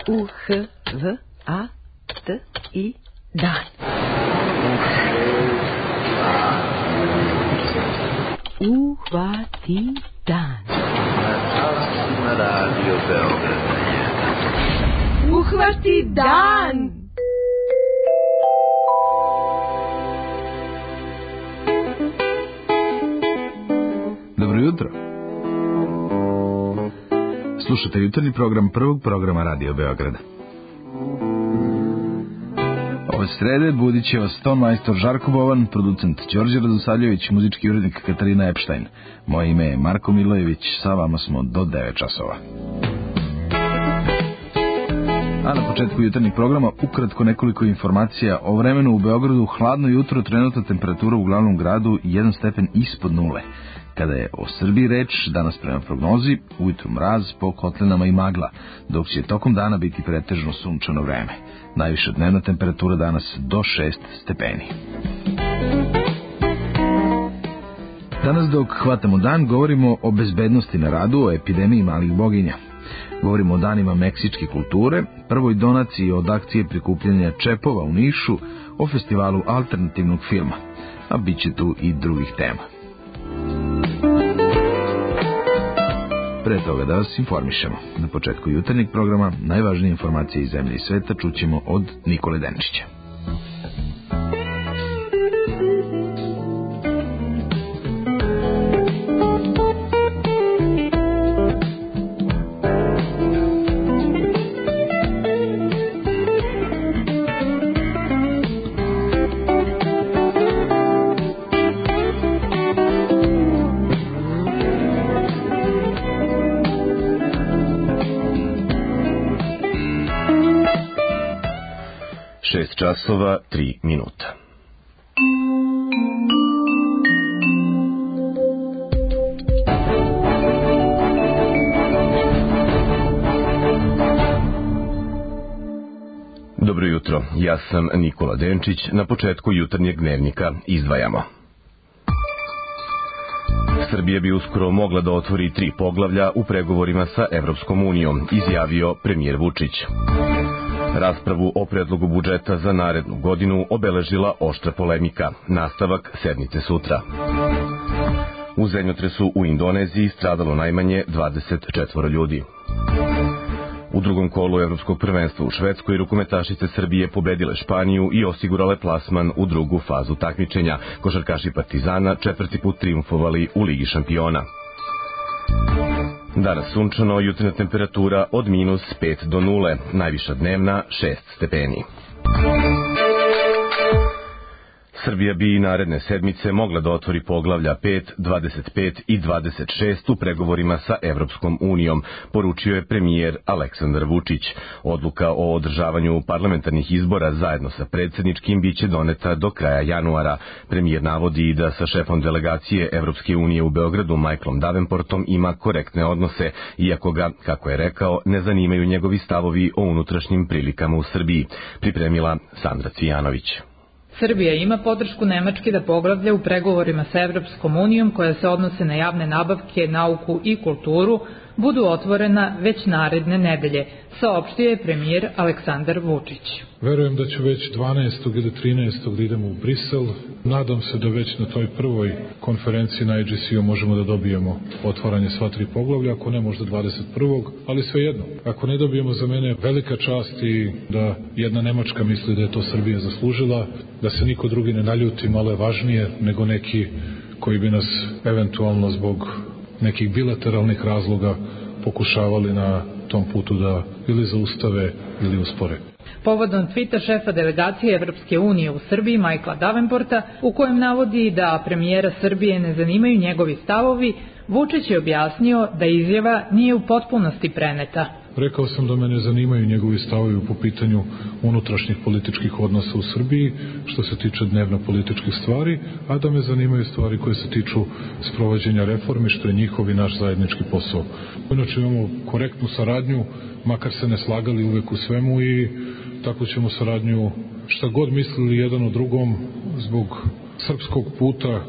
U-H-V-A-T-I dan. Uhvati dan. Na Radio Beograd. Uhvati dan. Dobro jutro. Slušate jutarnji program prvog programa Radio Beograda. Ove srede budit će vas ton majstor Žarko Bovan, producent Đorđe Radosavljević, muzički urednik Katarina Epštajn. Moje ime je Marko Milojević, sa vama smo do 9 časova. A na početku jutarnjeg programa ukratko nekoliko informacija o vremenu u Beogradu. Hladno jutro, trenutna temperatura u glavnom gradu 1 stepen ispod nule. Kada je o Srbiji reč, danas prema prognozi, ujutru mraz, po kotlinama i magla, dok će tokom dana biti pretežno sunčano vreme. Najviša dnevna temperatura danas do 6 stepeni. Danas dok hvatamo dan, govorimo o bezbednosti na radu, o epidemiji malih boginja. Govorimo o danima meksičke kulture, prvoj donaciji od akcije prikupljanja čepova u Nišu, o festivalu alternativnog filma, a bit će tu i drugih tema. Pre toga da vas informišemo. Na početku jutarnjeg programa najvažnije informacije iz zemlje i sveta čućemo od Nikole Denčića. Časova 3 minuta. Dobro jutro, ja sam Nikola Denčić. Na početku jutarnjeg dnevnika izdvajamo. Srbija bi uskoro mogla da otvori 3 poglavlja u pregovorima sa Evropskom unijom, izjavio premijer Vučić. Raspravu o predlogu budžeta za narednu godinu obeležila oštra polemika. Nastavak sednice sutra. U zemljotresu u Indoneziji stradalo najmanje 24 ljudi. U drugom kolu Evropskog prvenstva u Švedskoj rukometašice Srbije pobedile Španiju i osigurale plasman u drugu fazu takmičenja. Košarkaši Partizana 4. put trijumfovali u Ligi šampiona. Danas sunčano, jutarnja temperatura od -5 do 0, najviša dnevna 6 stepeni. Srbija bi i naredne sedmice mogla da otvori poglavlja 5, 25 i 26 u pregovorima sa Evropskom unijom, poručio je premijer Aleksandar Vučić. Odluka o održavanju parlamentarnih izbora zajedno sa predsjedničkim biće doneta do kraja januara. Premijer navodi da sa šefom delegacije Evropske unije u Beogradu Michaelom Davenportom ima korektne odnose, iako ga, kako je rekao, ne zanimaju njegovi stavovi o unutrašnjim prilikama u Srbiji. Pripremila Sandra Cvijanović. Srbija ima podršku Nemačke da poglavlja u pregovorima sa Evropskom unijom koja se odnose na javne nabavke, nauku i kulturu budu otvorena već naredne nedelje, saopštio je premijer Aleksandar Vučić. Verujem da ću već 12. ili 13. da idemo u Brisel. Nadam se da već na toj prvoj konferenciji na IGC-u možemo da dobijemo otvaranje sva 3 poglavlja, ako ne možda 21. ali svejedno. Ako ne dobijemo, za mene velika čast i da jedna Nemačka misli da je to Srbija zaslužila, da se niko drugi ne naljuti, malo je važnije nego neki koji bi nas eventualno zbog nekih bilateralnih razloga pokušavali na tom putu da ili zaustave ili uspore. Povodom tvita šefa delegacije Evropske unije u Srbiji Michaela Davenporta, u kojem navodi da premijera Srbije ne zanimaju njegovi stavovi, Vučić je objasnio da izjava nije u potpunosti preneta. Rekao sam da me ne zanimaju njegovi stavovi po pitanju unutrašnjih političkih odnosa u Srbiji, što se tiče dnevno političkih stvari, a da me zanimaju stvari koje se tiču sprovođenja reformi, što je njihov i naš zajednički posao. Inače imamo korektnu saradnju, makar se ne slagali uvek u svemu, i takvu ćemo saradnju, šta god mislili jedan o drugom, zbog srpskog puta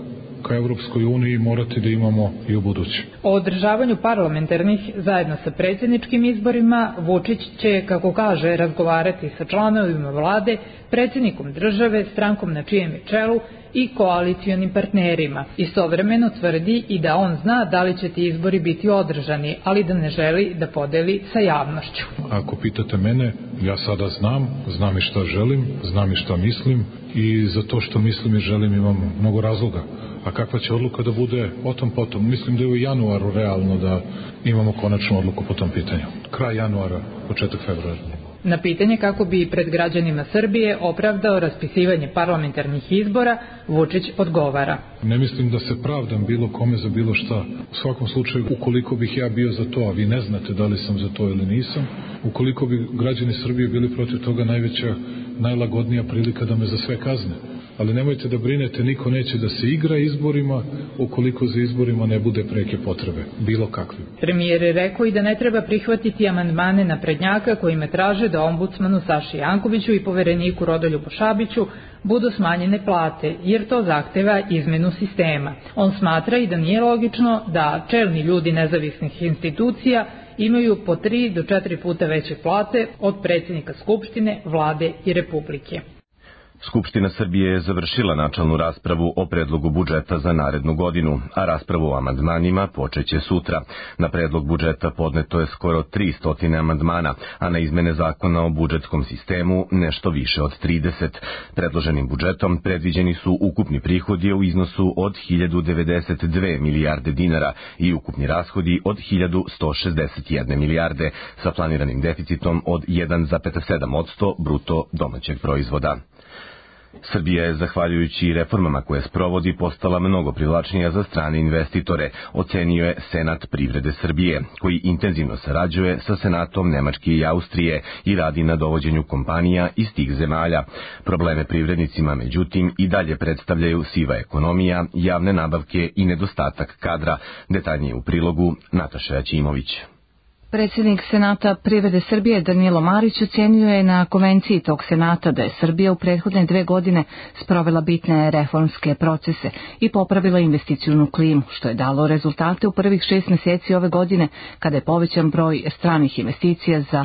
ka Evropskoj uniji morati da imamo i u budući. O održavanju parlamentarnih zajedno sa predsjedničkim izborima Vučić će, kako kaže, razgovarati sa članovima vlade, predsjednikom države, strankom na čijem je čelu i koalicionim partnerima. Istovremeno tvrdi i da on zna da li će ti izbori biti održani, ali da ne želi da podeli sa javnošću. Ako pitate mene, ja sada znam i šta želim, znam i šta mislim i za to što mislim i želim imam mnogo razloga. A kakva će odluka da bude o tom potom? Mislim da je u januaru realno da imamo konačnu odluku po tom pitanju. Kraj januara, početak februara. Na pitanje kako bi pred građanima Srbije opravdao raspisivanje parlamentarnih izbora, Vučić odgovara. Ne mislim da se pravdam bilo kome za bilo šta. U svakom slučaju, ukoliko bih ja bio za to, a vi ne znate da li sam za to ili nisam, ukoliko bi građani Srbije bili protiv toga, najlagodnija prilika da me za sve kazne. Ali nemojte da brinete, niko neće da se igra izborima ukoliko za izborima ne bude preke potrebe, bilo kakve. Premijer je rekao i da ne treba prihvatiti amandmane naprednjaka kojima traže da ombudsmanu Saši Jankoviću i povereniku Rodoljubu Šabiću budu smanjene plate, jer to zahteva izmenu sistema. On smatra i da nije logično da čelni ljudi nezavisnih institucija imaju po 3 do 4 puta veće plate od predsjednika Skupštine, vlade i Republike. Skupština Srbije je završila načelnu raspravu o predlogu budžeta za narednu godinu, a raspravu o amandmanima počeće sutra. Na predlog budžeta podneto je skoro 300 amandmana, a na izmene zakona o budžetskom sistemu nešto više od 30. Predloženim budžetom predviđeni su ukupni prihodi u iznosu od 1092 milijarde dinara i ukupni rashodi od 1161 milijarde, sa planiranim deficitom od 1,7% bruto domaćeg proizvoda. Srbija je, zahvaljujući reformama koje sprovodi, postala mnogo privlačnija za strane investitore, ocenio je Senat privrede Srbije, koji intenzivno sarađuje sa Senatom Nemačke i Austrije i radi na dovođenju kompanija iz tih zemalja. Probleme privrednicima, međutim, i dalje predstavljaju siva ekonomija, javne nabavke i nedostatak kadra. Detaljnije u prilogu Nataša Jaćimović. Predsjednik Senata privrede Srbije Danilo Marić ocenio je na konvenciji tog Senata da je Srbija u prethodne 2 godine sprovela bitne reformske procese i popravila investicionu klimu, što je dalo rezultate u prvih 6 mjeseci ove godine, kada je povećan broj stranih investicija za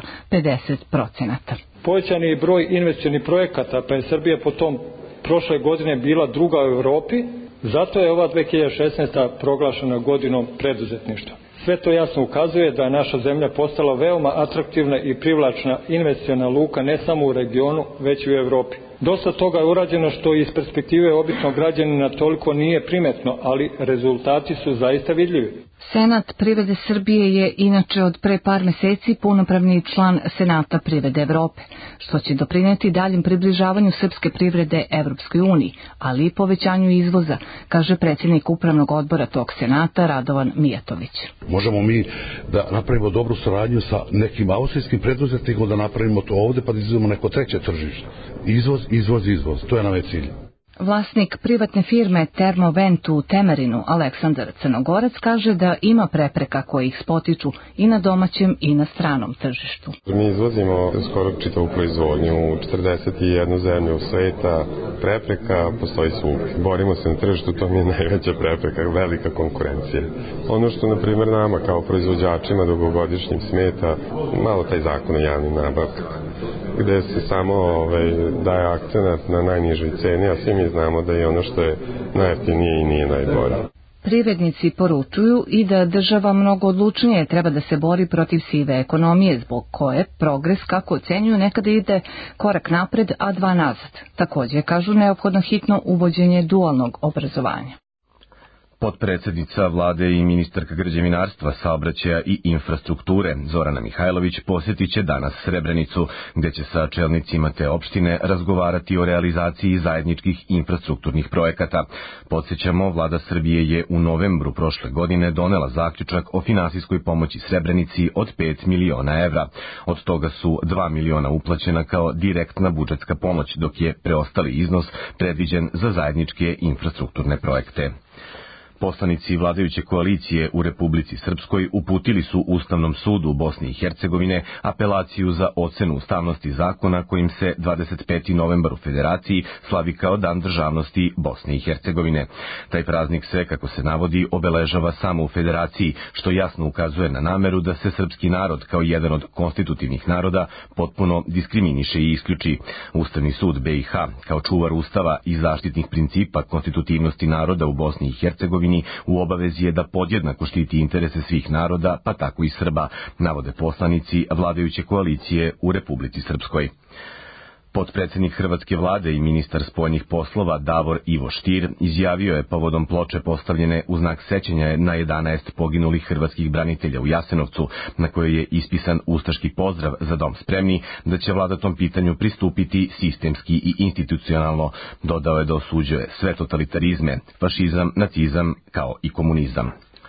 50%. Povećan je broj investicionih projekata, pa je Srbija po tom prošle godine bila druga u Evropi, zato je ova 2016. proglašena godinom preduzetništva. Sve to jasno ukazuje da je naša zemlja postala veoma atraktivna i privlačna investiciona luka ne samo u regionu, već i u Evropi. Dosta toga je urađeno što iz perspektive običnog građanina toliko nije primetno, ali rezultati su zaista vidljivi. Senat privrede Srbije je inače od pre par meseci punopravni član Senata privrede Evrope, što će doprineti daljem približavanju srpske privrede Evropskoj uniji, ali i povećanju izvoza, kaže predsjednik upravnog odbora tog Senata Radovan Mijatović. Možemo mi da napravimo dobru saradnju sa nekim austrijskim preduzetnikom, da napravimo to ovde pa da izvozimo neko treće tržište. Izvoz, to je nam je cilj. Vlasnik privatne firme Termovent u Temerinu, Aleksandar Crnogorac, kaže da ima prepreka koje ih spotiču i na domaćem i na stranom tržištu. Mi izvozimo skoro čitavu proizvodnju u 41 zemlju sveta. Prepreka postoji svugdje. Borimo se na tržištu, to mi je najveća prepreka, velika konkurencija. Ono što, na primjer, nama kao proizvođačima dugogodišnjim smeta, malo taj zakon o javnim nabavkama, gde se samo daje akcenat na najnižoj ceni, a svi mi znamo da je ono što je najjeftinije i nije najbolje. Privrednici poručuju i da država mnogo odlučnije treba da se bori protiv sive ekonomije, zbog koje progres, kako ocenjuju, nekada ide korak napred, a 2 nazad. Također, kažu, neophodno hitno uvođenje dualnog obrazovanja. Potpredsjednica vlade i ministarka građevinarstva, saobraćaja i infrastrukture Zorana Mihajlović posjetit će danas Srebrenicu, gdje će sa čelnicima te opštine razgovarati o realizaciji zajedničkih infrastrukturnih projekata. Podsjećamo, vlada Srbije je u novembru prošle godine donela zaključak o finansijskoj pomoći Srebrenici od 5 miliona evra. Od toga su 2 miliona uplaćena kao direktna budžetska pomoć, dok je preostali iznos predviđen za zajedničke infrastrukturne projekte. Poslanici vladajuće koalicije u Republici Srpskoj uputili su Ustavnom sudu u Bosni i Hercegovine apelaciju za ocenu ustavnosti zakona kojim se 25. novembar u Federaciji slavi kao Dan državnosti Bosne i Hercegovine. Taj praznik se, kako se navodi, obeležava samo u Federaciji, što jasno ukazuje na nameru da se srpski narod kao jedan od konstitutivnih naroda potpuno diskriminiše i isključi. Ustavni sud BiH, kao čuvar Ustava i zaštitnih principa konstitutivnosti naroda u Bosni i Hercegovini, u obavezi je da podjednako štiti interese svih naroda, pa tako i Srba, navode poslanici vladajuće koalicije u Republici Srpskoj. Potpredsednik hrvatske vlade i ministar spoljnih poslova Davor Ivo Stier izjavio je povodom ploče postavljene u znak sećanja na 11 poginulih hrvatskih branitelja u Jasenovcu, na kojoj je ispisan ustaški pozdrav Za dom spremni, da će vlada tom pitanju pristupiti sistemski i institucionalno. Dodao je da osuđuje sve totalitarizme, fašizam, nacizam kao i komunizam.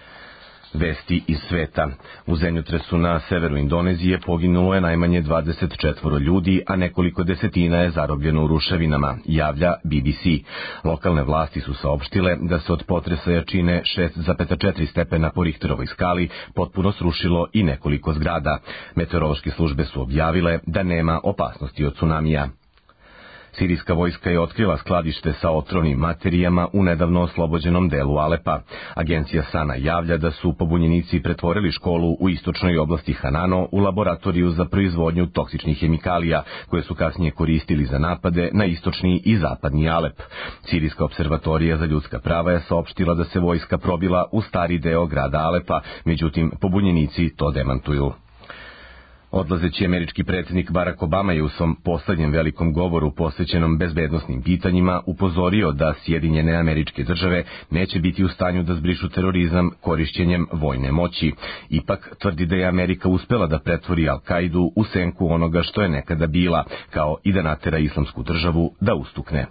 Vesti iz sveta. U zemljotresu na severu Indonezije poginulo je najmanje 24 ljudi, a nekoliko desetina je zarobljeno u ruševinama, javlja BBC. Lokalne vlasti su saopštile da se od potresa jačine 6,4 stepena po Richterovoj skali potpuno srušilo i nekoliko zgrada. Meteorološke službe su objavile da nema opasnosti od tsunamija. Sirijska vojska je otkrila skladište sa otrovnim materijama u nedavno oslobođenom delu Alepa. Agencija Sana javlja da su pobunjenici pretvorili školu u istočnoj oblasti Hanano u laboratoriju za proizvodnju toksičnih hemikalija, koje su kasnije koristili za napade na istočni i zapadni Alep. Sirijska observatorija za ljudska prava je saopštila da se vojska probila u stari deo grada Alepa, međutim pobunjenici to demantuju. Odlazeći američki predsjednik Barack Obama je u svom poslednjem velikom govoru posvećenom bezbednosnim pitanjima upozorio da Sjedinjene Američke Države neće biti u stanju da zbrišu terorizam korišćenjem vojne moći. Ipak tvrdi da je Amerika uspela da pretvori Al-Kaidu u senku onoga što je nekada bila, kao i da natera Islamsku državu da ustukne.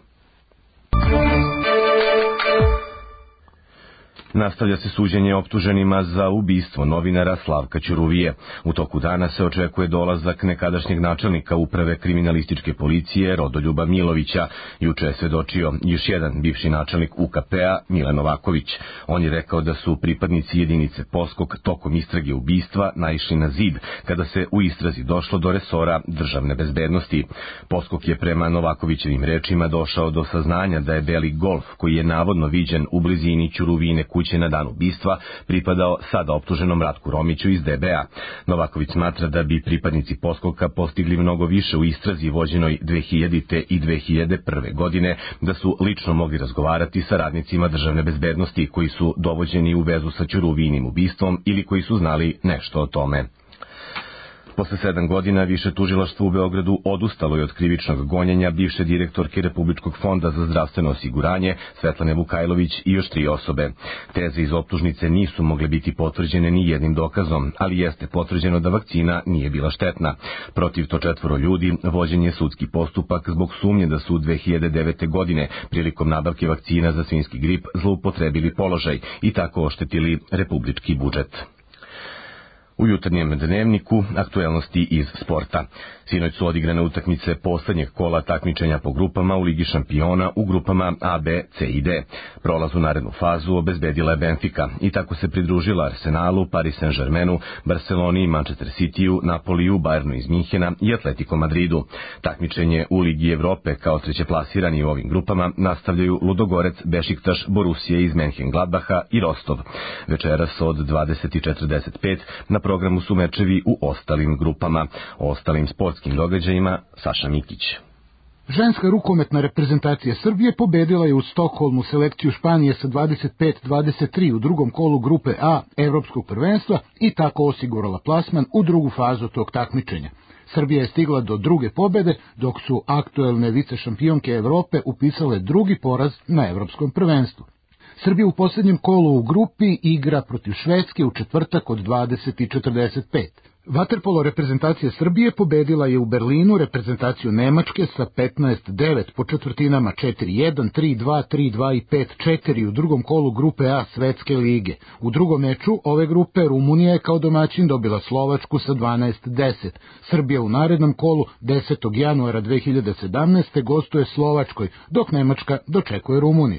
Nastavlja se suđenje optuženima za ubistvo novinara Slavka Ćuruvije. U toku dana se očekuje dolazak nekadašnjeg načelnika uprave kriminalističke policije Rodoljuba Milovića. Juče je svedočio još jedan bivši načelnik UKP-a Milan Novaković. On je rekao da su pripadnici jedinice Poskok tokom istrage ubistva naišli na zid kada se u istrazi došlo do resora državne bezbednosti. Poskok je prema Novakovićevim rečima došao do saznanja da je beli Golf, koji je navodno viđen u blizini Ćuruvijine kuće na dan ubistva, pripadao sada optuženom Ratku Romiću iz DB-a. Novaković smatra da bi pripadnici Poskoka postigli mnogo više u istrazi vođenoj 2000. i 2001. godine, da su lično mogli razgovarati sa radnicima državne bezbednosti koji su dovođeni u vezu sa Ćuruvijinim ubistvom ili koji su znali nešto o tome. Posle 7 godina više tužilaštvo u Beogradu odustalo je od krivičnog gonjenja bivše direktorke Republičkog fonda za zdravstveno osiguranje Svetlane Vukajlović i još 3 osobe. Teze iz optužnice nisu mogle biti potvrđene ni jednim dokazom, ali jeste potvrđeno da vakcina nije bila štetna. Protiv to 4 ljudi vođen je sudski postupak zbog sumnje da su 2009. godine prilikom nabavke vakcina za svinjski grip zloupotrebili položaj i tako oštetili republički budžet. U jutarnjem dnevniku aktuelnosti iz sporta. Sinoć su odigrane utakmice poslednjeg kola takmičenja po grupama u Ligi šampiona u grupama A, B, C i D. Prolaz u narednu fazu obezbedila je Benfica i tako se pridružila Arsenalu, Paris Saint-Germainu, Barceloni, Manchester Cityu, Napoliju, Bayernu iz Minhena i Atletico Madridu. Takmičenje u Ligi Evrope kao trećeplasirani u ovim grupama nastavljaju Ludogorec, Bešiktaš, Borussia iz Mönchengladbacha i Rostov. Večeras od 20:45 na programu su mečevi u ostalim grupama. O ostalim sportskim događajima Saša Mikić. Ženska rukometna reprezentacija Srbije pobedila je u Stokholmu selekciju Španije sa 25-23 u drugom kolu grupe A Evropskog prvenstva i tako osigurala plasman u drugu fazu tog takmičenja. Srbija je stigla do druge pobede, dok su aktuelne vicešampionke Evrope upisale drugi poraz na Evropskom prvenstvu. Srbija u posljednjem kolu u grupi igra protiv Švedske u četvrtak od 20:45. Vaterpolo reprezentacija Srbije pobedila je u Berlinu reprezentaciju Nemačke sa 15-9 po četvrtinama 4-1, 3-2, 3-2 i 5-4 u drugom kolu grupe A Svetske lige. U drugom meču ove grupe Rumunija je kao domaćin dobila Slovačku sa 12-10. Srbija u narednom kolu 10. januara 2017. gostuje Slovačkoj, dok Nemačka dočekuje Rumuniju.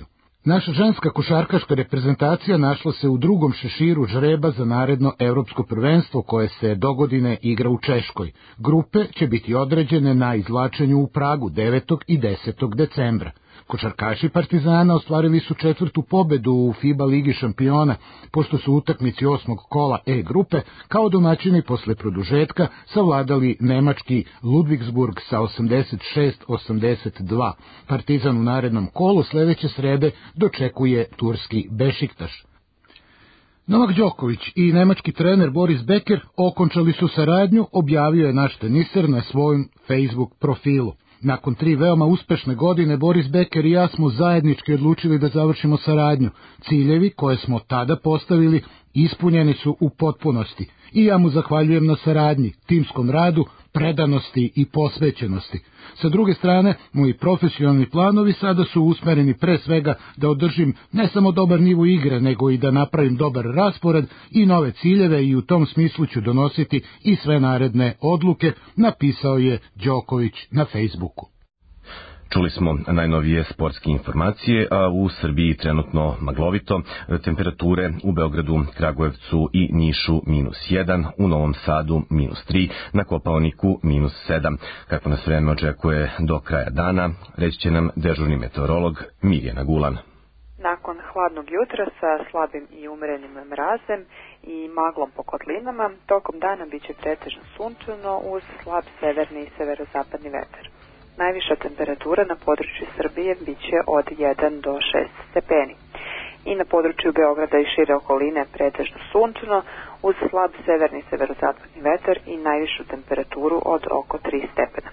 Naša ženska košarkaška reprezentacija našla se u drugom šeširu žreba za naredno evropsko prvenstvo koje se dogodine igra u Češkoj. Grupe će biti određene na izvlačenju u Pragu 9. i 10. decembra. Košarkaši Partizana ostvarili su 4. pobedu u FIBA Ligi šampiona, pošto su utakmici 8. kola E grupe kao domaćini posle produžetka savladali nemački Ludwigsburg sa 86-82. Partizan u narednom kolu sledeće srede dočekuje turski Bešiktaš. Novak Đoković i nemački trener Boris Becker okončali su saradnju, objavio je naš teniser na svojom Facebook profilu. Nakon 3 veoma uspešne godine, Boris Becker i ja smo zajednički odlučili da završimo saradnju. Ciljevi koje smo tada postavili ispunjeni su u potpunosti i ja mu zahvaljujem na saradnji, timskom radu, predanosti i posvećenosti. Sa druge strane, moji profesionalni planovi sada su usmereni pre svega da održim ne samo dobar nivo igre, nego i da napravim dobar raspored i nove ciljeve i u tom smislu ću donositi i sve naredne odluke, napisao je Đoković na Facebooku. Čuli smo najnovije sportske informacije, a u Srbiji trenutno maglovito, temperature u Beogradu, Kragujevcu i Nišu -1, u Novom Sadu -3, na Kopaoniku -7. Kako nas vreme očekuje do kraja dana, reći će nam dežurni meteorolog Mirjana Gulan. Nakon hladnog jutra sa slabim i umerenim mrazem i maglom po kotlinama, tokom dana biće pretežno sunčano uz slab severni i severozapadni vetar. Najviša temperatura na području Srbije biće od 1 do 6 stepeni. I na području Beograda i šire okoline pretežno sunčano uz slab severni i severozapadni vetar i najvišu temperaturu od oko 3 stepena.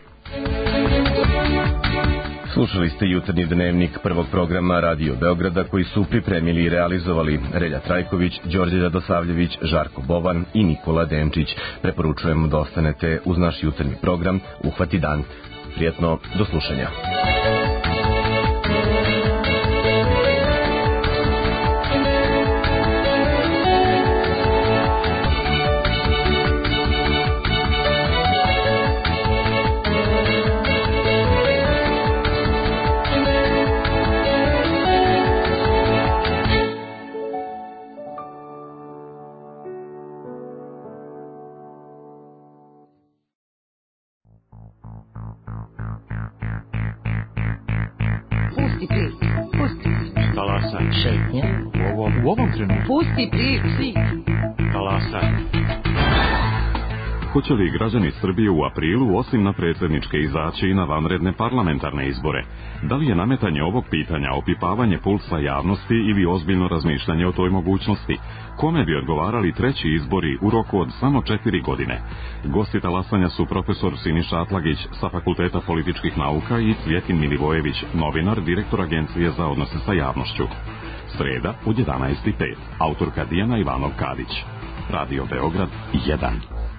Slušali ste jutarnji dnevnik prvog programa Radio Beograda koji su pripremili i realizovali Relja Trajković, Đorđe Radosavljević, Žarko Boban i Nikola Denčić. Preporučujemo da ostanete uz naš jutarnji program Uhvati dan. Prijetno, do slušanja. U ovom trenutku. Pusti psi. Talasa. Hoće li građani Srbije u aprilu, osim na predsjedničke, izaći i na vanredne parlamentarne izbore? Da li je nametanje ovog pitanja opipavanje pulsa javnosti ili ozbiljno razmišljanje o toj mogućnosti? Kome bi odgovarali treći izbori u roku od samo 4 godine? Gosti talasanja su profesor Siniša Atlagić sa Fakulteta političkih nauka i Cvjetin Milivojević, novinar, direktor Agencije za odnose sa javnošću. Sreda od 11:05. Autorka Dijana Ivanov-Kadić. Radio Beograd 1.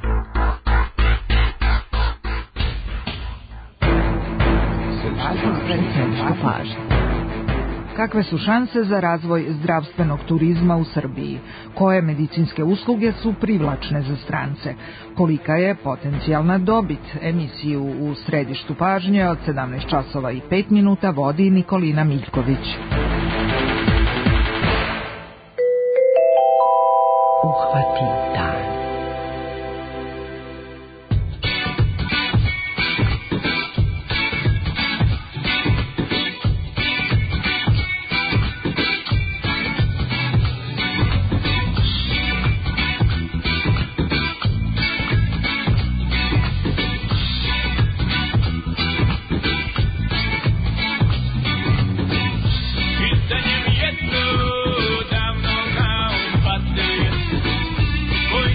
Kakve su šanse za razvoj zdravstvenog turizma u Srbiji? Koje medicinske usluge su privlačne za strance? Kolika je potencijalna dobit? Emisiju u središtu pažnje od 17:05 vodi Nikolina Miljković. Uhvati dan. Davno kao pate, koji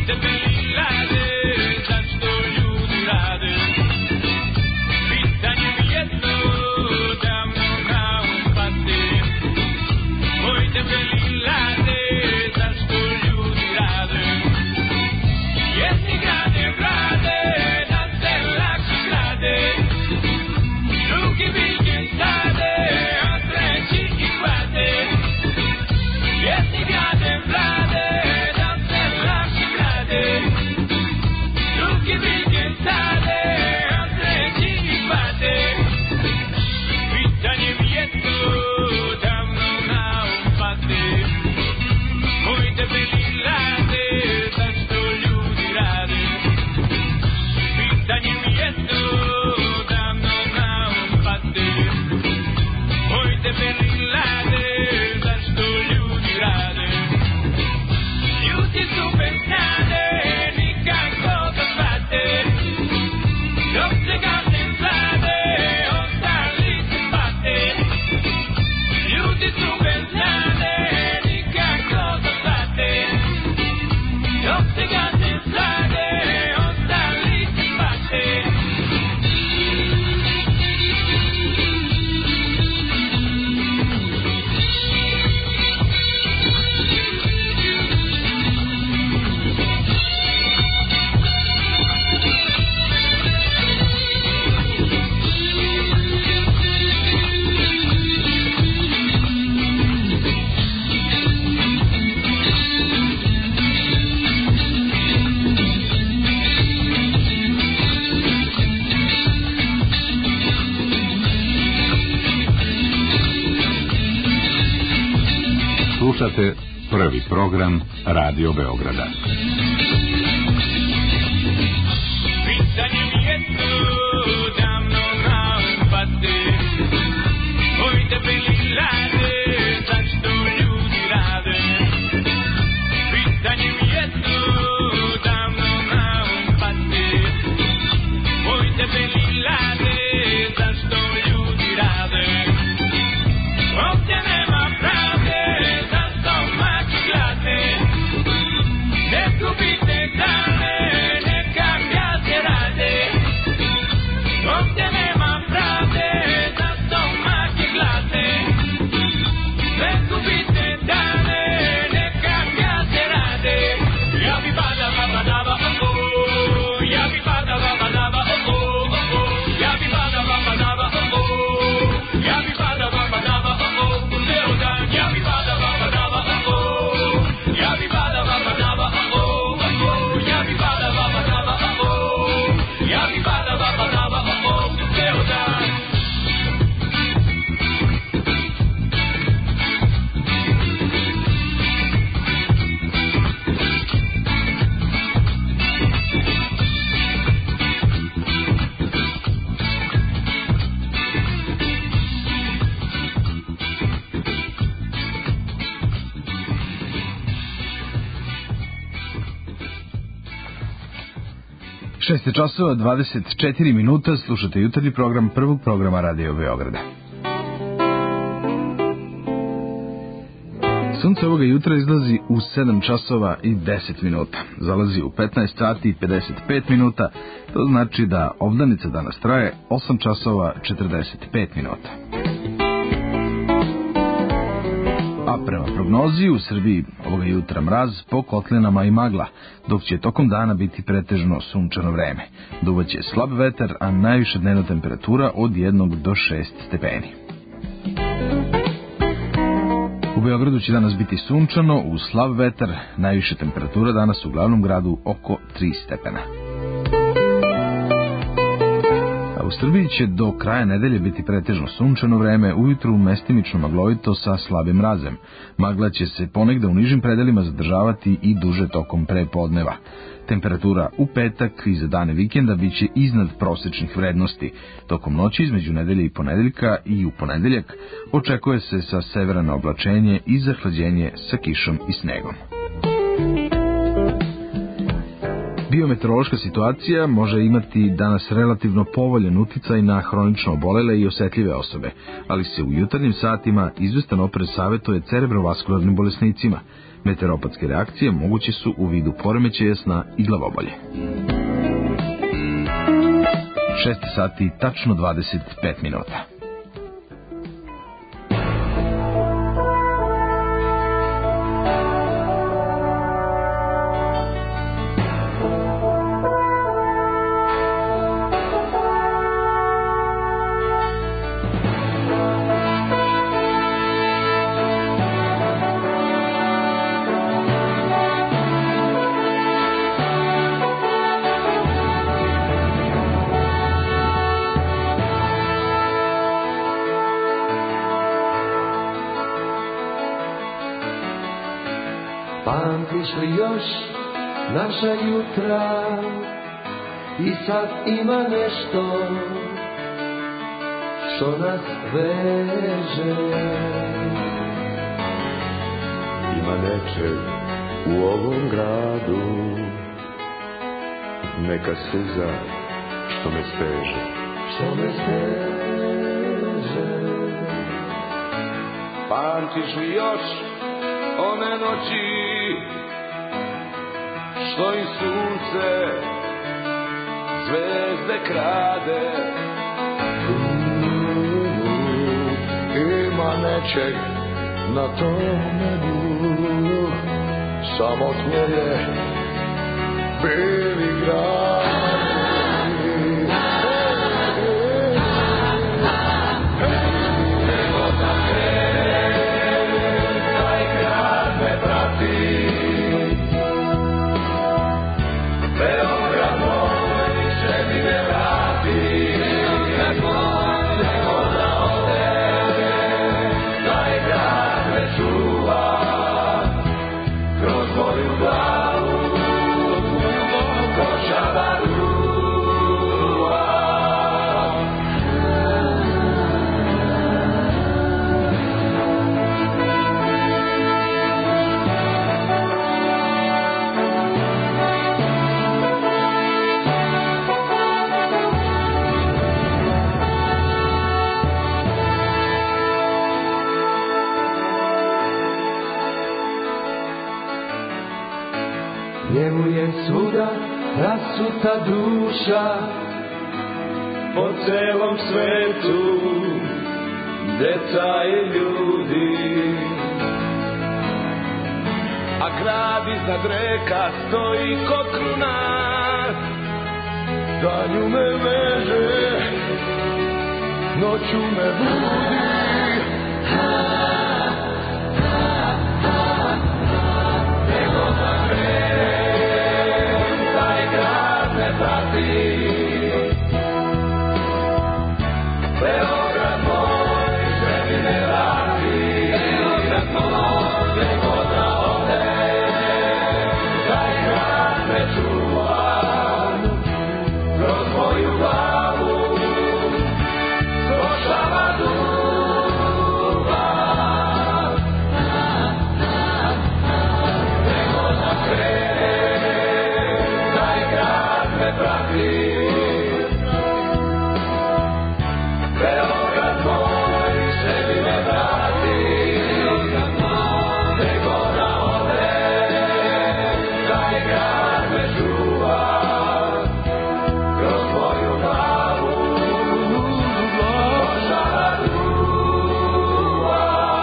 Slušate prvi program Radio Beograda. Šest časova 24 minuta, slušate jutarnji program prvog programa Radio Beograda. Sunce ovoga jutra izlazi u 7 časova i 10 minuta. Zalazi u 15 sati i 55 minuta, to znači da obdanica danas traje 8 časova 45 minuta. A prema prognozi u Srbiji ovoga jutra mraz po kotlinama i magla, dok će tokom dana biti pretežno sunčano vreme. Duvaće slab vetar, a najviša dnevna temperatura od 1 do 6 stepeni. U Beogradu će danas biti sunčano, uz slab vetar, najviša temperatura danas u glavnom gradu oko 3 stepena. U Srbiji će do kraja nedelje biti pretežno sunčano vreme, ujutru mestimično maglovito sa slabim mrazem. Magla će se ponegde u nižim predelima zadržavati i duže tokom prepodneva. Temperatura u petak i za dane vikenda biće iznad prosečnih vrednosti. Tokom noći između nedelje i ponedeljka i u ponedeljak očekuje se sa severa na oblačenje i zahlađenje sa kišom i snegom. Biometeorološka situacija može imati danas relativno povoljan uticaj na hronično obolele i osetljive osobe, ali se u jutarnjim satima izvestan oprez savjetuje cerebrovaskularnim bolesnicima. Meteoropatske reakcije moguće su u vidu poremećaja sna i glavobolje. 6 sati tačno 25 minuta. Pamtiš li još naša jutra i sad ima nešto što nas veže. Ima nečeg u ovom gradu, neka suza što me steže. Što me steže. Pamtiš li još one noći što im sunce zvezde krade? Ima nečeg na tom nebu, samotnje je beli grad. Čuva je svuda rasuta duša, po celom svetu deca i ljudi. A grad iznad reka stoji ko krunar, danju me veže, noću me budi. Nego za grem, taj grad me prati. Beograd moj, sve mi ne vrati. Beograd moj, gdje god da odem, taj grad me čuva kroz moju glavu. Prošava duva, gdje god da krenem, taj grad me prati. Beograd moj, sebi me vrati. Gdje god da odem, taj grad me čuva kroz moju glavu. Prošava duva.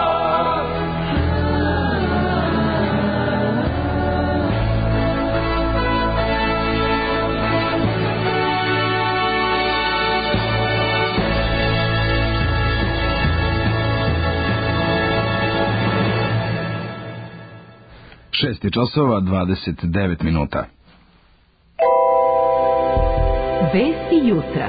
Šest je časova, 29 minuta. Vesti jutra.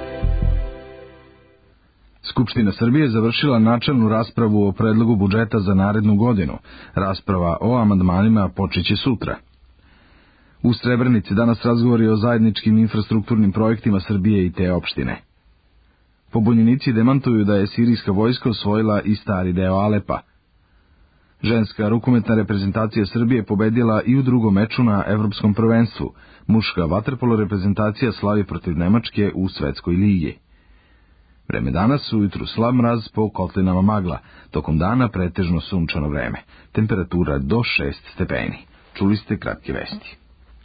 Skupština Srbije završila načelnu raspravu o predlogu budžeta za narednu godinu. Rasprava o amandmanima počeće sutra. U Srebrenici danas razgovori o zajedničkim infrastrukturnim projektima Srbije i te opštine. Pobunjenici demantuju da je sirijska vojska osvojila i stari deo Alepa. Ženska rukometna reprezentacija Srbije pobedila i u drugom meču na Evropskom prvenstvu. Muška vaterpolo reprezentacija slavi protiv Nemačke u Svetskoj ligi. Vreme danas, ujutru slab mraz, po kotlinama magla. Tokom dana pretežno sunčano vreme. Temperatura do 6 stepeni. Čuli ste kratke vesti.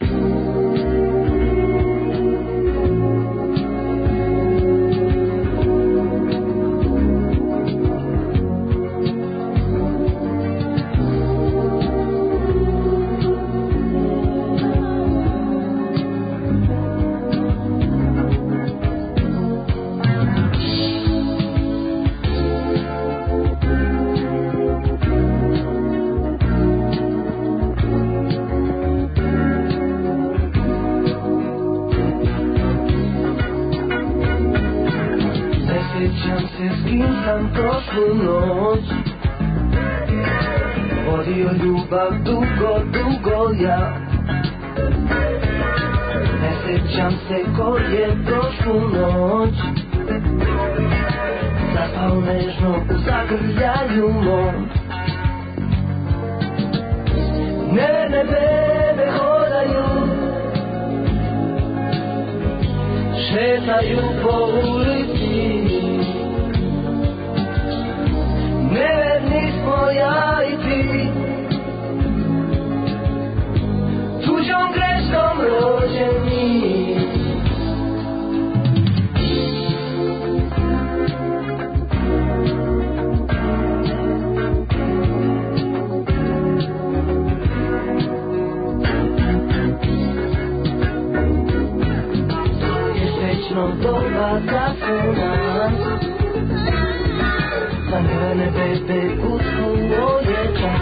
Vodio ljubav dugo, dugo ja. Ne sjećam se ko je prošlu noć zapao nežno u zagrljaju mom. Neverne bebe hodaju, šetaju po ulici. Neverni smo ja i ti, tuđom greškom rođeni. To je srećno doba za sve nas, sanirane bebe u svoje čas.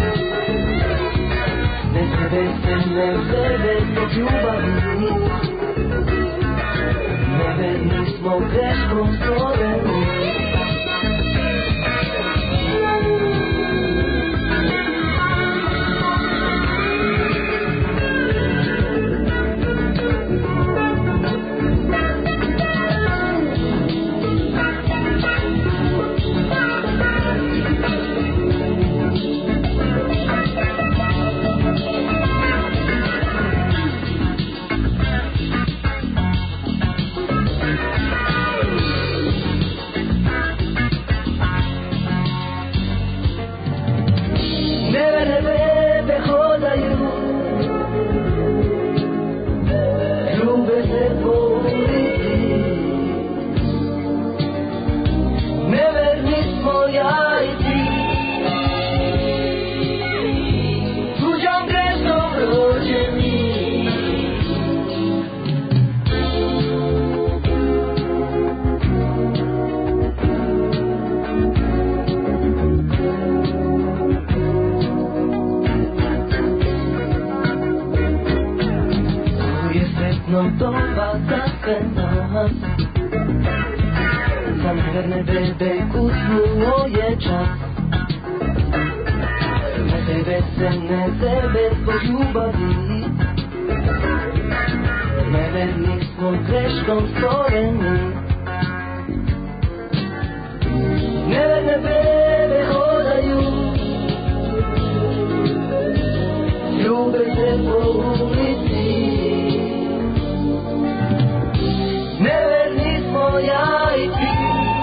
Ne zove se, ne zove zbog ljubavi, neverni smo greškom stvoreni. nova za sve nas. Za neverne bebe kucnuo je čas. Ne tebe se ne tebe zbog ljubavi. Neverni smo greškom stvoreni. Neverne bebe hodaju, ljube se po ulici. Neverni smo ja i ti,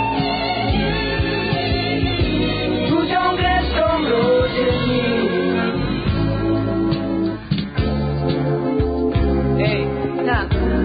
tuđom greškom rođeni. Ej, da.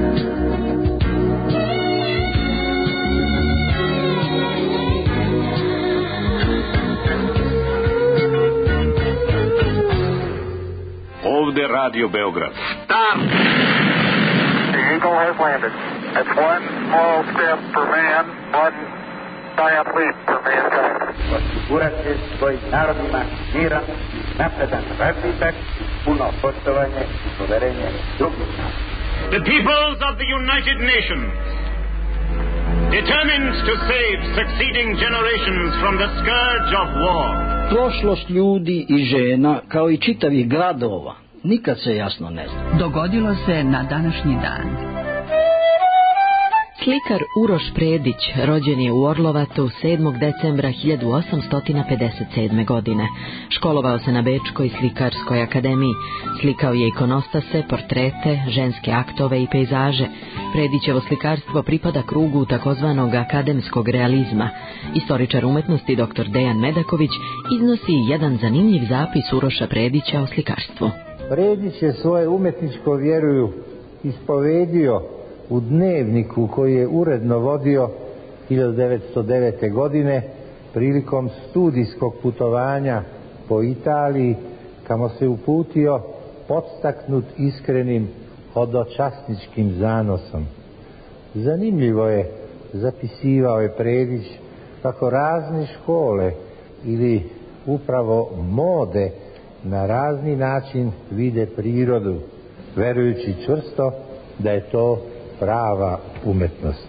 Ovde Radio Beograd. Stop! The Eagle has landed. It's one small step for man, one giant leap for mankind. Osigurati svojim narodima miran, napredan razvitak, puno poštovanje i poverenje drugih naroda. The peoples of the United Nations, determined to save succeeding generations from the scourge of war. Prošlost ljudi i žena, kao i čitavih gradova, nikad se jasno ne zna. Dogodilo se na današnji dan. Slikar Uroš Predić rođen je u Orlovatu 7. decembra 1857. godine. Školovao se na Bečkoj slikarskoj akademiji. Slikao je ikonostase, portrete, ženske aktove i pejzaže. Predićevo slikarstvo pripada krugu takozvanog akademskog realizma. Istoričar umetnosti dr. Dejan Medaković iznosi jedan zanimljiv zapis Uroša Predića o slikarstvu. Predić je svoje umetničko vjeruju ispovedio u dnevniku koji je uredno vodio 1909. godine prilikom studijskog putovanja po Italiji, kamo se uputio podstaknut iskrenim hodočasničkim zanosom. Zanimljivo je, zapisivao je Predić, kako razne škole ili upravo mode na razni način vide prirodu, verujući čvrsto da je to prava umetnost.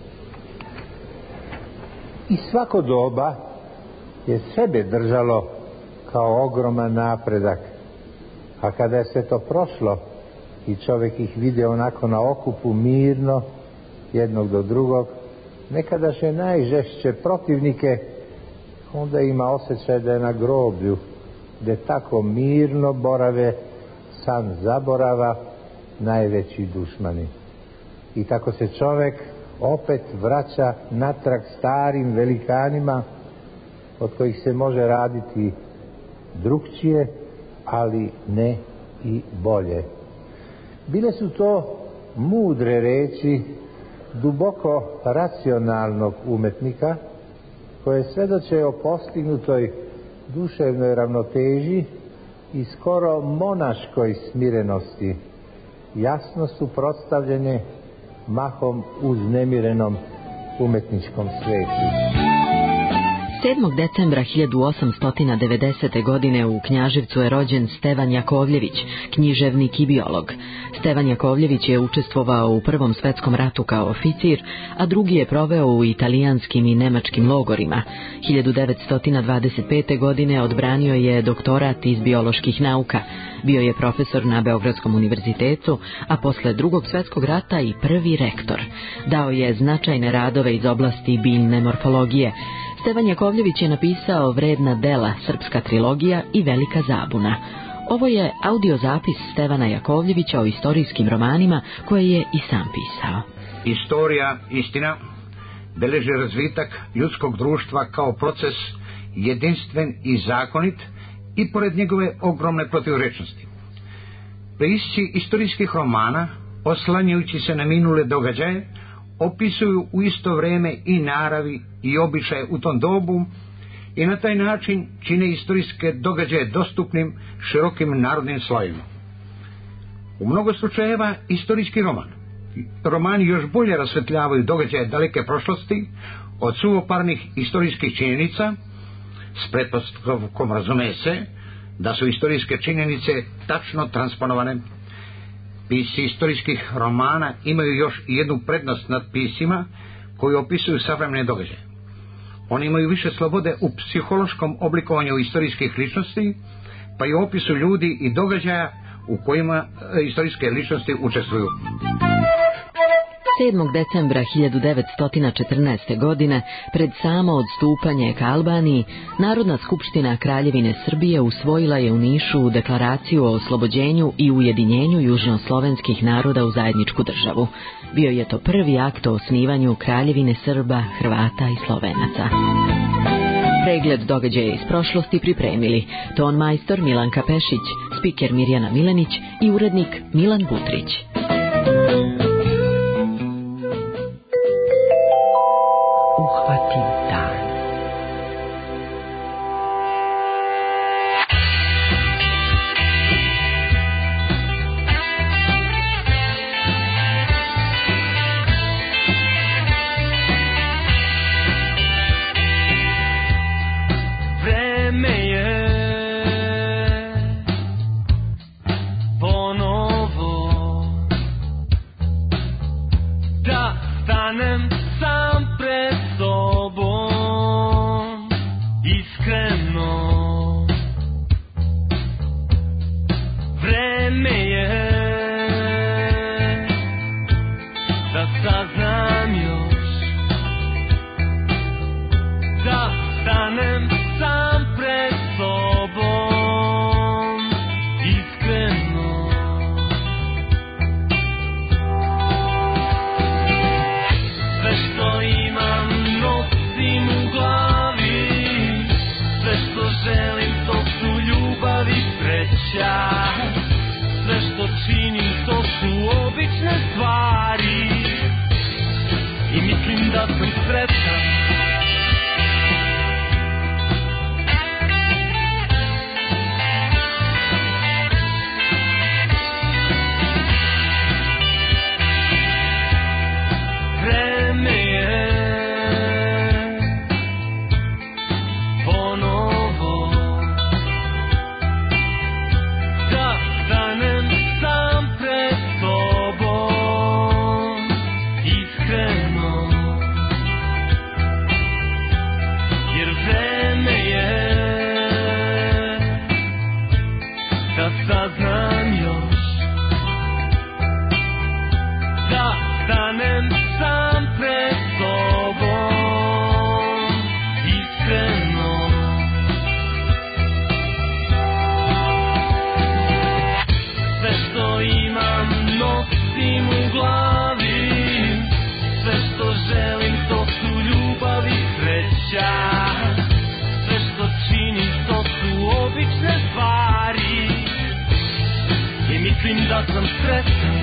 I svako doba je sebe držalo kao ogroman napredak, a kada je sve to prošlo i čovjek ih vidio onako na okupu mirno jednog do drugog, nekadašnje najžešće protivnike, onda ima osjećaj da je na groblju, gde tako mirno borave san zaborava najveći dušmani. I tako se čovjek opet vraća natrag starim velikanima od kojih se može raditi drukčije, ali ne i bolje. Bile su to mudre reči duboko racionalnog umetnika koje svedoče o postignutoj duševnoj ravnoteži i skoro monaškoj smirenosti, jasno suprotstavljene mahom uznemirenom umetničkom svetu. 7. decembra 1890. godine u Knjaževcu je rođen Stevan Jakovljević, književnik i biolog. Stevan Jakovljević je učestvovao u Prvom svetskom ratu kao oficir, a drugi je proveo u italijanskim i nemačkim logorima. 1925. godine odbranio je doktorat iz bioloških nauka. Bio je profesor na Beogradskom univerzitetu, a posle Drugog svjetskog rata i prvi rektor. Dao je značajne radove iz oblasti biljne morfologije. Stevan Jakovljević je napisao vredna dela Srpska trilogija i Velika zabuna. Ovo je audiozapis Stevana Jakovljevića o istorijskim romanima koje je i sam pisao. Istorija, istina, beleži razvitak ljudskog društva kao proces jedinstven i zakonit i pored njegove ogromne protivrečnosti. Pisci istorijskih romana, oslanjajući se na minule događaje, opisuju u isto vrijeme i naravi i običaje u tom dobu i na taj način čine istorijske događaje dostupnim širokim narodnim slojima. U mnogo slučajeva istorijski romani još bolje rasvetljavaju događaje daleke prošlosti od suvoparnih istorijskih činjenica, s pretpostavkom razume se da su istorijske činjenice tačno transponovane. Pisci istorijskih romana imaju još jednu prednost nad piscima koji opisuju savremene događaje. Oni imaju više slobode u psihološkom oblikovanju istorijskih ličnosti, pa i u opisu ljudi i događaja u kojima istorijske ličnosti učestvuju. 7. decembra 1914. godine, pred samo odstupanje ka Albaniji, Narodna skupština Kraljevine Srbije usvojila je u Nišu deklaraciju o oslobođenju i ujedinjenju južnoslovenskih naroda u zajedničku državu. Bio je to prvi akt o osnivanju Kraljevine Srba, Hrvata i Slovenaca. Pregled događaja iz prošlosti pripremili ton majstor Milanka Pešić, spiker Mirjana Milenić i urednik Milan Butrić. Uhvatim dan. Vreme je ponovo da stanem sam pred sobom, iskreno. Vreme je da saznam još, da stanem sam pred sobom, iskreno. Sve što imam nosim u glavi, sve što želim to su ljubav i sreća, sve što činim to su obične stvari i mislim da sam srećan. Vreme je ponovo da stanem sam pred sobom, iskreno. Jer vreme je da saznam još, da stanem sam pred sobom, iskreno. Sve što imam nosim u glavi, sve što želim to su ljubav i sreća, sve što činim to su obične stvari i mislim da sam srećan.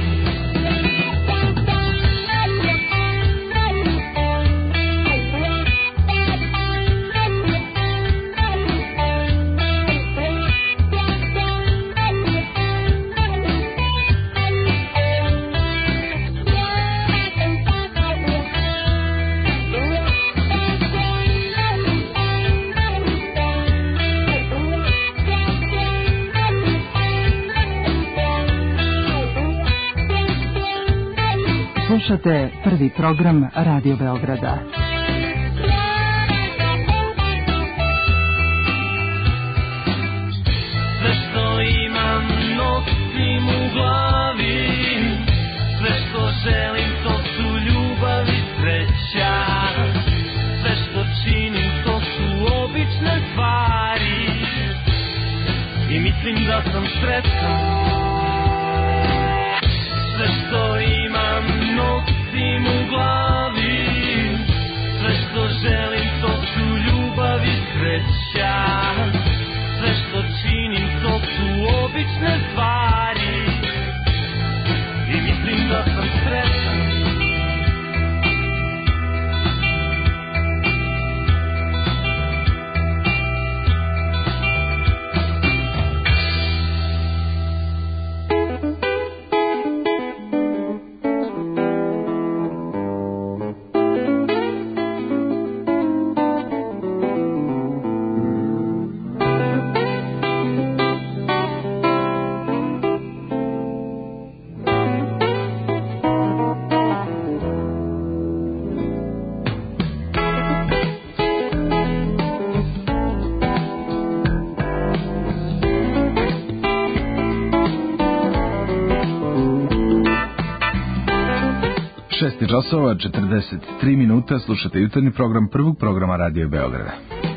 Slušate prvi program Radio Beograda. Sve što imam nosim u glavi, sve što želim to su ljubav i sreća, sve što činim to su obične stvari i mislim da sam srećan. Sve što imam nosim u glavi, sve što želim to su ljubav i sreća, sve što činim to su obične stvari i mislim da sam srećan. 6 časova, 43 minuta, slušate jutarnji program prvog programa Radio Beograda.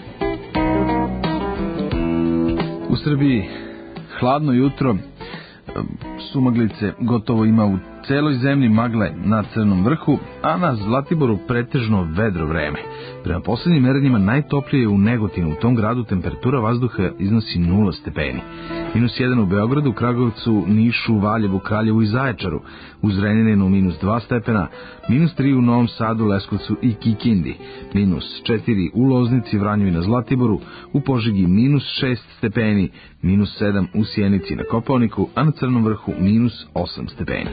U Srbiji hladno jutro, sumaglice gotovo ima u celoj zemlji, magle na Crnom vrhu, a na Zlatiboru pretežno vedro vreme. Prema poslednjim merenjima najtoplije je u Negotinu. U tom gradu temperatura vazduha iznosi 0 stepeni. -1 u Beogradu, Kragujevcu, Nišu, Valjevu, Kraljevu i Zaječaru. U Zrenjaninu -2 stepena, -3 u Novom Sadu, Leskovcu i Kikindi, -4 u Loznici, Vranju i na Zlatiboru, u Požegi -6 stepeni, -7 u Sjenici na Kopaoniku, a na Crnom vrhu -8 stepeni.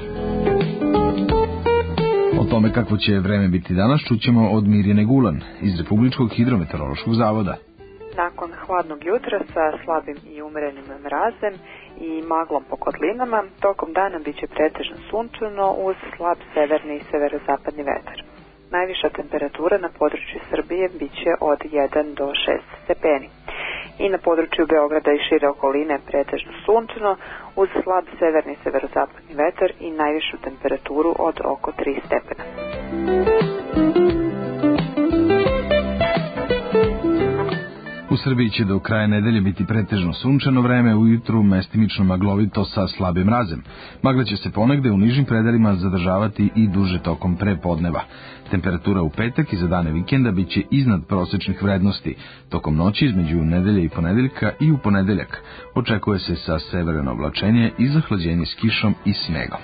O tome kakvo će vreme biti danas čućemo od Mirjane Gulan iz Republičkog hidrometeorološkog zavoda. Nakon hladnog jutra sa slabim i umerenim mrazem i maglom po kotlinama, tokom dana biće pretežno sunčano uz slab severni i severozapadni vetar. Najviša temperatura na području Srbije biće od 1 do 6 stepeni. I na području Beograda i šire okoline pretežno sunčano uz slab severni i severozapadni vetar i najvišu temperaturu od oko 3 stepena. U Srbiji će do kraja nedelje biti pretežno sunčano vreme, ujutru mestimično maglovito sa slabim mrazem. Magle će se ponegde u nižim predelima zadržavati i duže tokom prepodneva. Temperatura u petak i za dane vikenda biće iznad prosečnih vrednosti. Tokom noći između nedelje i ponedeljka i u ponedeljak očekuje se sa severno oblačenje i zahlađenje s kišom i snegom.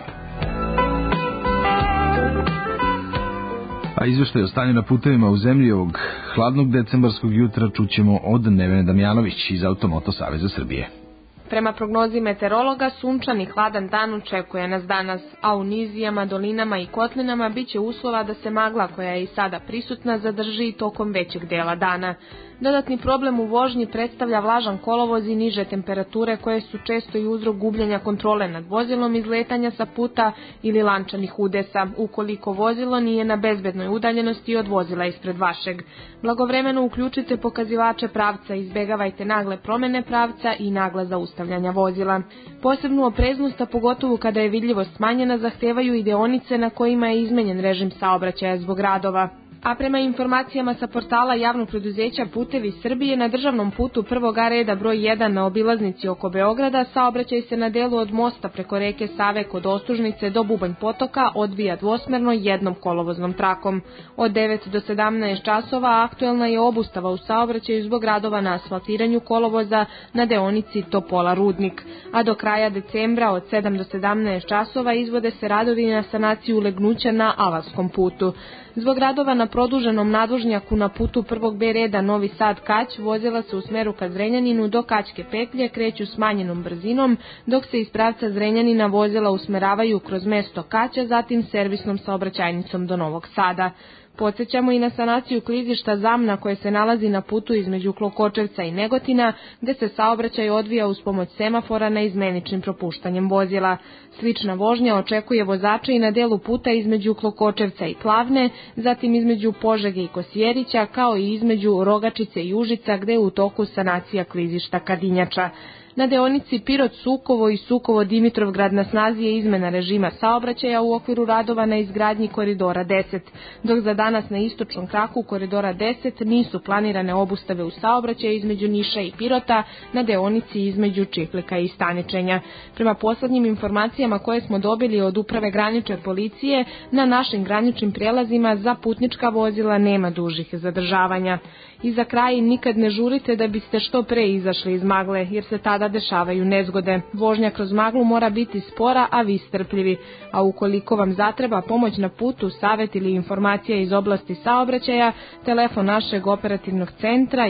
A izveštaj o stanju na putevima u zemlji ovog hladnog decembarskog jutra čućemo od Nevene Damjanović iz Automoto Saveza Srbije. Prema prognozi meteorologa, sunčan i hladan dan očekuje nas danas, a u nizijama, dolinama i kotlinama biće uslova da se magla koja je i sada prisutna zadrži tokom većeg dela dana. Dodatni problem u vožnji predstavlja vlažan kolovoz i niže temperature koje su često i uzrok gubljenja kontrole nad vozilom, izletanja sa puta ili lančanih udesa, ukoliko vozilo nije na bezbednoj udaljenosti od vozila ispred vašeg. Blagovremeno uključite pokazivače pravca, izbegavajte nagle promene pravca i nagla zaustavljanja vozila. Posebnu opreznost, a pogotovo kada je vidljivost smanjena, zahtevaju i deonice na kojima je izmenjen režim saobraćaja zbog radova. A prema informacijama sa portala javnog preduzeća Putevi Srbije, na državnom putu prvog A reda broj 1 na obilaznici oko Beograda saobraćaj se na delu od mosta preko reke Save kod Ostužnice do Bubanj potoka odvija dvosmerno jednom kolovoznom trakom. Od 9 do 17 časova aktuelna je obustava u saobraćaju zbog radova na asfaltiranju kolovoza na deonici Topola Rudnik, a do kraja decembra od 7 do 17 časova izvode se radovi na sanaciju legnuća na Avalskom putu. Zbog radova na produženom nadvožnjaku na putu prvog B reda Novi Sad-Kać, vozila se u smeru ka Zrenjaninu do Kaćke petlje kreću smanjenom brzinom, dok se iz pravca Zrenjanina vozila usmeravaju kroz mesto Kaća, zatim servisnom saobraćajnicom do Novog Sada. Podsjećamo i na sanaciju klizišta Zamna koje se nalazi na putu između Klokočevca i Negotina, gde se saobraćaj odvija uz pomoć semafora na izmeničnim propuštanjem vozila. Slična vožnja očekuje vozače i na delu puta između Klokočevca i Plavne, zatim između Požege i Kosjerića, kao i između Rogačice i Užica, gde je u toku sanacija klizišta Kadinjača. Na deonici Pirot-Sukovo i Sukovo-Dimitrovgrad na snazi je izmena režima saobraćaja u okviru radova na izgradnji koridora 10, dok za danas na istočnom kraku koridora 10 nisu planirane obustave u saobraćaju između Niša i Pirota na deonici između Čiklika i Staničenja. Prema poslednjim informacijama koje smo dobili od Uprave granične policije, na našim graničnim prelazima za putnička vozila nema dužih zadržavanja. I za kraj, nikad ne žurite da biste što pre izašli iz magle, jer se tada dešavaju nezgode. Vožnja kroz maglu mora biti spora, a vi strpljivi. A ukoliko vam zatreba pomoć na putu, savjet ili informacija iz oblasti saobraćaja, telefon našeg operativnog centra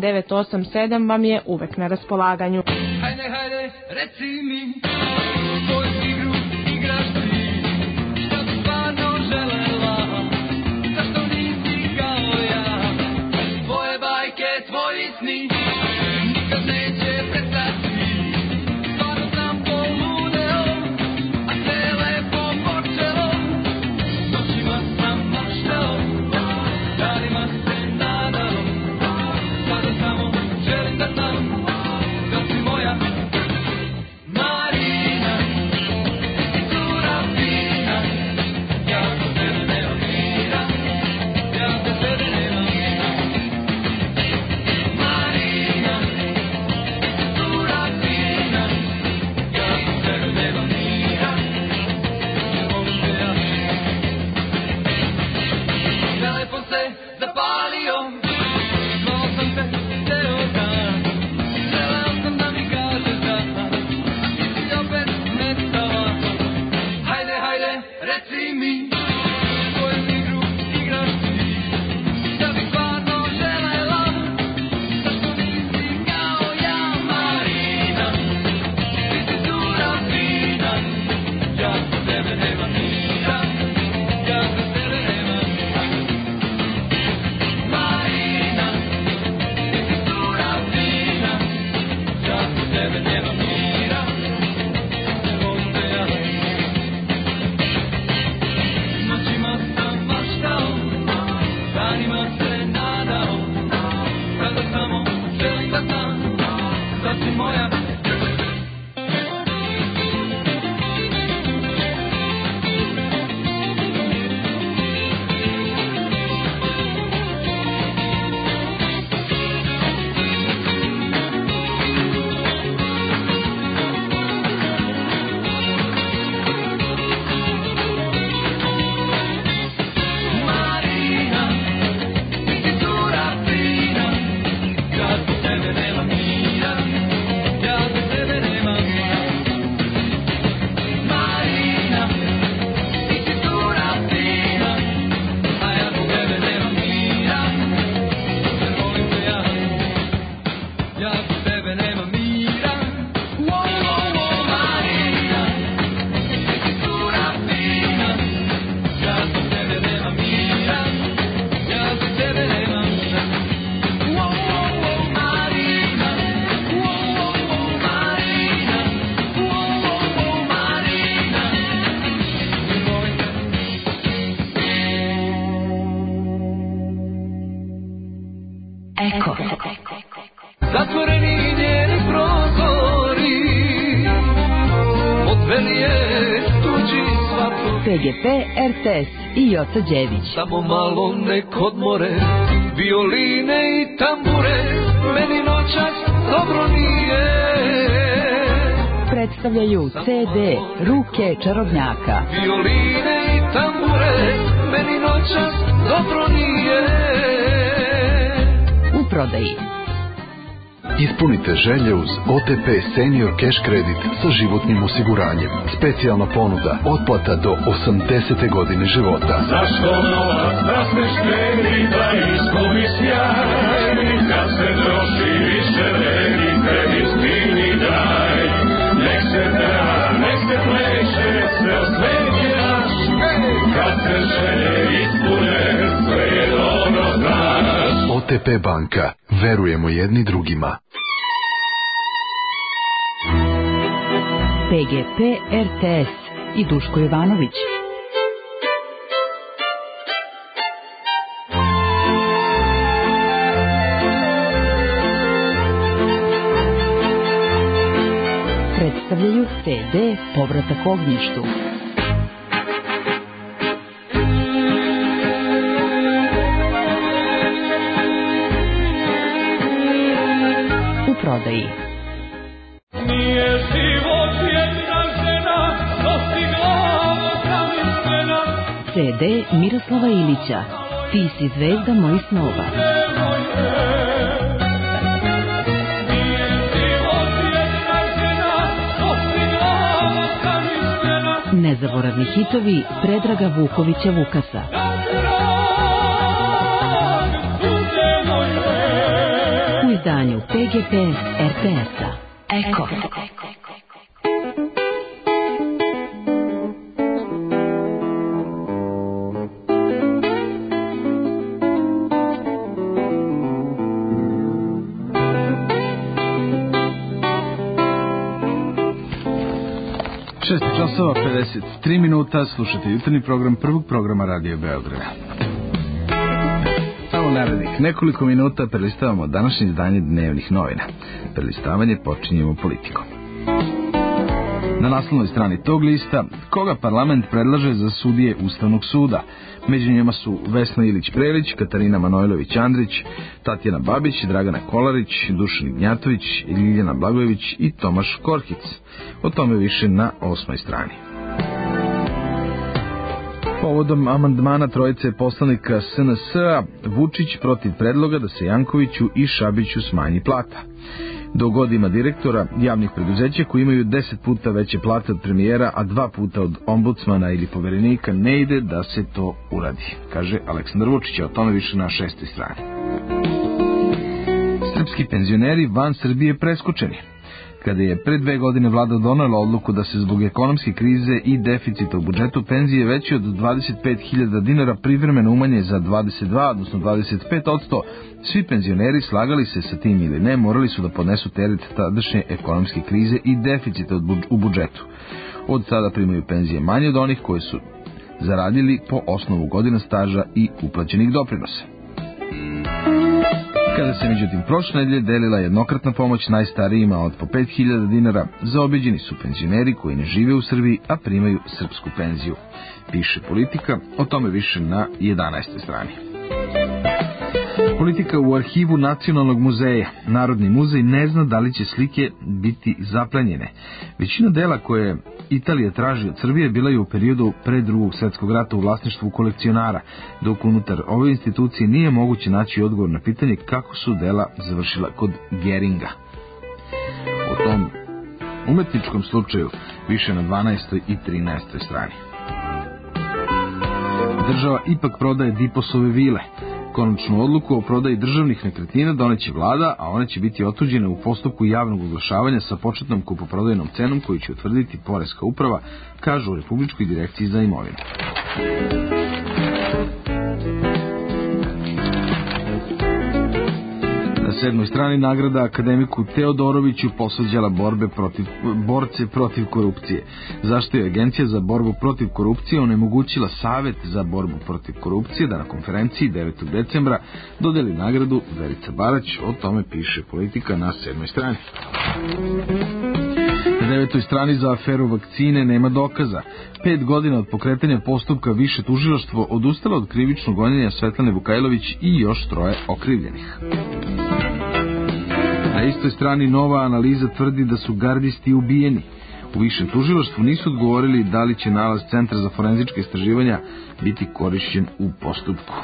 1987 vam je uvek na raspolaganju. Hajde, reci mi, koju igru igraš ti, šta bi stvarno želela, zašto nisi kao ja, tvoje bajke, tvoji sni, nikad neće prestati, stvarno sam poludeo, a sve je lepo počelo, noćima sam maštao, danima se nadao, sada samo želim da znam, da si moja Marina. Eko. Zatvoreni njeni prozori, odveli je tuđi svatlo. PGP, RTS i Joca Đević. Samo malo nek odmore, violine i tambure, meni noćas dobro nije. Predstavljaju CD Ruke čarobnjaka. Violine i tambure, meni noćas dobro nije. U prodaji. Ispunite želje uz OTP Senior Cash Credit sa životnim osiguranjem. Specijalna ponuda, otplata do 80. godine života. Zašto novac da se štedi, da izgubi sjaj, kad se troši više vredi, kredit stigne daj. Nek se da, nek se pleše, sve osveti naš, kad se želje ispune, sve je dobro znaš. OTP banka, verujemo jedni drugima. PGP, RTS i Duško Jovanović. Predstavljaju CD Povratak ognjištu. U prodaji. Nije život jedna žena, nosi glavu zamišljena. CD Miroslava Ilića. Ti si zvezda mojih snova. Nezaboravni hitovi Predraga Vukovića Vukasa. U izdanju PGP RTS-a. Eko. Časova 53 minuta, slušate jutarnji program prvog programa Radio Beograda. A u narednih nekoliko minuta prelistavamo današnje izdanje dnevnih novina. Prelistavanje počinjemo politikom. Na naslovnoj strani tog lista, koga parlament predlaže za sudije Ustavnog suda? Među njima su Vesna Ilić-Prelić, Katarina Manojlović-Andrić, Tatjana Babić, Dragana Kolarić, Dušan Ignjatović, Ljiljana Blagojević i Tomaš Korhic. O tome više na 8. strani. Povodom amandmana trojice poslanika SNS-a, Vučić protiv predloga da se Jankoviću i Šabiću smanji plata. Dok god ima direktora javnih preduzeća koji imaju 10 puta veće plate od premijera, a 2 puta od ombudsmana ili poverenika, ne ide da se to uradi, kaže Aleksandar Vučić, o tome više na 6. strani. Srpski penzioneri van Srbije preskočeni. Kada je pre 2 godine vlada donela odluku da se zbog ekonomske krize i deficita u budžetu penzije veće od 25.000 dinara privremeno umanje za 22, odnosno 25%, svi penzioneri, slagali se sa tim ili ne, morali su da podnesu teret tadašnje ekonomske krize i deficita u budžetu. Od tada primaju penzije manje od onih koje su zaradili po osnovu godina staža i uplaćenih doprinosa. Kada se međutim prošle nedelje delila jednokratna pomoć najstarijima od po 5.000 dinara, zaobiđeni su penzioneri koji ne žive u Srbiji, a primaju srpsku penziju. Piše Politika, o tome više na 11. strani. Politika u arhivu Nacionalnog muzeja. Narodni muzej ne zna da li će slike biti zaplenjene. Većina dela koje Italija traži od Srbije bila je u periodu pre Drugog svjetskog rata u vlasništvu kolekcionara, dok unutar ove institucije nije moguće naći odgovor na pitanje kako su dela završila kod Geringa. O tom umetničkom slučaju više na 12. i 13. strani. Država ipak prodaje Diposove vile. Konačnu odluku o prodaji državnih nekretnina doneće vlada, a one će biti otuđene u postupku javnog oglašavanja sa početnom kupoprodajnom cenom koju će utvrditi Poreska uprava, kažu u Republičkoj direkciji za imovinu. 7. strani nagrada akademiku Teodoroviću posveđala borce protiv korupcije. Zašto je Agencija za borbu protiv korupcije onemogućila Savet za borbu protiv korupcije da na konferenciji 9. decembra dodeli nagradu Verica Barać, o tome piše Politika na 7. strani. Na 9. strani za aferu vakcine nema dokaza. 5 godina od pokretanja postupka više tužilaštvo odustalo od krivičnog gonjenja Svetlane Vukajlović i još 3 okrivljenih. Na istoj strani nova analiza tvrdi da su gardisti ubijeni. U višem tužilaštvu nisu odgovorili da li će nalaz Centra za forenzičke istraživanja biti korišćen u postupku.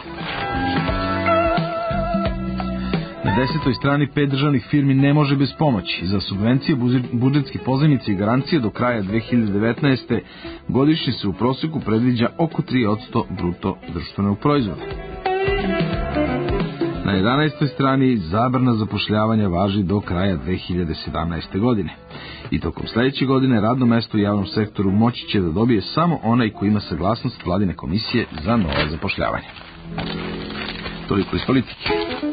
Na 10. strani 5 državnih firmi ne može bez pomoći. Za subvencije, budžetske pozajmice i garancije do kraja 2019. godišnje se u prosjeku predviđa oko 3% bruto društvenog proizvoda. Na 11. strani zabrana zapošljavanja važi do kraja 2017. godine. I tokom sljedeće godine radno mesto u javnom sektoru moći će da dobije samo onaj koji ima saglasnost vladine komisije za novo zapošljavanje. Toliko iz politike.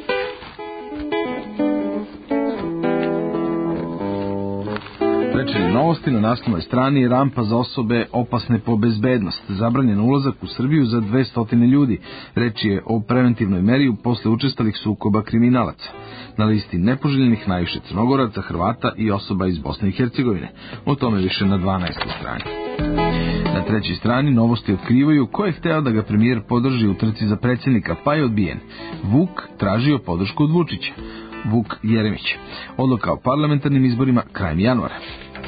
Večernje novosti na naslovnoj strani rampa za osobe opasne po bezbednost. Zabranjen ulazak u Srbiju za 200 ljudi. Reč je o preventivnoj meri posle učestalih sukoba kriminalaca. Na listi nepoželjenih najviše Crnogoraca, Hrvata i osoba iz Bosne i Hercegovine. O tome više na 12. strani. Na 3. strani novosti otkrivaju ko je hteo da ga premijer podrži u trci za predsjednika, pa je odbijen. Vuk tražio podršku od Vučića. Vuk Jeremić. Odluka o parlamentarnim izborima krajem januara.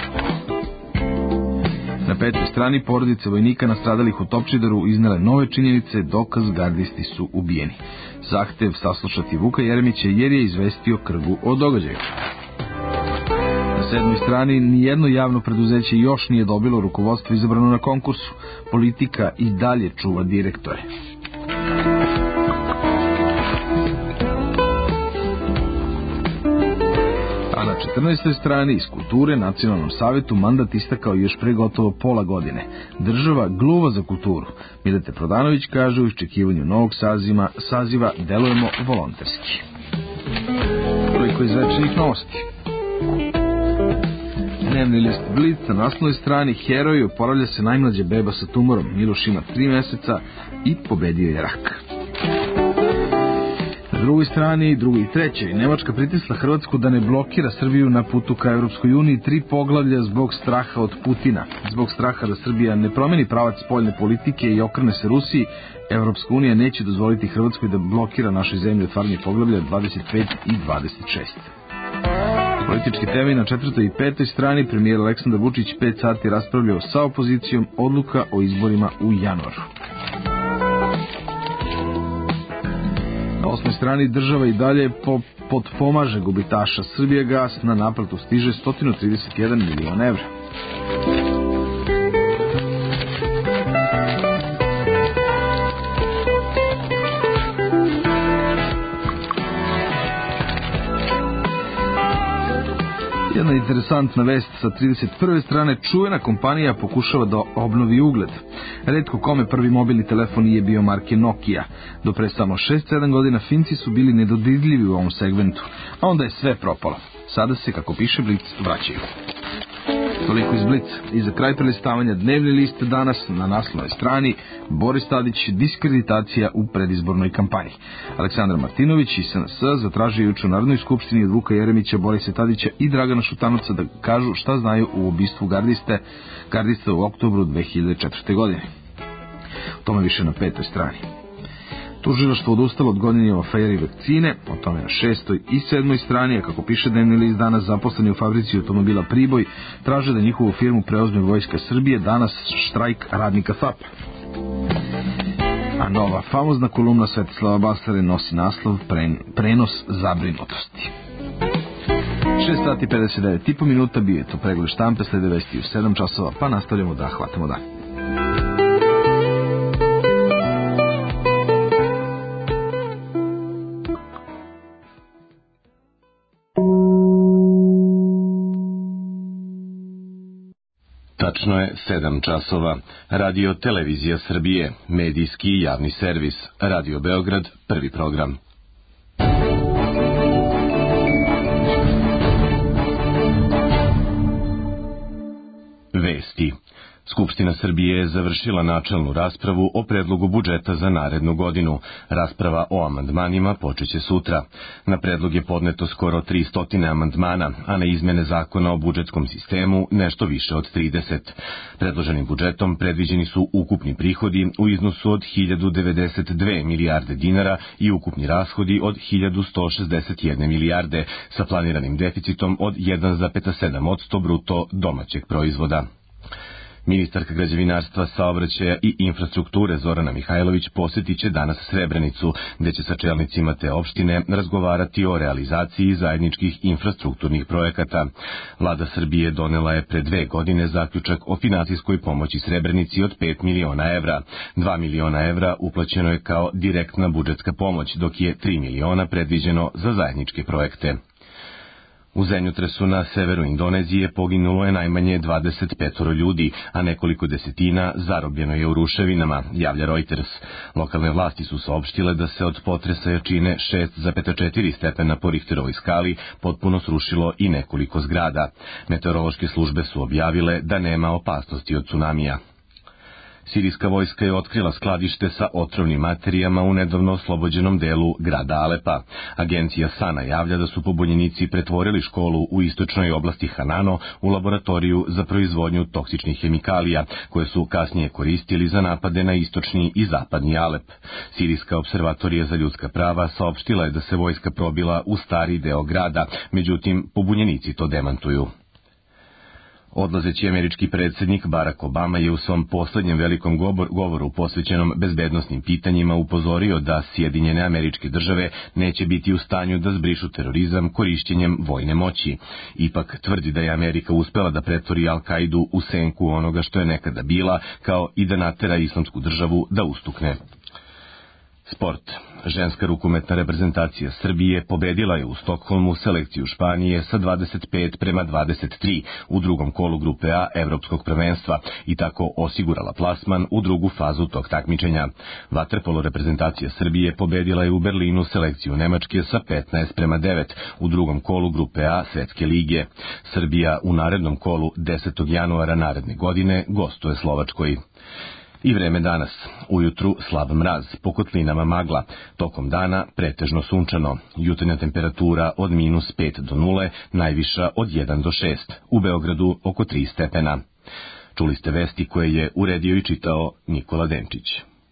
Na 5. strani porodice vojnika nastradalih u Topčideru iznele nove činjenice, dokaz gardisti su ubijeni. Zahtev saslušati Vuka Jeremića jer je izvestio Krgu o događaju. Na 7. strani nijedno javno preduzeće još nije dobilo rukovodstvo izabrano na konkursu. Politika i dalje čuva direktore. A na 14. strani iz kulture Nacionalnom savetu mandat istakao još pre gotovo pola godine. Država gluva za kulturu. Milete Prodanović kaže u iščekivanju novog saziva delujemo volonterski. Toliko iz večernjih novosti. Dnevni list Blic na naslovnoj strani heroj oporavlja se najmlađa beba sa tumorom. Miloš ima 3 meseca i pobedio je rak. Na drugoj strani, 2. i 3. Nemačka pritisla Hrvatsku da ne blokira Srbiju na putu ka Europskoj uniji 3 poglavlja zbog straha od Putina. Zbog straha da Srbija ne promeni pravac spoljne politike i okrene se Rusiji, Europska unija neće dozvoliti Hrvatskoj da blokira našoj zemlji otvaranje poglavlja 25 i 26. Političke teme na 4. i 5. strani premijer Aleksandar Vučić 5 sati raspravljao sa opozicijom odluka o izborima u januaru. Na 8. strani država i dalje potpomaže gubitaša. Srbijagas na naplatu stiže 131 milion evra. Jedna interesantna vest sa 31. strane, čuvena kompanija pokušava da obnovi ugled. Retko kome prvi mobilni telefon nije bio marke Nokia. Do pre samo 6-7 godina Finci su bili nedodirljivi u ovom segmentu, a onda je sve propalo. Sada se, kako piše Blic, vraćaju. Toliko iz Blica. I za kraj prelistavanja dnevni list danas na naslovnoj strani Boris Tadić diskreditacija u predizbornoj kampanji. Aleksandar Martinović i SNS zatražio juče u Narodnoj skupštini od Vuka Jeremića, Borisa Tadića i Dragana Šutanovca da kažu šta znaju u ubistvu gardista u oktobru 2004. godine. O tome više na 5. strani. Tužilaštvo odustalo od gonjenja u aferi vakcine, o tome na 6. i 7. strani, a kako piše dnevni list danas, zaposleni u fabrici automobila Priboj traže da njihovu firmu preuzme Vojska Srbije, danas štrajk radnika FAP-a. A nova famozna kolumna Svetislava Basare nosi naslov Prenos zabrinutosti. 6 sati 59,5 minuta, bio je to pregled štampe, slede vesti u 7 časova, pa nastavljamo da hvatamo dan. Tačno je 7 časova. Radio Televizija Srbije, medijski i javni servis. Radio Beograd, prvi program. Vesti. Skupština Srbije je završila načelnu raspravu o predlogu budžeta za narednu godinu. Rasprava o amandmanima počeće sutra. Na predlog je podneto skoro 300 amandmana, a na izmene zakona o budžetskom sistemu nešto više od 30. Predloženim budžetom predviđeni su ukupni prihodi u iznosu od 1092 milijarde dinara i ukupni rashodi od 1161 milijarde sa planiranim deficitom od 1,7% bruto domaćeg proizvoda. Ministarka građevinarstva, saobraćaja i infrastrukture Zorana Mihajlović posjetit će danas Srebrenicu, gde će sa čelnicima te opštine razgovarati o realizaciji zajedničkih infrastrukturnih projekata. Vlada Srbije donela je pre 2 godine zaključak o finansijskoj pomoći Srebrenici od 5 miliona evra. 2 miliona evra uplaćeno je kao direktna budžetska pomoć, dok je 3 miliona predviđeno za zajedničke projekte. U zemljotresu na severu Indonezije poginulo je najmanje 25 ljudi, a nekoliko desetina zarobljeno je u ruševinama, javlja Reuters. Lokalne vlasti su saopštile da se od potresa jačine 6,4 stepena po Richterovoj skali potpuno srušilo i nekoliko zgrada. Meteorološke službe su objavile da nema opasnosti od tsunamija. Sirijska vojska je otkrila skladište sa otrovnim materijama u nedavno oslobođenom delu grada Alepa. Agencija SANA javlja da su pobunjenici pretvorili školu u istočnoj oblasti Hanano u laboratoriju za proizvodnju toksičnih hemikalija, koje su kasnije koristili za napade na istočni i zapadni Alep. Sirijska observatorija za ljudska prava saopštila je da se vojska probila u stari deo grada, međutim pobunjenici to demantuju. Odlazeći američki predsjednik Barack Obama je u svom poslednjem velikom govoru posvećenom bezbednosnim pitanjima upozorio da Sjedinjene Američke Države neće biti u stanju da zbrišu terorizam korišćenjem vojne moći. Ipak tvrdi da je Amerika uspela da pretvori Al-Kaidu u senku onoga što je nekada bila, kao i da natera Islamsku državu da ustukne. Sport. Ženska rukometna reprezentacija Srbije pobedila je u Stokholmu selekciju Španije sa 25-23 u drugom kolu grupe A Evropskog prvenstva i tako osigurala plasman u drugu fazu tog takmičenja. Vaterpolo reprezentacija Srbije pobedila je u Berlinu selekciju Nemačke sa 15-9 u drugom kolu grupe A Svetske lige. Srbija u narednom kolu 10. januara naredne godine gostuje Slovačkoj. I vreme danas. Ujutru slab mraz, po kotlinama magla. Tokom dana pretežno sunčano. Jutarnja temperatura od -5 do 0, najviša od 1 do 6. U Beogradu oko 3 stepena. Čuli ste vesti koje je uredio i čitao Nikola Denčić.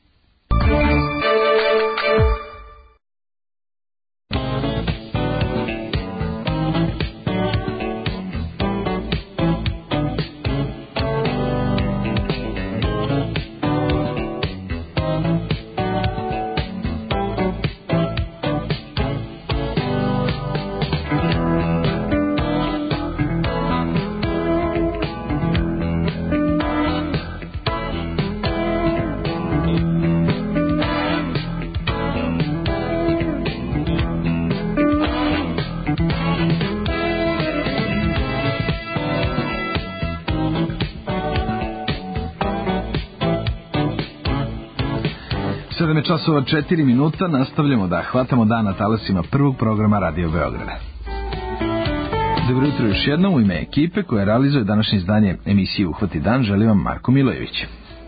Časova 4 minuta, nastavljamo da hvatamo dan na talasima prvog programa Radio Beograda. Dobro jutro još jednom, u ime ekipe koja realizuje današnje izdanje emisije Uhvati dan, želim vam Marko Milojević.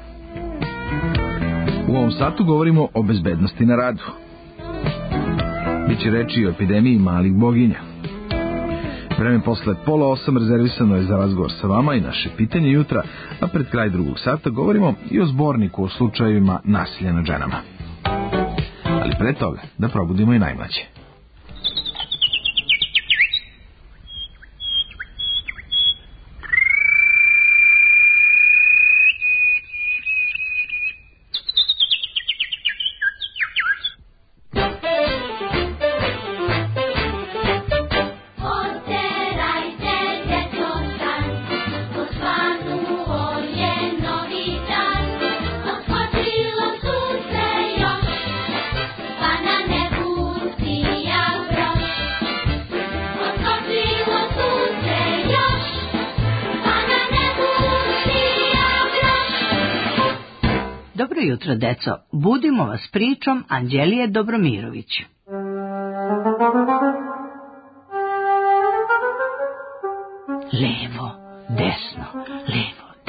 U ovom satu govorimo o bezbednosti na radu. Biće reči o epidemiji malih boginja. Vreme posle 7:30 rezervisano je za razgovor sa vama i naše pitanje jutra, a pred kraj drugog sata govorimo i o zborniku o slučajevima nasilja nad ženama. Ali pre toga da probudimo i najmlađe. Dobro jutro, deco. Budimo vas pričom Anđelije Dobromirović. Levo, desno, levo,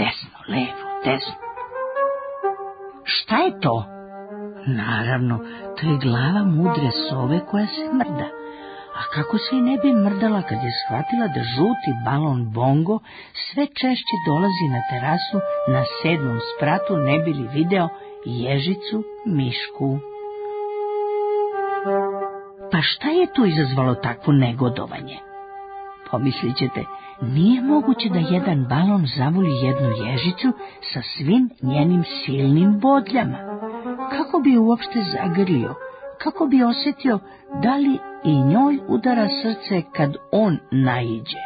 levo, desno. Šta je to? Naravno, to je glava mudre sove koja se mrda. A kako se i ne bi mrdala kad je shvatila da žuti balon Bongo sve češće dolazi na terasu na 7. spratu, ne bi li video ježicu Mišku. Pa šta je tu izazvalo takvo negodovanje? Pomislit ćete, nije moguće da jedan balon zavoli jednu ježicu sa svim njenim silnim bodljama. Kako bi uopšte zagrlio? Kako bi osjetio da li i njoj udara srce kad on naiđe?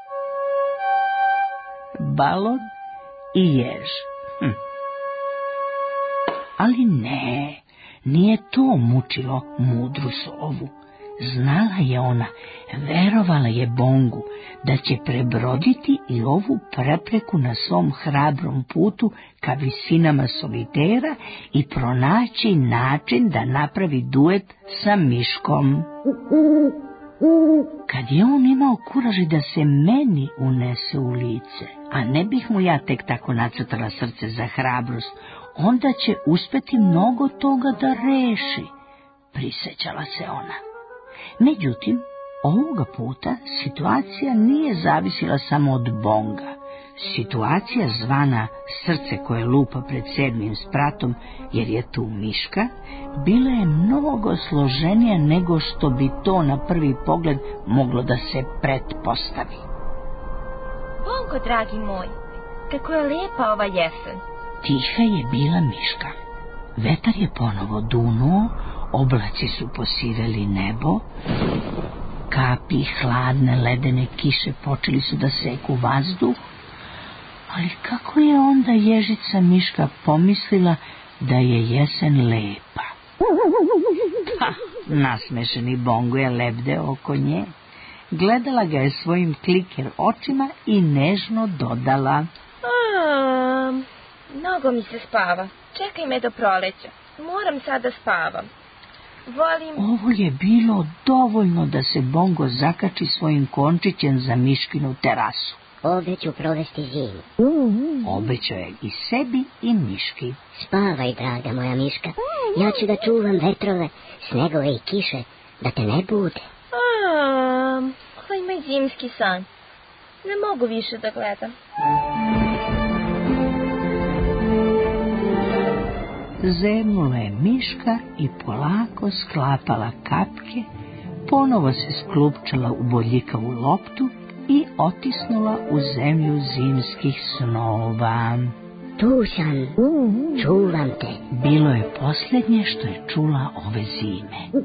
Balon i jež. Ali ne, nije to mučilo mudru sovu. Znala je ona, verovala je Bongu, da će prebroditi i ovu prepreku na svom hrabrom putu ka visinama solitera i pronaći način da napravi duet sa Miškom. Kad je on imao kuraži da se meni unese u lice, a ne bih mu ja tek tako nacrtala srce za hrabrost, onda će uspeti mnogo toga da reši, prisjećala se ona. Međutim, ovoga puta situacija nije zavisila samo od Bonga. Situacija zvana srce koje lupa pred 7. spratom, jer je tu Miška, bila je mnogo složenija nego što bi to na prvi pogled moglo da se pretpostavi. Bongo, dragi moj, kako je lepa ova jesen. Tiha je bila Miška. Vetar je ponovo dunuo, oblaci su posirali nebo, kapi hladne ledene kiše počeli su da seku vazduh, ali kako je onda ježica Miška pomislila da je jesen lepa? Ha, nasmešeni Bongo je lebdeo oko nje. Gledala ga je svojim kliker očima i nežno dodala: mnogo mi se spava. Čekaj me do proleća. Moram sada spavam. Ovo je bilo dovoljno da se Bongo zakači svojim končićem za Miškinu terasu. Ovdje ću provesti zimu. Obećao je i sebi i Miški. Spavaj, draga moja Miška. Ja ću da čuvam vetrove, snegove i kiše, da te ne bude. Ovo ima i zimski san. Ne mogu više da gledam. Zemnula je Miška i polako sklapala kapke, ponovo se sklupčala u bodljikavu loptu i otisnula u zemlju zimskih snova. Tu sam, čuvam te. Bilo je posljednje što je čula ove zime.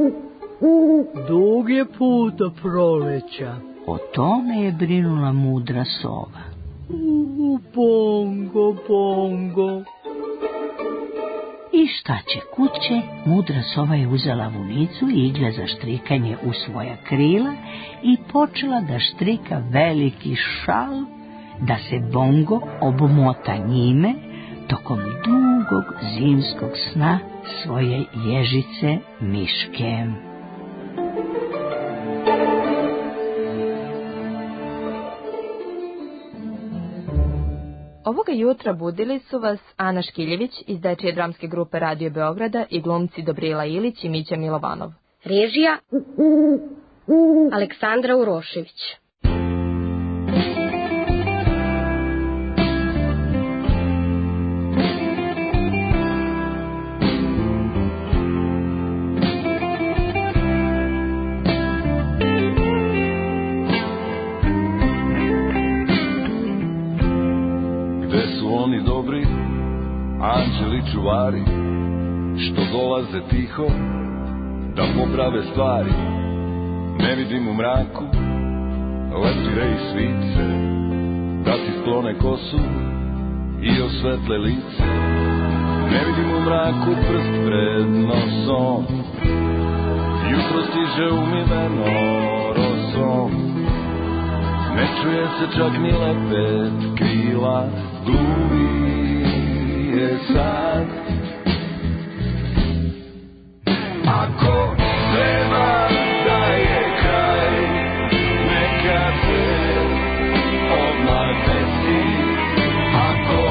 Dug je put do proleća. O tome je brinula mudra sova. Bongo, Bongo. I šta će kuće, mudra sova je uzela vunicu i igle za štrikanje u svoja krila i počela da štrika veliki šal, da se Bongo obmota njime tokom dugog zimskog sna svoje ježice Miške. Ovoga jutra budili su vas Ana Škiljević iz dečije dramske grupe Radio Beograda i glumci Dobrila Ilić i Mića Milovanov. Režija Aleksandra Urošević. Oni dobri anđeli čuvari što dolaze tiho da poprave stvari. Ne vidim u mraku leptire i svice da ti sklone kosu i osvetle lice. Ne vidim u mraku prst pred nosom, jutro stiže umiveno rosom. Ne čuje se čak ni lepet krila, gluvi je sad. Ako treba da je kraj, neka se odmah desi. Ako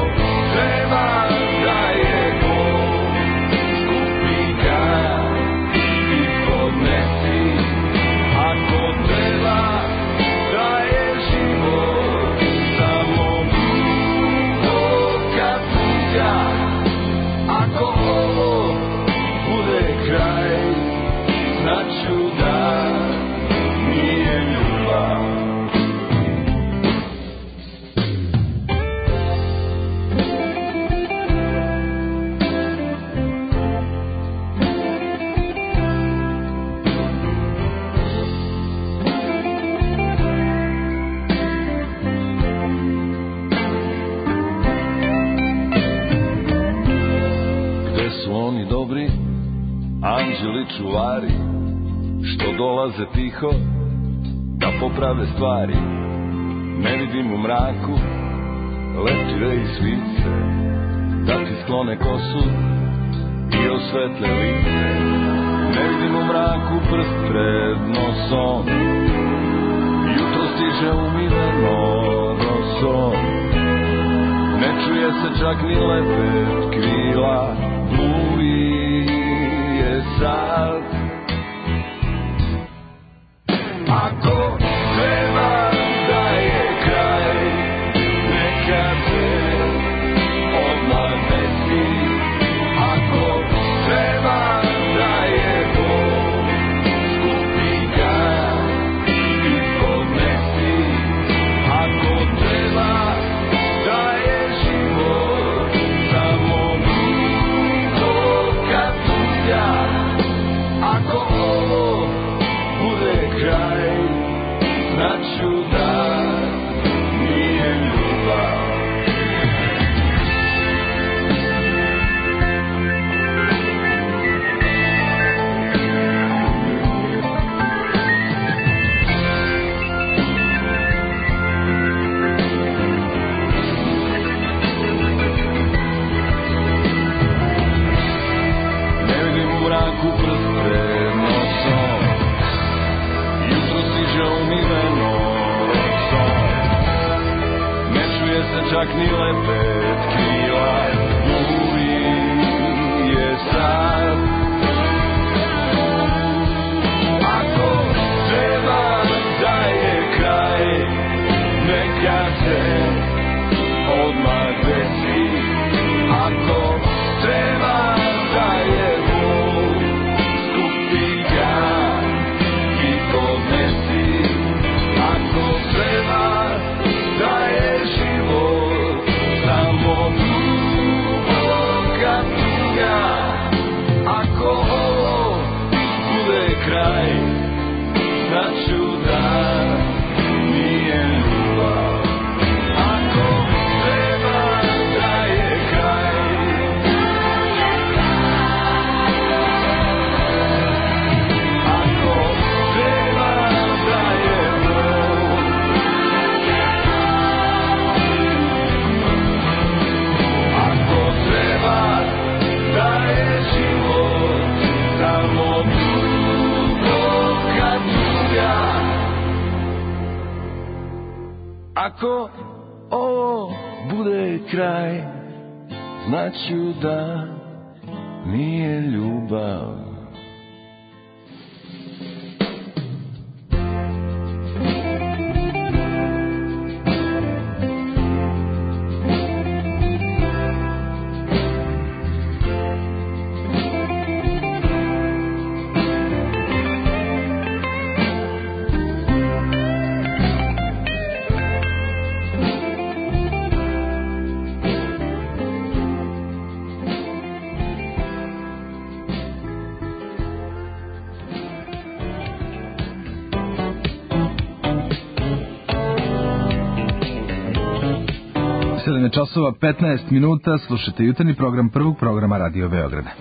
anđeli čuvari, što dolaze tiho da poprave stvari. Ne vidim u mraku leptire i svice, da ti sklone kosu i osvetle lice. Ne vidim u mraku prst pred nosom, jutro stiže umiveno rosom. Ne čuje se čak ni lepet krila, bluvi je sad. Ako treba da je kraj, neka se odmah desi. Ako treba da je bol, skupi ga i podnesi. Ako treba da je život samo dugo kad tuđa. Ako ovo bude kraj, znaću da nije ljubav. Ne vidim u mraku prst pred nosom, jutro stiže umiveno rosom. Ne čuje se čak ni lepet krila, bluvi je sad. Ako treba da je kraj, neka se odmah desi. Ako treba da je bol, skupi ga i podnesi. Ako treba da je život samo duboka tuga. Ako ovo bude kraj, znaću da nije ljubav. Ako treba da je kraj, ako treba da je bol, ako treba da je život samo duboka tuga. Ako ovo bude kraj, znaću da nije ljubav. Časova 15 minuta, slušate jutarnji program prvog programa Radio Beograda.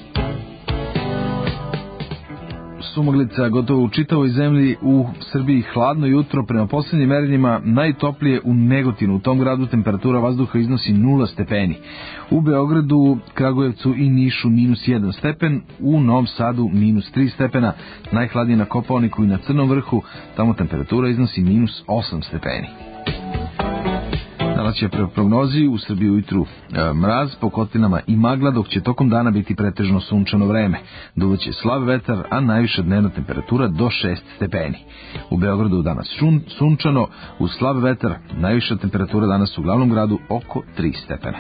Sumaglica gotovo u čitavoj zemlji, u Srbiji hladno jutro, prema posljednjim merenjima najtoplije u Negotinu. U tom gradu temperatura vazduha iznosi 0 stepeni. U Beogradu, Kragujevcu i Nišu -1 stepen, u Novom Sadu -3 stepena, najhladnije na Kopaoniku i na Crnom vrhu, tamo temperatura iznosi -8 stepeni. Danas će prema prognozi u Srbiji ujutru mraz, po kotlinama i magla, dok će tokom dana biti pretežno sunčano vreme. Duvaće slab vetar, a najviša dnevna temperatura do 6 stepeni. U Beogradu danas sunčano, uz slab vetar, najviša temperatura danas u glavnom gradu oko 3 stepena.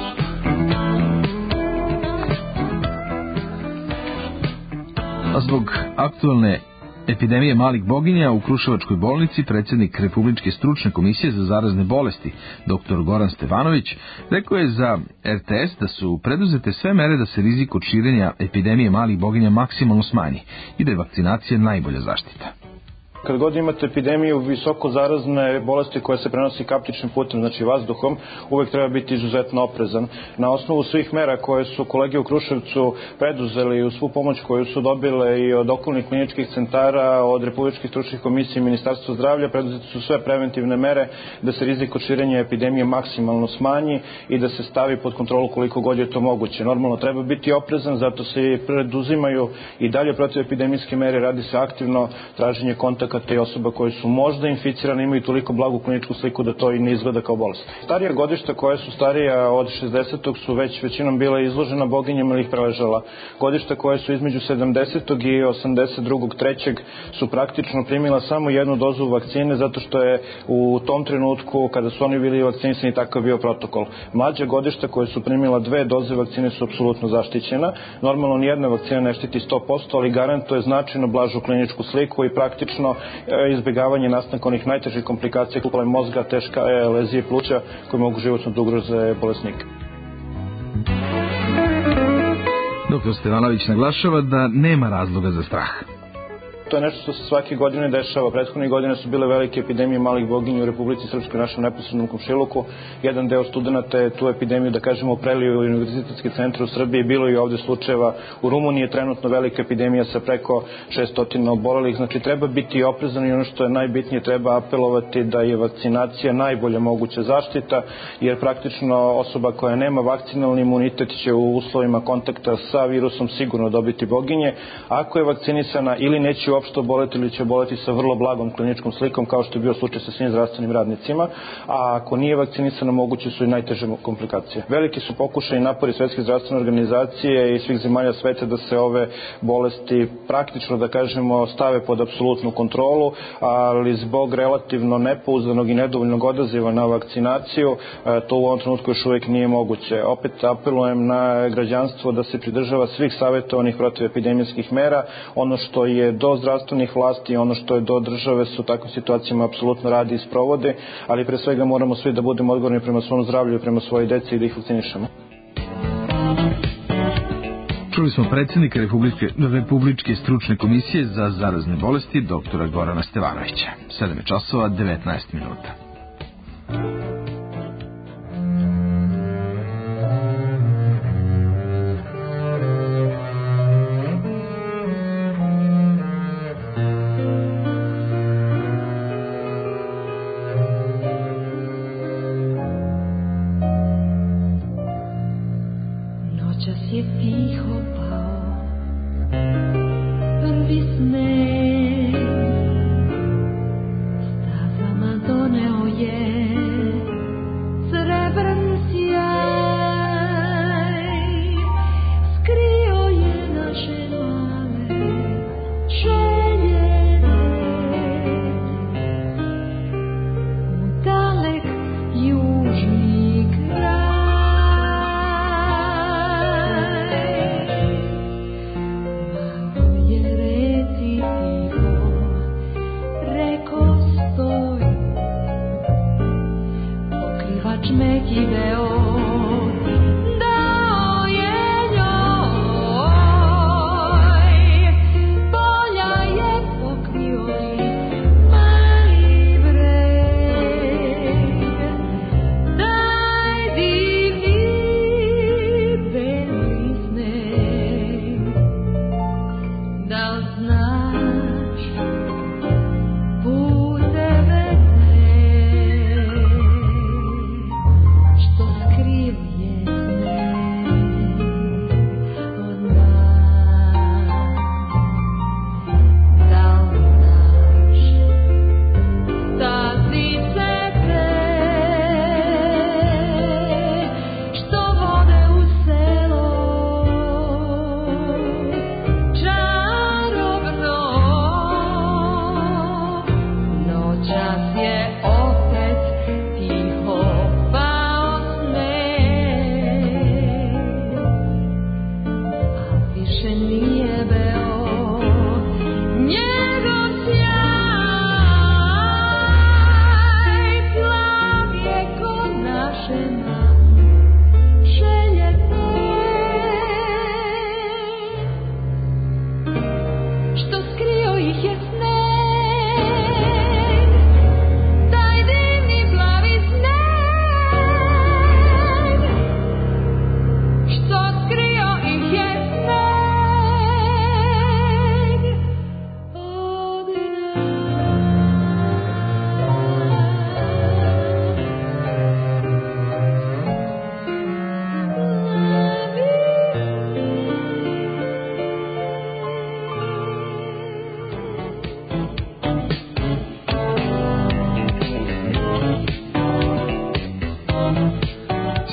A zbog aktualne epidemije malih boginja u Kruševačkoj bolnici, predsjednik Republičke stručne komisije za zarazne bolesti, dr. Goran Stevanović, rekao je za RTS da su preduzete sve mere da se rizik od širenja epidemije malih boginja maksimalno smanji i da je vakcinacija najbolja zaštita. Kad god imate epidemiju visoko zarazne bolesti koja se prenosi kaptičnim putem, znači vazduhom, uvek treba biti izuzetno oprezan. Na osnovu svih mera koje su kolege u Kruševcu preduzeli i u svu pomoć koju su dobile i od okolnih kliničkih centara, od Republičkih stručnih komisija i Ministarstva zdravlja, preduzete su sve preventivne mere da se rizik od širenja epidemije maksimalno smanji i da se stavi pod kontrolu koliko god je to moguće. Normalno treba biti oprezan, zato se i preduzimaju i dalje protivepidemijske mere, radi se aktivno traženje kontakata i osoba koje su možda inficirane, imaju toliko blagu kliničku sliku da to i ne izgleda kao bolest. Starija godišta koja su starija od 60. su već većinom bila izložena boginjama ili ih preležala. Godišta koje su između 70. i 82. 3. su praktično primila samo jednu dozu vakcine zato što je u tom trenutku kada su oni bili vakcinisani takav bio protokol. Mlađa godišta koje su primila 2 doze vakcine su apsolutno zaštićena. Normalno nijedna vakcina ne štiti 100%, ali garantuje značajno blažu kliničku sliku i praktično izbjegavanje nastanka onih najtežih komplikacija kupole mozga, teška lezije pluća koje mogu životno da ugroze bolesnika. Doktor Stevanović naglašava da nema razloga za strah. To je nešto što se svake godine dešava. Prethodne godine su bile velike epidemije malih boginja u Republici Srpskoj, našem neposrednom komšiluku. Jedan deo studenta je tu epidemiju, da kažemo, prelio u univerzitetski centar u Srbiji. Bilo i ovde slučajeva. U Rumuniji je trenutno velika epidemija sa preko 600 obolelih. Znači, treba biti oprezan i ono što je najbitnije, treba apelovati da je vakcinacija najbolja moguća zaštita, jer praktično osoba koja nema vakcinalni imunitet će u uslovima kontakta sa virusom sigurno dobiti boginje. Ako je vakcinisana ili neće uopšte oboleti ili će oboleti sa vrlo blagom kliničkom slikom, kao što je bio slučaj sa svim zdravstvenim radnicima, a ako nije vakcinisana moguće su i najteže komplikacije. Veliki su pokušaj i napori Svetske zdravstvene organizacije i svih zemalja sveta da se ove bolesti praktično, da kažemo, stave pod apsolutnu kontrolu, ali zbog relativno nepouzdanog i nedovoljnog odaziva na vakcinaciju to u ovom trenutku još uvijek nije moguće. Opet apelujem na građanstvo da se pridržava svih savjetovanih protivepidemijskih mera. Ono što je do zdravstvenih vlasti, ono što je do države su u takvim situacijama apsolutno radi i sprovode, ali pre svega moramo svi da budemo odgovorni prema svom zdravlju i prema svojoj deci i da ih vakcinišemo. Čuli smo predsjednika Republičke stručne komisije za zarazne bolesti, doktora Gorana Stevanovića. 7 časova, 19 minuta. Reci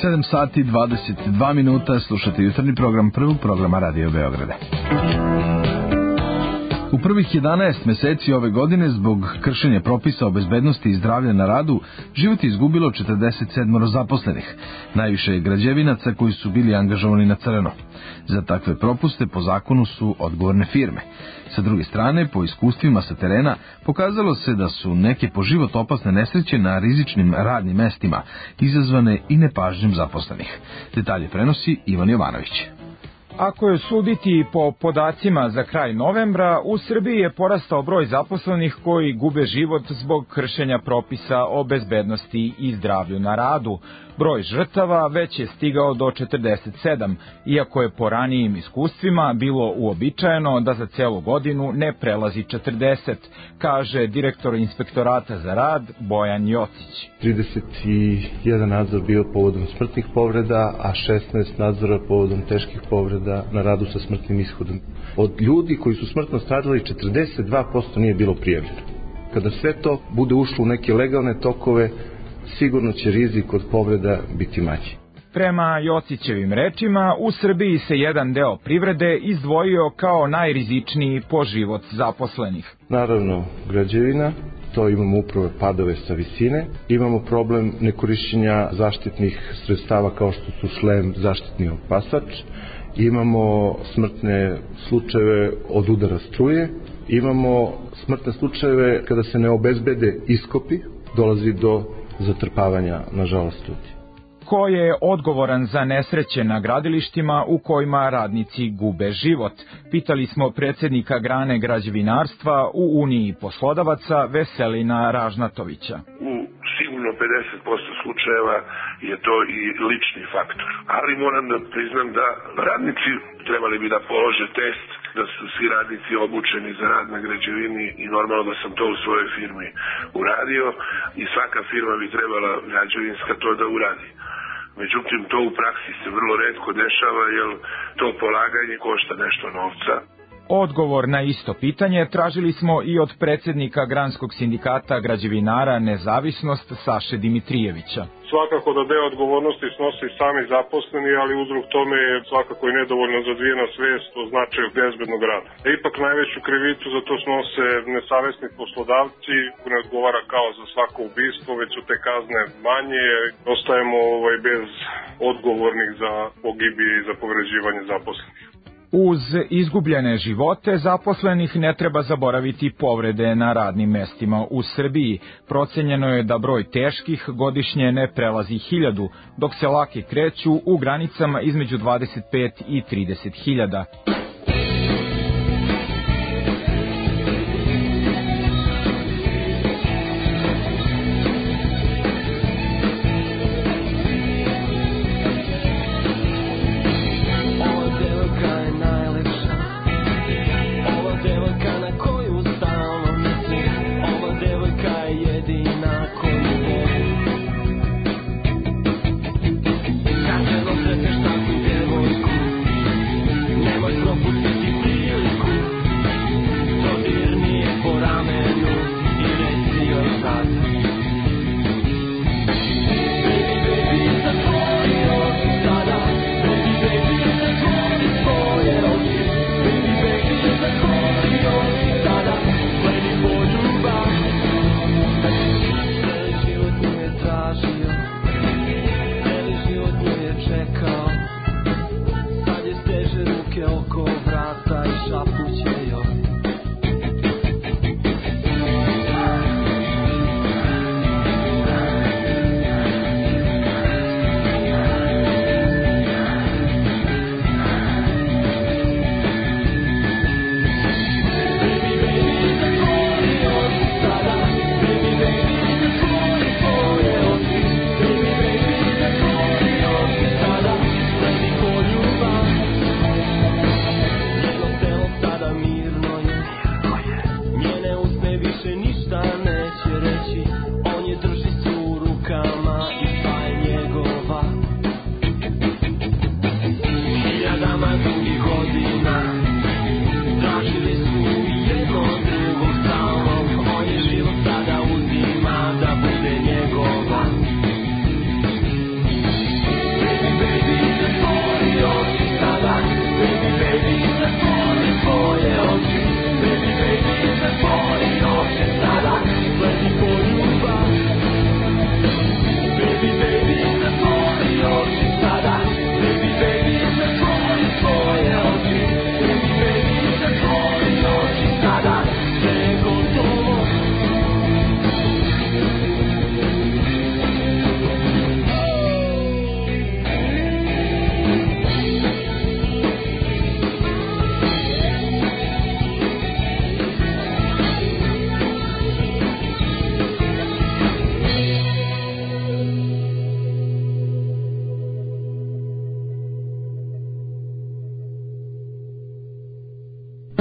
7 sati 22 minuta, slušate jutarnji program prvog programa Radio Beograda. U prvih 11 meseci ove godine zbog kršenja propisa o bezbednosti i zdravlja na radu život je izgubilo 47 zaposlenih. Najviše je građevinaca koji su bili angažovani na crno. Za takve propuste po zakonu su odgovorne firme. Sa druge strane, po iskustvima sa terena, pokazalo se da su neke po život opasne nesreće na rizičnim radnim mestima izazvane i nepažnjom zaposlenih. Detalje prenosi Ivan Jovanović. Ako je suditi po podacima za kraj novembra, u Srbiji je porastao broj zaposlenih koji gube život zbog kršenja propisa o bezbednosti i zdravlju na radu. Broj žrtava već je stigao do 47, iako je po ranijim iskustvima bilo uobičajeno da za celu godinu ne prelazi 40, kaže direktor inspektorata za rad Bojan Jocić. 31 nadzor bio povodom smrtnih povreda, a 16 nadzora povodom teških povreda na radu sa smrtnim ishodom. Od ljudi koji su smrtno stradali, 42% nije bilo prijavljeno. Kada sve to bude ušlo u neke legalne tokove, sigurno će rizik od povreda biti manji. Prema Jocićevim rečima, u Srbiji se jedan deo privrede izdvojio kao najrizičniji po život zaposlenih. Naravno, građevina, to imamo upravo padove sa visine, imamo problem nekorišćenja zaštitnih sredstava kao što su šlem, zaštitni opasač, imamo smrtne slučajeve od udara struje, imamo smrtne slučajeve kada se ne obezbede iskopi, dolazi do zatrpavanja, nažalost, ljudi. Ko je odgovoran za nesreće na gradilištima u kojima radnici gube život? Pitali smo predsjednika grane građevinarstva u Uniji poslodavaca Veselina Ražnatovića. U sigurno 50% slučajeva je to i lični faktor. Ali moram da priznam da radnici trebali bi da polože test, da su svi radnici obučeni za rad na građevini i normalno da sam to u svojoj firmi uradio i svaka firma bi trebala građevinska to da uradi. Međutim, to u praksi se vrlo retko dešava jer to polaganje košta nešto novca. Odgovor na isto pitanje tražili smo i od predsjednika Granskog sindikata građevinara Nezavisnost Saše Dimitrijevića. Svakako da deo odgovornosti snosi sami zaposleni, ali uzrok tome je svakako i nedovoljno zadvijena svest o značaju bezbednog rada. Ipak najveću krivicu za to snose nesavesni poslodavci, ne odgovara kao za svako ubistvo, već su te kazne manje, ostajemo bez odgovornih za pogibije i za povređivanje zaposlenih. Uz izgubljene živote zaposlenih ne treba zaboraviti povrede na radnim mestima u Srbiji. Procenjeno je da broj teških godišnje ne prelazi 1000, dok se laki kreću u granicama između 25 i 30.000.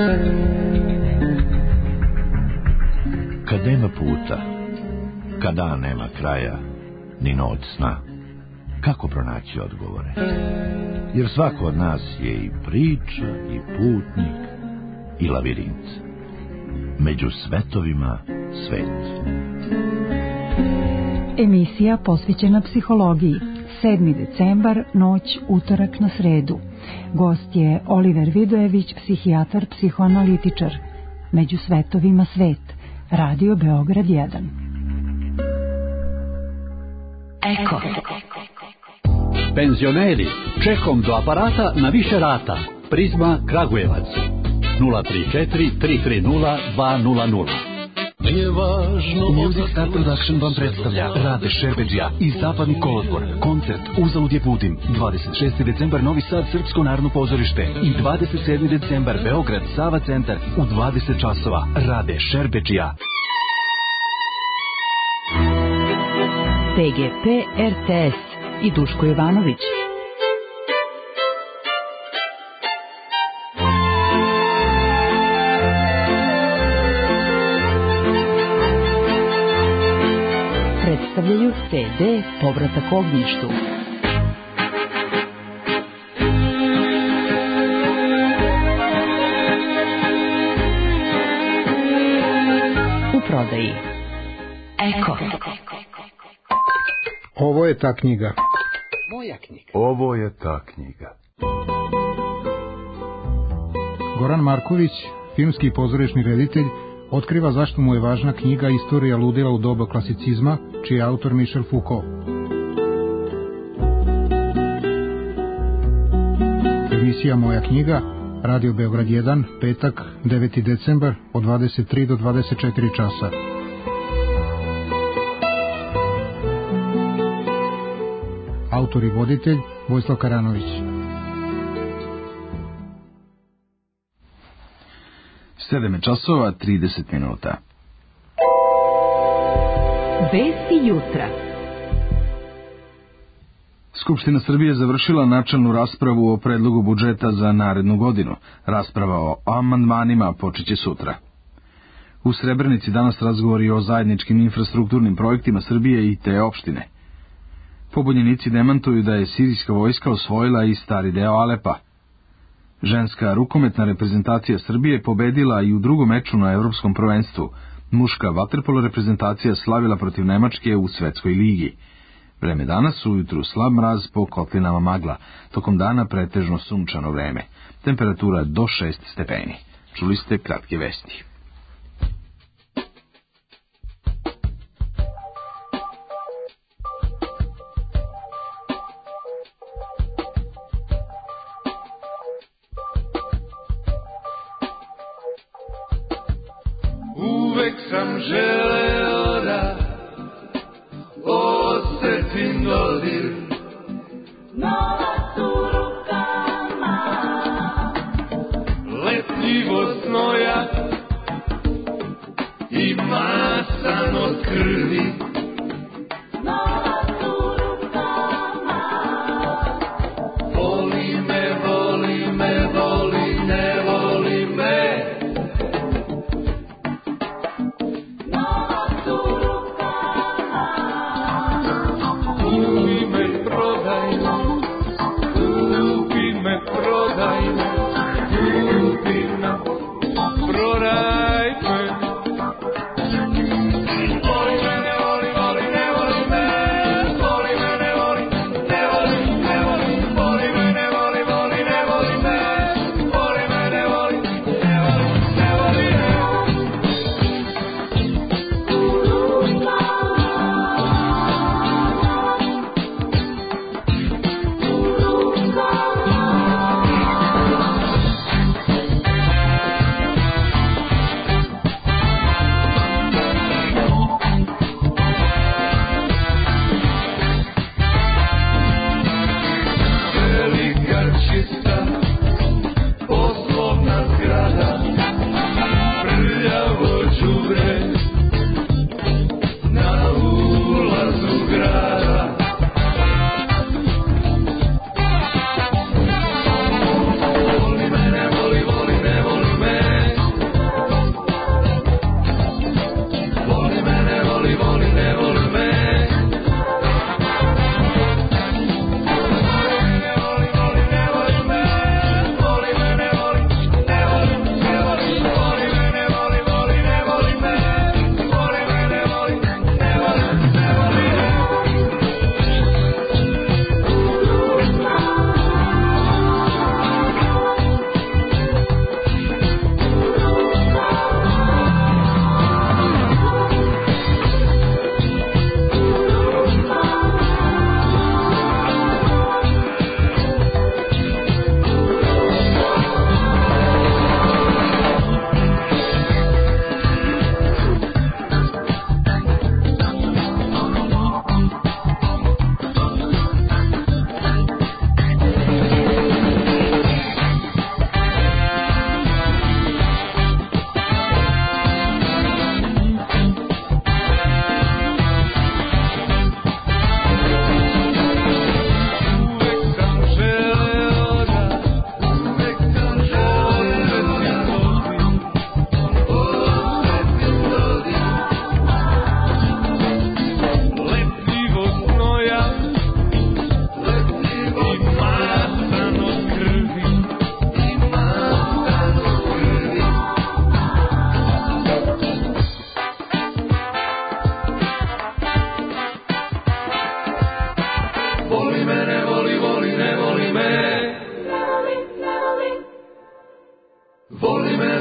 Kad nema puta, kad dan nema kraja, ni noć sna, kako pronaći odgovore? Jer svako od nas je i priča, i putnik, i lavirint. Među svetovima svet. Emisija posvećena psihologiji. 7. decembar, noć, utorak na sredu. Gost je Oliver Vidojević, psihijatar, psihoanalitičar. Među svetovima svet. Radio Beograd 1. Eko. Penzioneri, čekom do aparata na više rata. Prizma Kragujevac. 034 330 200. Music Star Production vam predstavlja Rade Šerbedžija i Zapadni kolodvor. Koncert Uzalud je putim. 26. decembar Novi Sad Srpsko narodno pozorište i 27. decembar Beograd Sava centar u 20 časova. Rade Šerbedžija. PGP RTS i Duško Jovanović. Predstavljaju CD Povratak ognjištu. U prodaji Eko. Ovo je ta knjiga. Moja knjiga. Ovo je ta knjiga. Goran Marković, filmski i pozorišni reditelj, otkriva zašto mu je važna knjiga Istorija ludila u doba klasicizma, čiji je autor Michel Foucault. Emisija Moja knjiga, Radio Beograd 1, petak, 9. decembar, od 23 do 24 časa. Autor i voditelj Vojislav Karanović. časova 30 minuta. Vesti jutra. Skupština Srbije završila načelnu raspravu o predlogu budžeta za narednu godinu. Rasprava o amandmanima počeće sutra. U Srebrenici danas razgovori o zajedničkim infrastrukturnim projektima Srbije i te opštine. Pobunjenici demantuju da je sirijska vojska osvojila i stari deo Alepa. Ženska rukometna reprezentacija Srbije pobedila i u drugom meču na Evropskom prvenstvu. Muška vaterpolo reprezentacija slavila protiv Nemačke u Svetskoj ligi. Vreme danas, ujutru slab mraz, po kotlinama magla. Tokom dana pretežno sunčano vreme. Temperatura do 6 stepeni. Čuli ste kratke vesti. Uvek sam želeo da osetim dodir novac u rukama, lepljivost znoja i masan od krvi. Novac u rukama, voli me, voli me, voli, ne voli me. Prodaj me, voli me,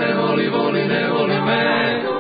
ne voli, voli, ne voli me.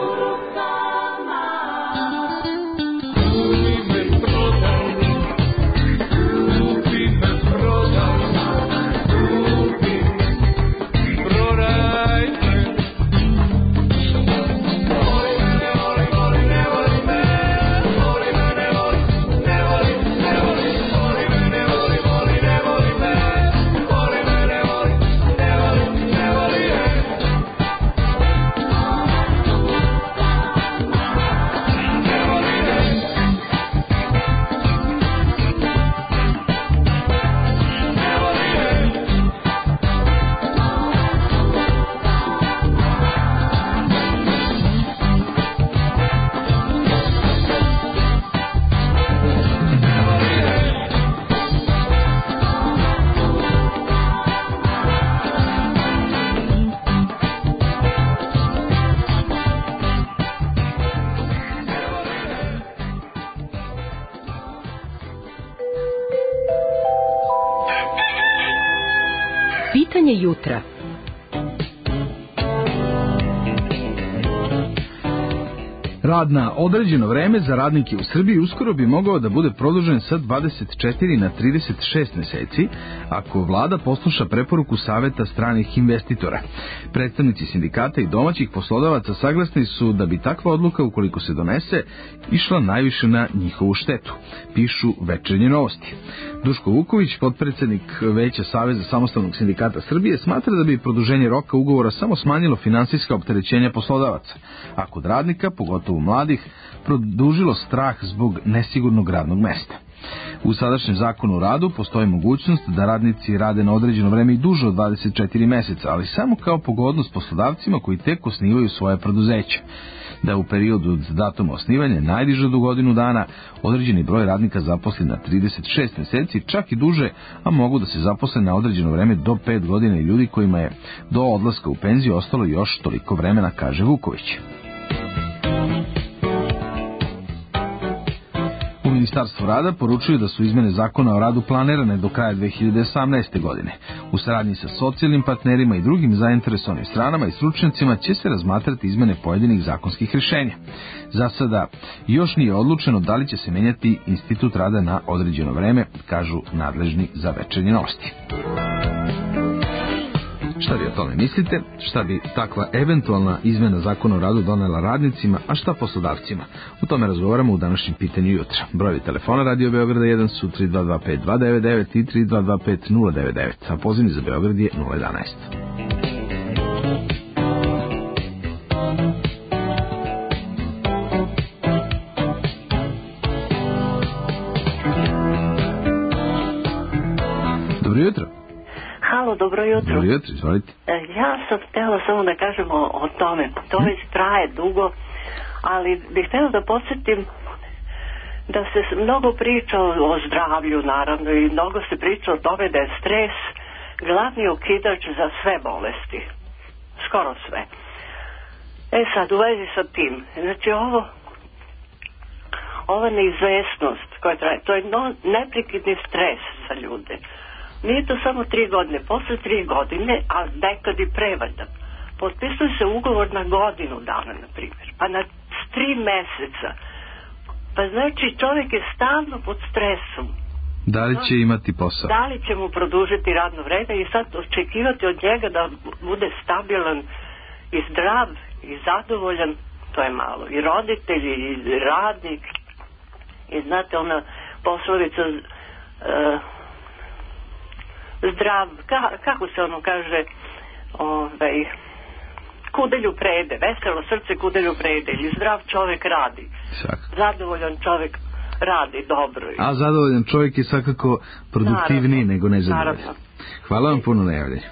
Pitanje jutra. Rad na određeno vreme za radnike u Srbiji uskoro bi mogao da bude produžen sa 24 na 36 meseci, ako vlada posluša preporuku Saveta stranih investitora. Predstavnici sindikata i domaćih poslodavaca saglasni su da bi takva odluka, ukoliko se donese, išla najviše na njihovu štetu, pišu Večernje novosti. Duško Vuković, potpredsednik Veća Saveza samostalnog sindikata Srbije, smatra da bi produženje roka ugovora samo smanjilo finansijska opterećenja poslodavaca, a kod radnika, pogotovo mladih, produžilo strah zbog nesigurnog radnog mesta. U sadašnjem zakonu o radu postoji mogućnost da radnici rade na određeno vreme i duže od 24 meseca, ali samo kao pogodnost poslodavcima koji tek osnivaju svoje preduzeće. Da u periodu od datuma osnivanja najdiže do godinu dana određeni broj radnika zaposli na 36 meseci, čak i duže, a mogu da se zaposle na određeno vreme do 5 godina i ljudi kojima je do odlaska u penziju ostalo još toliko vremena, kaže Vuković. U Ministarstvu rada poručuju da su izmene zakona o radu planirane do kraja 2018. godine. U saradnji sa socijalnim partnerima i drugim zainteresovanim stranama i stručnjacima će se razmatrati izmene pojedinih zakonskih rješenja. Za sada još nije odlučeno da li će se menjati institut rada na određeno vreme, kažu nadležni za Večernje novosti. Šta vi o tome mislite? Šta bi takva eventualna izmena zakona o radu donela radnicima, a šta poslodavcima? O tome razgovaramo u današnjem pitanju jutra. Brojevi telefona Radio Beograda 1 su 3225-299 i 3225-099, a pozivni za Beograd je 011. Dobro jutro. Halo, dobro jutro. Dobro jutro, izvolite. Ja sam htjela samo da kažemo o tome. To već traje dugo, ali bih htjela da podsjetim da se mnogo priča o zdravlju, naravno, i mnogo se priča o tome da je stres glavni okidač za sve bolesti. Skoro sve. Sad, u vezi sa tim, znači ova neizvesnost koja traje, to je neprekidni stres za ljude. Nije to samo 3 godine, posle 3 godine, a nekad i prevaljda. Potpisuje se ugovor na godinu dana, na primjer, pa na 3 meseca. Pa znači čovjek je stalno pod stresom. Da li će imati posao? Da li će mu produžiti radno vreme i sad očekivati od njega da bude stabilan i zdrav i zadovoljan, to je malo. I roditelji, i radnik, i znate ona poslovica... zdrav, kako se ono kaže, kudelju prede, veselo srce kudelju prede, ili zdrav čovjek radi. Zadovoljan čovjek radi dobro. A zadovoljan čovjek je svakako produktivniji nego nezadovoljan. Hvala vam puno na javljanju.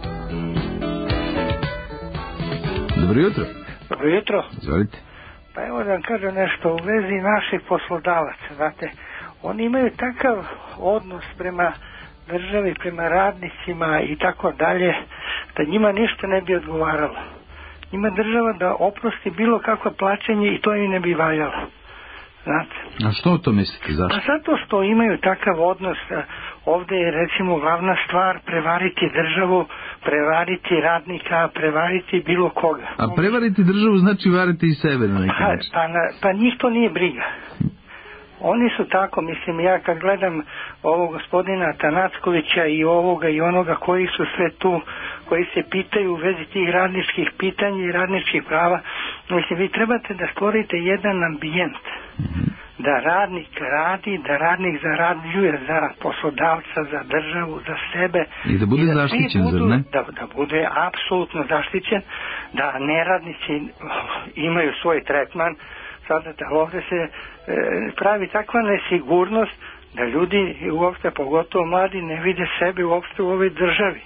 Dobro jutro. Dobro jutro. Izvolite. Pa evo da vam kažem nešto u vezi naših poslodavaca, znate, oni imaju takav odnos prema državi, prema radnicima i tako dalje, da njima ništa ne bi odgovaralo. Njima država da oprosti bilo kakvo plaćanje i to im ne bi valjalo. Znate. A što to mislite, zašto? Pa zato što imaju takav odnos. Ovdje je recimo glavna stvar prevariti državu, prevariti radnika, prevariti bilo koga. A prevariti državu znači variti i sebe na neki način. Pa njih to nije briga. Oni su tako, mislim, ja kad gledam ovog gospodina Tanackovića i ovoga i onoga koji su sve tu, koji se pitaju u vezi tih radničkih pitanja i radničkih prava, mislim, vi trebate da stvorite jedan ambijent, da radnik radi, da radnik zarađuje za poslodavca, za državu, za sebe. I da bude zaštićen, zar ne? Da bude apsolutno zaštićen, da neradnici imaju svoj tretman. Sada ovdje se pravi takva nesigurnost da ljudi uopšte, pogotovo mladi, ne vide sebe uopšte u ovoj državi.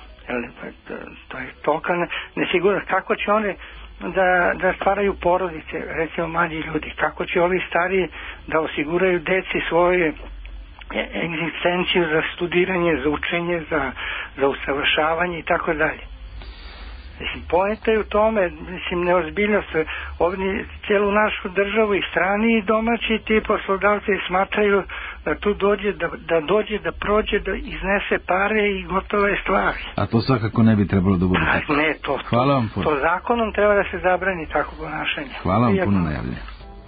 To je tolika nesigurnost. Kako će oni da stvaraju porodice, recimo mladi ljudi, kako će ovi stariji da osiguraju deci svoje egzistenciju za studiranje, za učenje, za usavršavanje i tako dalje. Mislim, poenta je u tome, mislim, neozbiljnost. Ovdje cijelu našu državu i strani i domaći ti poslodavci smatraju da tu dođe, da prođe, da iznese pare i gotove stvari. A to svakako ne bi trebalo da bude tako. Ne, Hvala vam puno. To zakonom treba da se zabrani tako ponašanje. Hvala vam puno na javljanje.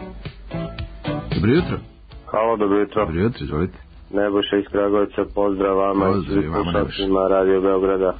Dobro jutro. Halo, dobro jutro. Dobro jutro, izvolite. Nebojša iz Kragujevca, pozdrav vama i slušacima Radio Beograda.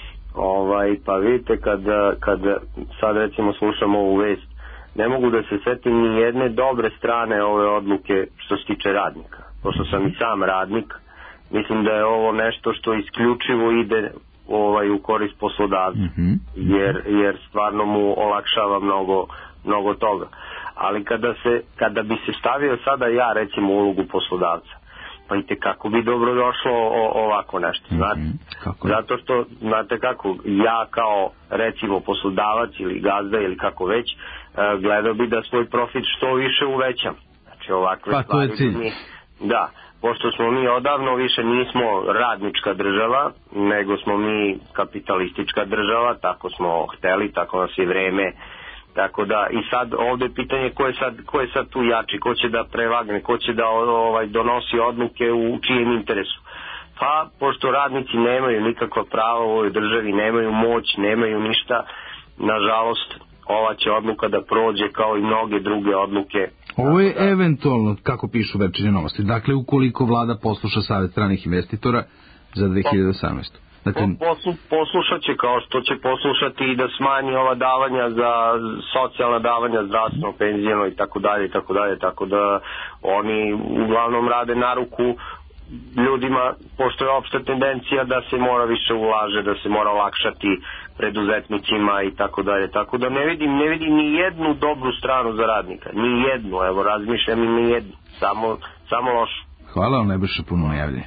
Pa vidite, kad sad recimo slušamo ovu vest, ne mogu da se setim ni jedne dobre strane ove odluke što se tiče radnika. Pošto sam i sam radnik, mislim da je ovo nešto što isključivo ide u korist poslodavca, jer stvarno mu olakšava mnogo toga. Ali kada bi se stavio sada ja recimo u ulogu poslodavca, pa i kako bi dobro došlo ovako nešto, znate? Zato što, znate kako, ja kao recimo poslodavac ili gazda ili kako već, gledao bi da svoj profit što više uvećam. Znači ovakve stvari. Pa to je cilj. Da, pošto smo mi odavno više nismo radnička država, nego smo mi kapitalistička država, tako smo hteli, tako nas je vreme. Tako da, i sad ovdje je pitanje ko je sad tu jači, ko će da prevagne, ko će da donosi odluke u čijem interesu. Pa, pošto radnici nemaju nikakva prava u ovoj državi, nemaju moć, nemaju ništa, nažalost, ova će odluka da prođe kao i mnoge druge odluke. Ovo je eventualno, kako pišu Večernje novosti, dakle ukoliko vlada posluša savjet stranih investitora za 2018. Dakle, poslušat će kao što će poslušati i da smanji ova davanja za socijalna davanja, zdravstveno, penzijeno i tako dalje, tako da oni uglavnom rade na ruku ljudima, pošto je opšta tendencija da se mora više ulaže, da se mora olakšati preduzetnicima i tako dalje, tako da ne vidim ni jednu dobru stranu za radnika, ni jednu, evo razmišljam i ni jednu, samo lošu. Hvala vam najbrže puno na javljanje.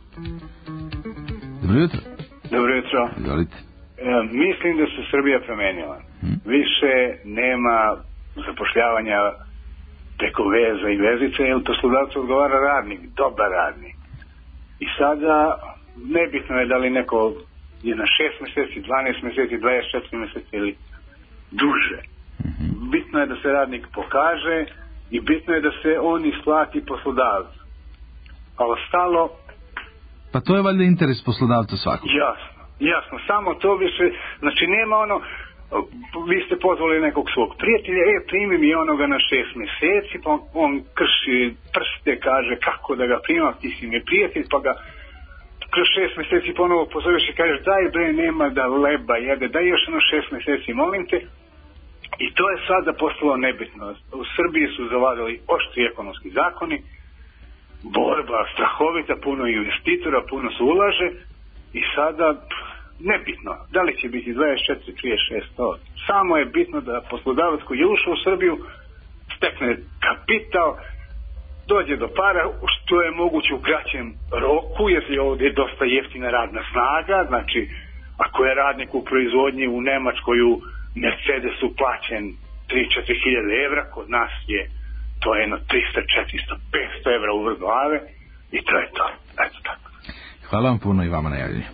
Dobro jutro. Dobro jutro. Izvolite. Mislim da se Srbija promenila. Više nema zapošljavanja preko veza i vezice, jer poslodavcu odgovara radnik, dobar radnik. I sada nebitno je da li neko je na 6 mjeseci, 12 mjeseci, 24 mjeseci ili duže. Bitno je da se radnik pokaže i bitno je da se on isplati poslodavcu. A ostalo... Pa to je valjda interes poslodavca svakog. Jasno, samo to više, znači nema ono, vi ste pozvali nekog svog prijatelja, primi mi onoga na 6 mjeseci, pa on krši prste, kaže kako da ga primam, ti si mi prijatelj, pa ga kroz 6 mjeseci ponovo pozoveš i kažeš daj bre, nema da leba jede, daj još ono 6 mjeseci, molim te. I to je sada postalo nebitno. U Srbiji su zavladali oštri ekonomski zakoni, borba strahovita, puno investitora, puno se ulaže i sada nebitno da li će biti 24, 36, 100. Samo je bitno da poslodavac koji je ušao u Srbiju stekne kapital, dođe do para što je moguće u kraćem roku, jer je ovdje dosta jeftina radna snaga. Znači ako je radnik u proizvodnji u Nemačkoj u Mercedesu plaćen 3-4 hiljade evra, kod nas je to je jedno 300, 400, 500 evra u vrh glave i to je to. Eto tako. Hvala vam puno i vama na javljenju.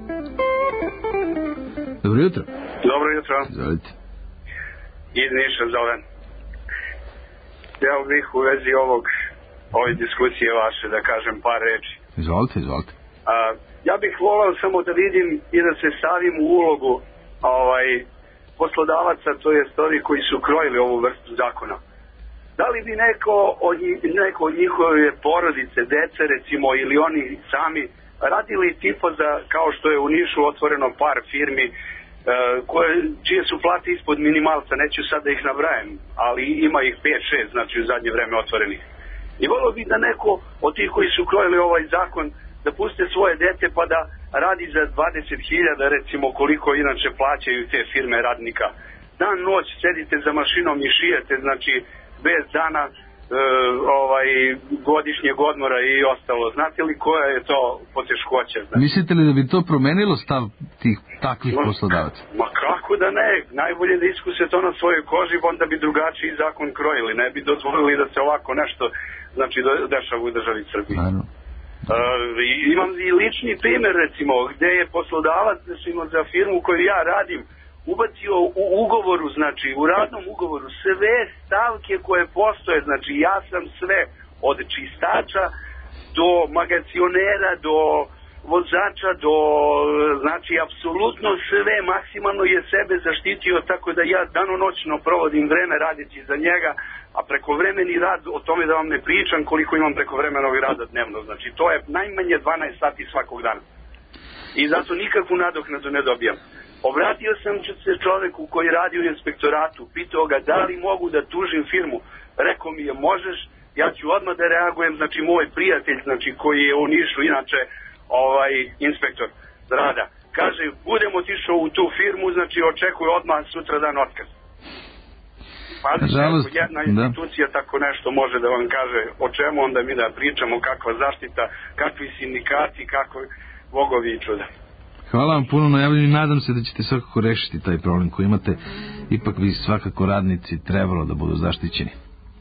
Dobro jutro. Dobro jutro. Izvolite. Iz Niša zovem. Ja bih u vezi ove diskusije vaše da kažem par reči. Izvolite. Ja bih volao samo da vidim i da se stavim u ulogu poslodavaca, to jest ovi koji su krojili ovu vrstu zakona. Da li bi neko od njihove porodice, dece recimo, ili oni sami radili tipa za, kao što je u Nišu otvoreno par firmi čije su plate ispod minimalca, neću sad da ih nabrajam, ali ima ih 5-6, znači u zadnje vreme otvorenih. I volio bi da neko od tih koji su krojili ovaj zakon da puste svoje dete pa da radi za 20.000 recimo koliko inače plaćaju te firme radnika. Dan noć sedite za mašinom i šijete, znači bez dana godišnjeg odmora i ostalo. Znate li koja je to poteškoća? Znači? Mislite li da bi to promenilo stav tih takvih poslodavaca? Ma kako da ne? Najbolje da iskuse to na svojoj koži, onda bi drugačiji zakon krojili. Ne bi dozvolili da se ovako nešto dešava u državi Srbiji. Imam i lični primjer recimo gde je poslodavac za firmu koju ja radim ubacio u ugovoru, znači u radnom ugovoru sve stavke koje postoje, znači ja sam sve od čistača do magacionera do vozača do, znači apsolutno sve, maksimalno je sebe zaštitio, tako da ja danonoćno provodim vreme radeći za njega, a prekovremeni rad, o tome da vam ne pričam koliko imam prekovremenog rada dnevno, znači to je najmanje 12 sati svakog dana i zato nikakvu nadoknadu ne dobijam. Obratio sam se čoveku koji radi u inspektoratu, pitao ga da li mogu da tužim firmu, rekao mi je možeš, ja ću odmah da reagujem, znači moj prijatelj, znači koji je u Nišu inače inspektor rada, kaže budem otišao u tu firmu, znači očekuje odmah sutra dan otkaz. Pazite, ako jedna institucija tako nešto može da vam kaže o čemu onda mi da pričamo, kakva zaštita, kakvi sindikati, kakvi bogovi i čuda. Hvala vam puno na javljanju i nadam se da ćete svakako rešiti taj problem koji imate. Ipak vi svakako radnici trebalo da budu zaštićeni.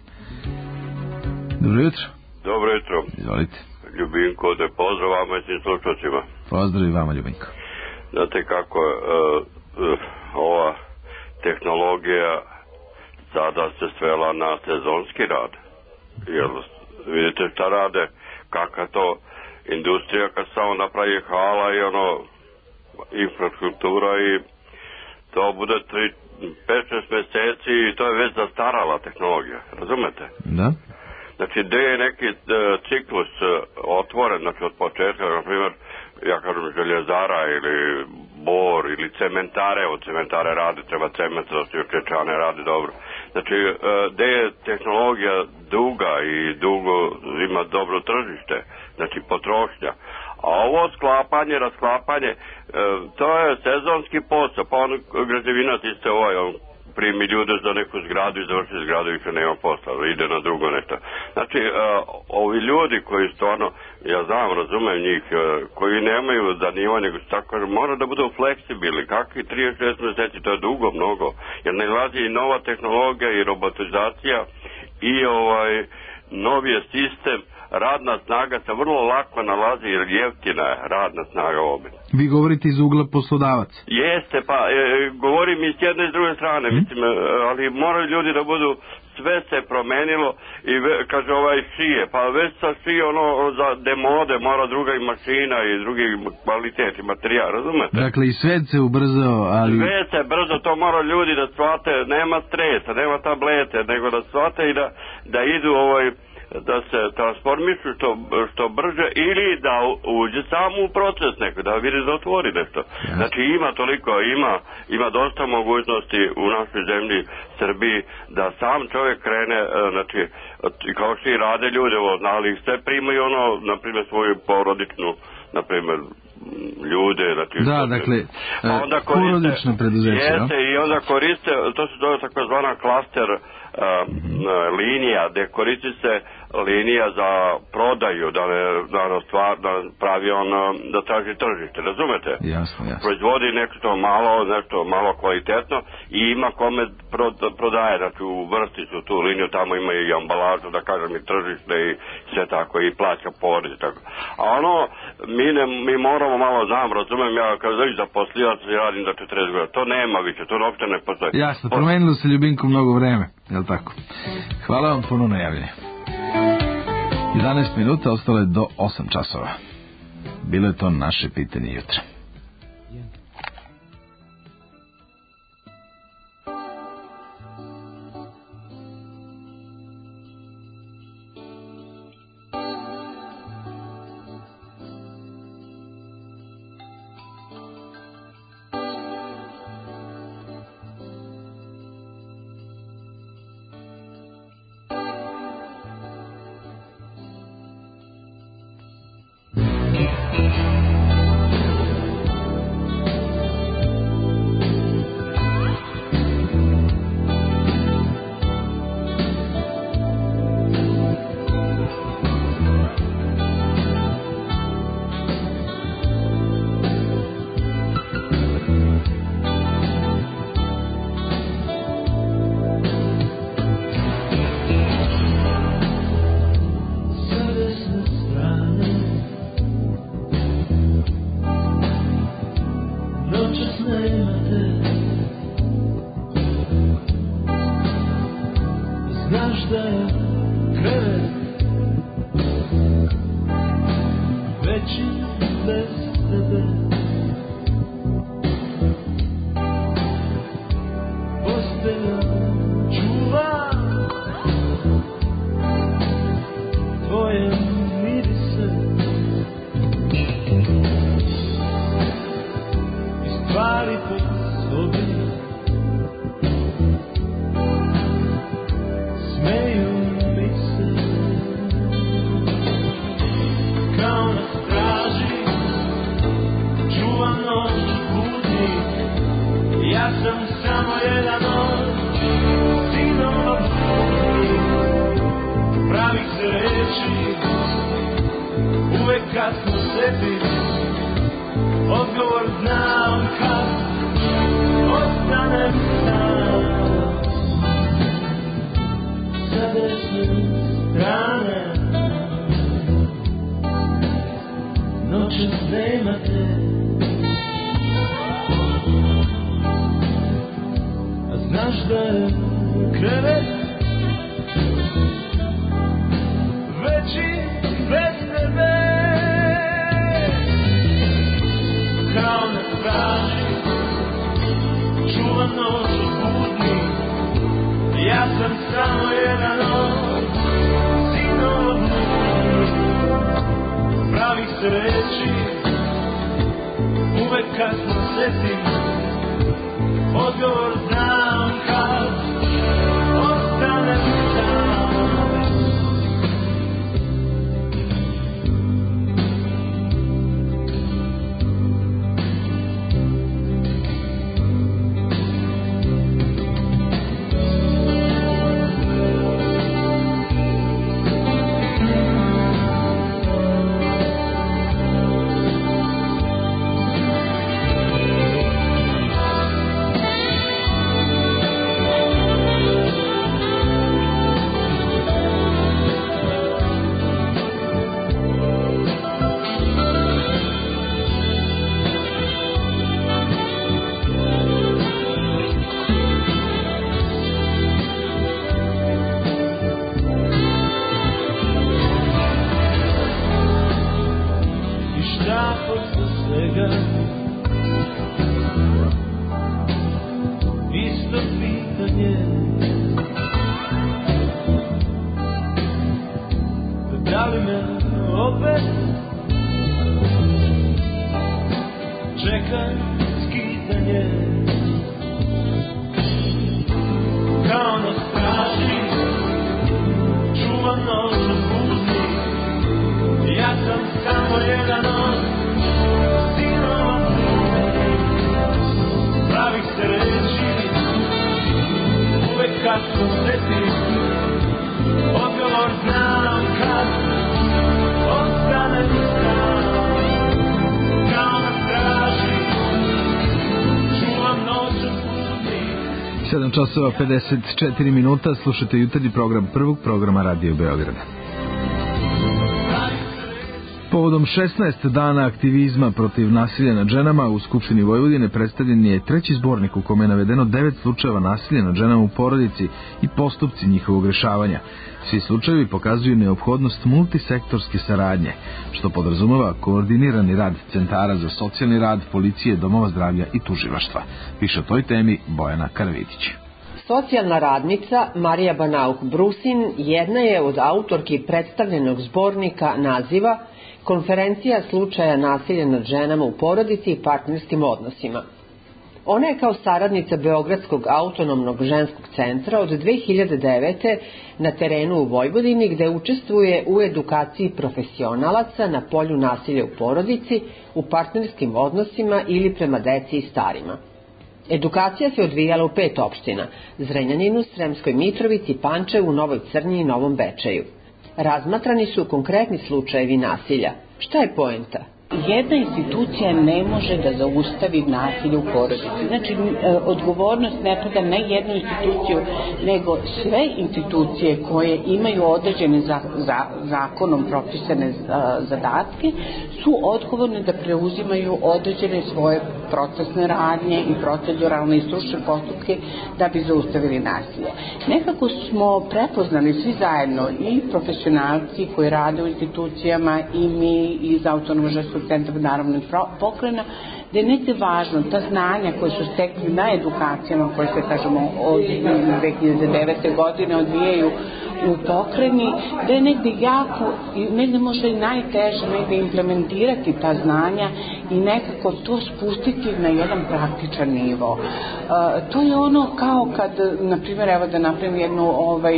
Dobro jutro. Dobro jutro. Izvolite. Ljubinko, da pozdrav vama i svim slušalcima. Pozdrav i vama, Ljubinko. Znate kako ova tehnologija sada se svela na sezonski rad. Jer vidite šta rade, kakva to industrija kad samo napravi hala i infrastruktura i to bude 5-6 meseci i to je već zastarala tehnologija, razumete? Da. Znači, gde je neki ciklus otvoren, znači od početka, na primjer, ja kažem željezara ili bor ili cementare, od cementare radi, treba cement, čečane radi dobro. Znači, gde je tehnologija duga i dugo ima dobro tržište, znači potrošnja. A ovo sklapanje, rasklapanje, to je sezonski posao, pa on građevinac iste on primi ljude za neku zgradu i završi zgradu i više nema posla, ide na drugo nešto. Znači, ovi ljudi koji stvarno, ja znam, razumem njih, koji nemaju zanimanje, tako mora da budu fleksibilni, kakvi 36 meseci, to je dugo, mnogo, jer nalazi i nova tehnologija i robotizacija i novi je sistem, radna snaga se vrlo lako nalazi jer jeftina je radna snaga ovdje. Vi govorite iz ugla poslodavaca? Jeste, pa govorim i s jedne i s druge strane, mislim, ali moraju ljudi da budu, sve se promenilo i kaže šije, pa već sa šije za demode mora druga i mašina i drugi kvalitet i materijal, razumete? Dakle i svet se ubrzao, ali... Sve se brzo, to mora ljudi da shvate, nema stresa, nema tablete, nego da shvate i da idu da se transformišu što brže ili da uđe samo u proces neko, da vidi da otvori nešto. Znači ima toliko, ima dosta mogućnosti u našoj zemlji Srbiji da sam čovjek krene, znači kao što i rade ljude, ali sve primaju na primjer svoju porodičnu, na primjer ljude, znači dakle porodično preduzeće, i onda koriste, to se zove takozvana klaster linija, gde koristi se linija za prodaju, da pravi da traži tržište, razumete? Jasno. Proizvodi nešto malo kvalitetno i ima kome prodaje, znači u vrsti su tu liniju, tamo ima i ambalažu, da kažem i tržište i sve tako, i plaća porez i tako. A mi moramo malo razumem, ja kao zaposlivac radim za 40 godina, to nema više, to uopšte ne postoji. Jasno, promenilo se Ljubinko mnogo vreme, je li tako? Hvala vam puno na javljanje. 11 minuta, ostalo je do 8 časova. Bilo je to naše pitanje jutra. Časova 54 minuta, slušate jutarnji program prvog programa Radio Beograda. Povodom 16 dana aktivizma protiv nasilja nad ženama u Skupštini Vojvodine predstavljen je treći zbornik u kome je navedeno 9 slučajeva nasilja nad ženama u porodici i postupci njihovog rešavanja. Svi slučajevi pokazuju neophodnost multisektorske saradnje, što podrazumeva koordinirani rad centara za socijalni rad, policije, domova zdravlja i tužilaštva. Piše o toj temi Bojana Karavidić. Socijalna radnica Marija Banauk-Brusin jedna je od autorki predstavljenog zbornika naziva Konferencija slučaja nasilja nad ženama u porodici i partnerskim odnosima. Ona je kao saradnica Beogradskog autonomnog ženskog centra od 2009. na terenu u Vojvodini, gde učestvuje u edukaciji profesionalaca na polju nasilja u porodici, u partnerskim odnosima ili prema deci i starima. Edukacija se odvijala u 5 opština: Zrenjaninu, Sremskoj Mitrovici, Pančevu, Novoj Crnji i Novom Bečeju. Razmatrani su konkretni slučajevi nasilja. Šta je poenta? Jedna institucija ne može da zaustavi nasilje u porodici. Znači, odgovornost ne pada na jednu instituciju, nego sve institucije koje imaju određene zakonom propisane zadatke su odgovorne da preuzimaju određene svoje procesne radnje i proceduralne i stručne postupke da bi zaustavili nasilje. Nekako smo prepoznali svi zajedno, i profesionalci koji rade u institucijama i mi iz Autonomnog ženskog centra, naravno i pokrajina, da je negde važno ta znanja koje su stekli na edukacijama koje se, kažemo, od 2009. godine odvijaju u pokrajini, da je negde jako, negde možda i najteže negde implementirati ta znanja i nekako to spustiti na jedan praktičan nivo. To je ono kao kad, na primjer, evo da napravim jednu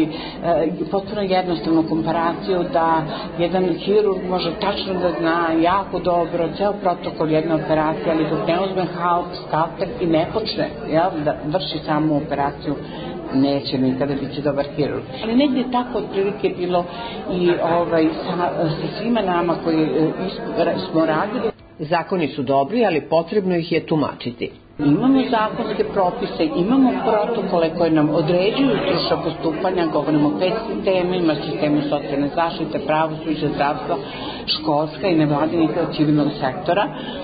potpuno jednostavnu komparaciju, da jedan hirurg može tačno da zna jako dobro ceo protokol jedne operacije, ali dok ne uzme skalpel i ne počne da vrši samu operaciju, neće nikada biti dobar hirurg. Ali negdje je tako otprilike bilo i sa svima nama koji smo radili. Zakoni su dobri, ali potrebno ih je tumačiti. Imamo zakonske propise, imamo protokole koje nam određuju stručna postupanja, govorimo o 5 sistemima, sistemu socijalne zaštite, pravosuđa, zdravstva, školska i nevladinih civilnog sektora.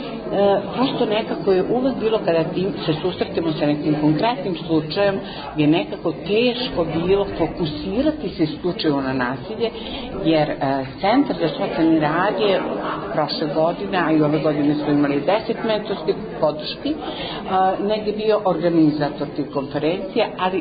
Prosto nekako je uvek bilo kada se susretimo sa nekim konkretnim slučajem, je nekako teško bilo fokusirati se isključivo na nasilje, jer Centar za socijalni rad je prošle godine, a i ove godine smo imali 10 mentorske podrški, negdje bio organizator tih konferencija, ali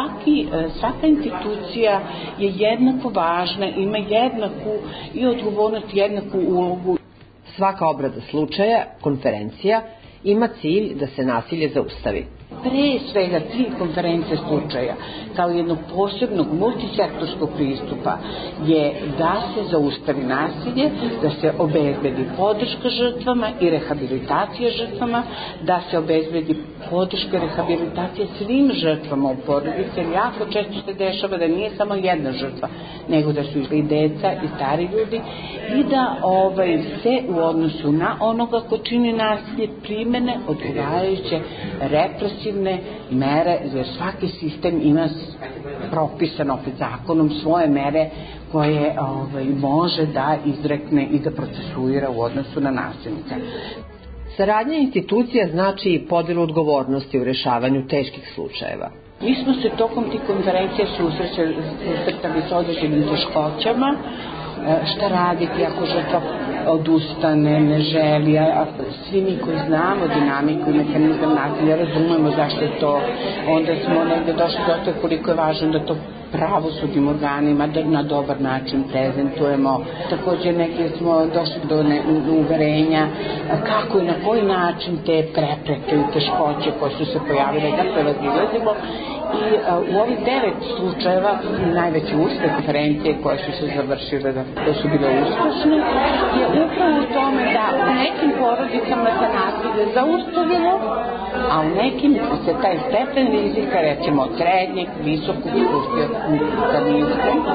svaka institucija je jednako važna, ima jednaku i odgovornost, jednaku ulogu. Svaka obrada slučaja, konferencija, ima cilj da se nasilje zaustavi. Pre svega cilj konferencije slučaja, kao jednog posebnog multisektorskog pristupa, je da se zaustavi nasilje, da se obezbedi podrška žrtvama i rehabilitacija žrtvama, da se obezbedi podrška i rehabilitacija svim žrtvama u porodici, jer jako često se dešava da nije samo jedna žrtva, nego da su i deca i stari ljudi, i da se u odnosu na onoga ko čini nasilje primene odgovarajuće represivne mere, jer svaki sistem ima propisano opet zakonom svoje mere koje može da izrekne i da procesuira u odnosu na nasilnika. Saradnja institucija znači i podelu odgovornosti u rešavanju teških slučajeva. Mi smo se tokom tih konferencija susretali s određenim teškoćama, šta raditi ako žrtva odustane, ne želi, a svi mi koji znamo dinamiku i mehanizam nasilja razumemo zašto je to, onda smo negde došli do toga koliko je važno da to pravosudnim organima na dobar način prezentujemo. Također negdje smo došli do uverenja kako i na koji način te prepreke i teškoće koje su se pojavile da prevazilazimo. I u ovih 9 slučajeva najveći uspeh konferencije koje su se završile, da su bile uspešne, je upravo u tome da u nekim porodicama se nasilje zaustavilo, a u nekim se taj stepen rizika, recimo od srednjeg, visokog spustio ka niskom.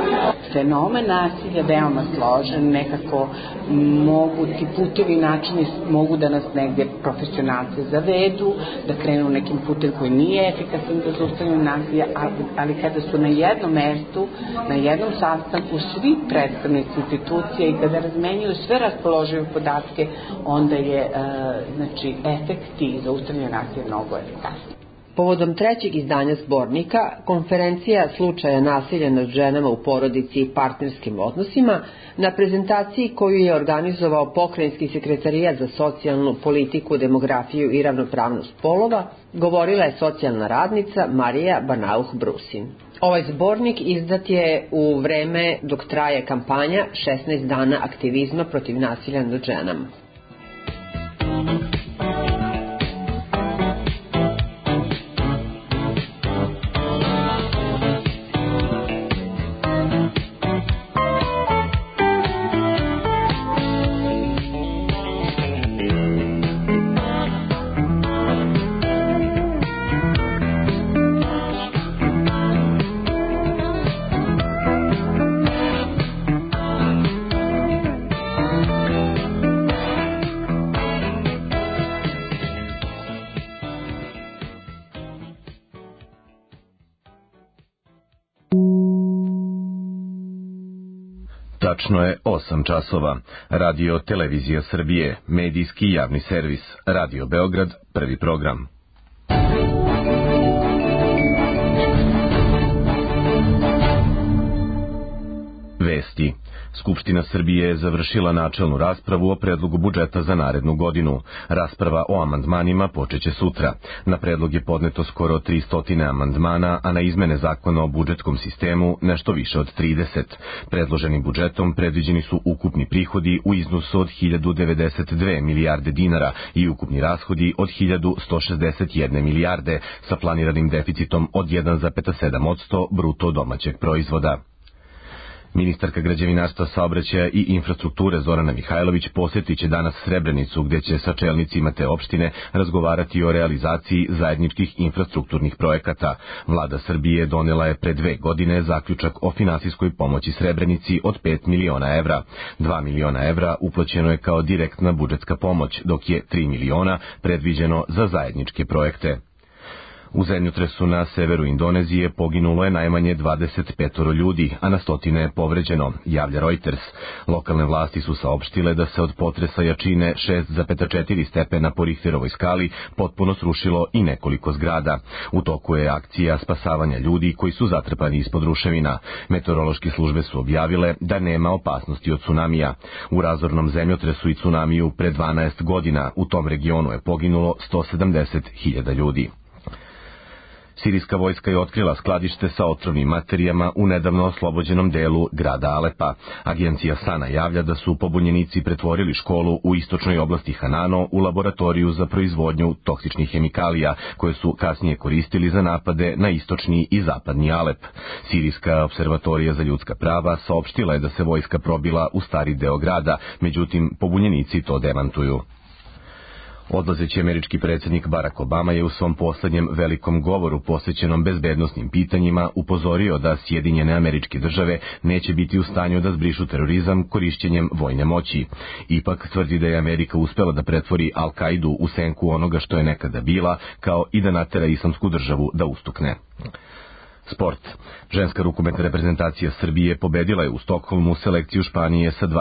fenomen nasilja veoma složen, nekako mogu ti putevi i načini mogu da nas negdje profesionalce zavedu, da krenu nekim putem koji nije efikasan za zaustavljanje nasilja, ali kada su na jednom mestu, na jednom sastanku svi predstavnici institucije i kada razmenjuju sve raspoložive podatke, onda je efekti i zaustavljanje nasilja mnogo efikasni. Povodom trećeg izdanja zbornika, konferencija slučaja nasilja nad ženama u porodici i partnerskim odnosima, na prezentaciji koju je organizovao Pokrajinski sekretarijat za socijalnu politiku, demografiju i ravnopravnost polova, govorila je socijalna radnica Marija Banauh-Brusin. Ovaj zbornik izdat je u vreme dok traje kampanja 16 dana aktivizma protiv nasilja nad ženama. Tačno je 8 časova. Radio Televizija Srbije, medijski javni servis, Radio Beograd, prvi program. Vesti. Skupština Srbije je završila načelnu raspravu o predlogu budžeta za narednu godinu. Rasprava o amandmanima počeće sutra. Na predlog je podneto skoro 300 amandmana, a na izmene zakona o budžetskom sistemu nešto više od 30. Predloženim budžetom predviđeni su ukupni prihodi u iznosu od 1092 milijarde dinara i ukupni rashodi od 1161 milijarde sa planiranim deficitom od 1,7% bruto domaćeg proizvoda. Ministarka građevinarstva, saobraćaja i infrastrukture Zorana Mihajlović posjetit će danas Srebrenicu, gdje će sa čelnicima te opštine razgovarati o realizaciji zajedničkih infrastrukturnih projekata. Vlada Srbije donela je pre 2 godine zaključak o finansijskoj pomoći Srebrenici od 5 miliona evra. 2 miliona evra uplaćeno je kao direktna budžetska pomoć, dok je 3 miliona predviđeno za zajedničke projekte. U zemljotresu na severu Indonezije poginulo je najmanje 25 ljudi, a na stotine je povređeno, javlja Reuters. Lokalne vlasti su saopštile da se od potresa jačine 6,4 stepena po Richterovoj skali potpuno srušilo i nekoliko zgrada. U toku je akcija spasavanja ljudi koji su zatrpani ispod ruševina. Meteorološke službe su objavile da nema opasnosti od tsunamija. U razornom zemljotresu i tsunamiju pre 12 godina u tom regionu je poginulo 170.000 ljudi. Sirijska vojska je otkrila skladište sa otrovnim materijama u nedavno oslobođenom delu grada Alepa. Agencija Sana javlja da su pobunjenici pretvorili školu u istočnoj oblasti Hanano u laboratoriju za proizvodnju toksičnih hemikalija, koje su kasnije koristili za napade na istočni i zapadni Alep. Sirijska observatorija za ljudska prava saopštila je da se vojska probila u stari deo grada, međutim pobunjenici to demantuju. Odlazeći američki predsjednik Barack Obama je u svom posljednjem velikom govoru posvećenom bezbednosnim pitanjima upozorio da Sjedinjene Američke Države neće biti u stanju da zbrišu terorizam korišćenjem vojne moći. Ipak tvrdi da je Amerika uspela da pretvori Al-Kaidu u senku onoga što je nekada bila, kao i da natera Islamsku državu da ustukne. Sport. Ženska rukometna reprezentacija Srbije pobedila je u Stokholmu selekciju Španije sa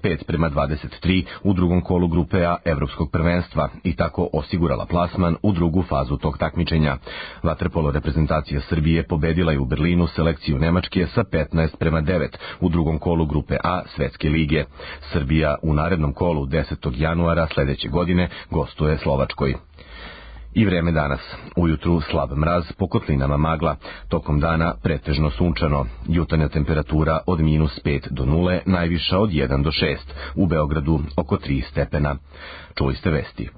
25-23 u drugom kolu grupe A Evropskog prvenstva i tako osigurala plasman u drugu fazu tog takmičenja. Vaterpolo reprezentacija Srbije pobedila je u Berlinu selekciju Nemačke sa 15-9 u drugom kolu grupe A Svetske lige. Srbija u narednom kolu 10. januara sledeće godine gostuje Slovačkoj. I vreme danas. Ujutru slab mraz, po kotlinama magla. Tokom dana pretežno sunčano. Jutarnja temperatura od -5 do 0, najviša od 1 do 6. U Beogradu oko 3 stepena. Čuli ste vesti.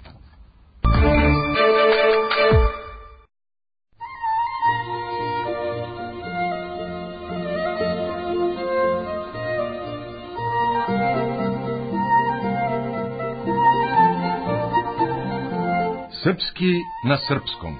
Srpski na srpskom.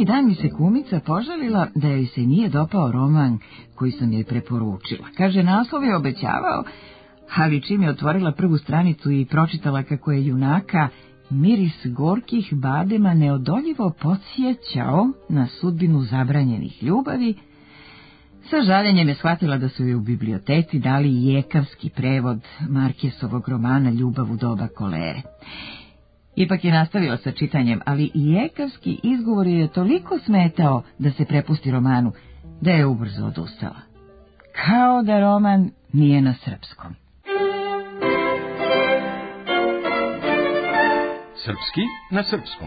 neki dan mi se kumica požalila da joj se nije dopao roman koji sam joj preporučila. Kaže, naslov je obećavao, ali čim je otvorila prvu stranicu i pročitala kako je junaka miris gorkih badema neodoljivo podsjećao na sudbinu zabranjenih ljubavi, sa žaljenjem je shvatila da su joj u biblioteci dali jekavski prevod Markesovog romana Ljubav u doba kolere. Ipak je nastavila sa čitanjem, ali jekavski izgovor je toliko smetao da se prepusti romanu, da je ubrzo odustala. Kao da roman nije na srpskom. Srpski na srpskom.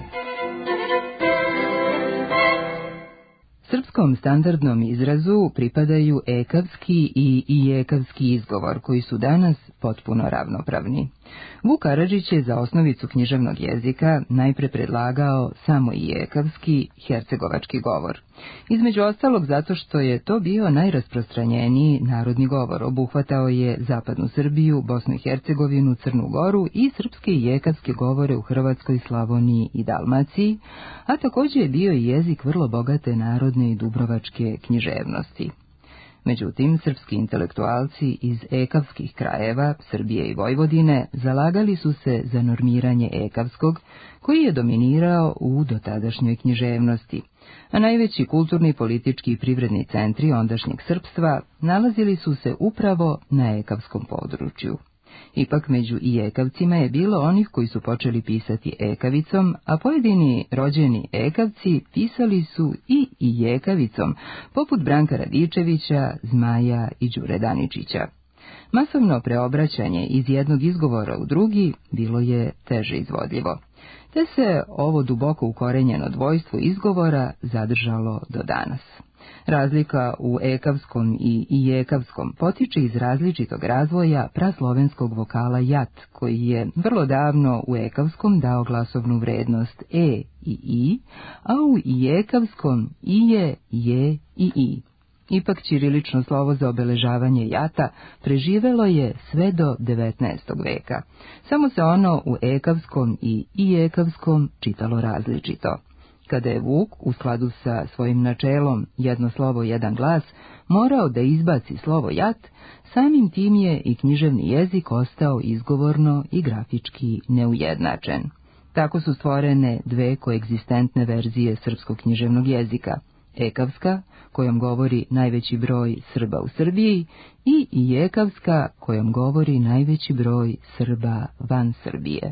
Srpskom standardnom izrazu pripadaju ekavski i ijekavski izgovor, koji su danas potpuno ravnopravni. Vuk Karadžić je za osnovicu književnog jezika najpre predlagao samo ijekavski hercegovački govor. Između ostalog zato što je to bio najrasprostranjeniji narodni govor, obuhvatao je zapadnu Srbiju, Bosnu i Hercegovinu, Crnu Goru i srpske i ijekavske govore u Hrvatskoj, Slavoniji i Dalmaciji, a također je bio i jezik vrlo bogate narodne i dubrovačke književnosti. Međutim, srpski intelektualci iz ekavskih krajeva, Srbije i Vojvodine, zalagali su se za normiranje ekavskog, koji je dominirao u dotadašnjoj književnosti, a najveći kulturni, politički i privredni centri ondašnjeg srpstva nalazili su se upravo na ekavskom području. Ipak među ijekavcima je bilo onih koji su počeli pisati ekavicom, a pojedini rođeni ekavci pisali su i ijekavicom, poput Branka Radičevića, Zmaja i Đure Daničića. Masovno preobraćanje iz jednog izgovora u drugi bilo je teže izvodljivo, te se ovo duboko ukorenjeno dvojstvo izgovora zadržalo do danas. Razlika u ekavskom i ijekavskom potiče iz različitog razvoja praslovenskog vokala jat, koji je vrlo davno u ekavskom dao glasovnu vrednost e i i, a u ijekavskom ije, je i i. Ipak ćirilično slovo za obeležavanje jata preživelo je sve do 19. veka. Samo se ono u ekavskom i ijekavskom čitalo različito. Kada je Vuk, u skladu sa svojim načelom jedno slovo, jedan glas, morao da izbaci slovo jat, samim tim je i književni jezik ostao izgovorno i grafički neujednačen. Tako su stvorene dve koegzistentne verzije srpskog književnog jezika, ekavska, kojom govori najveći broj Srba u Srbiji, i ijekavska, kojom govori najveći broj Srba van Srbije.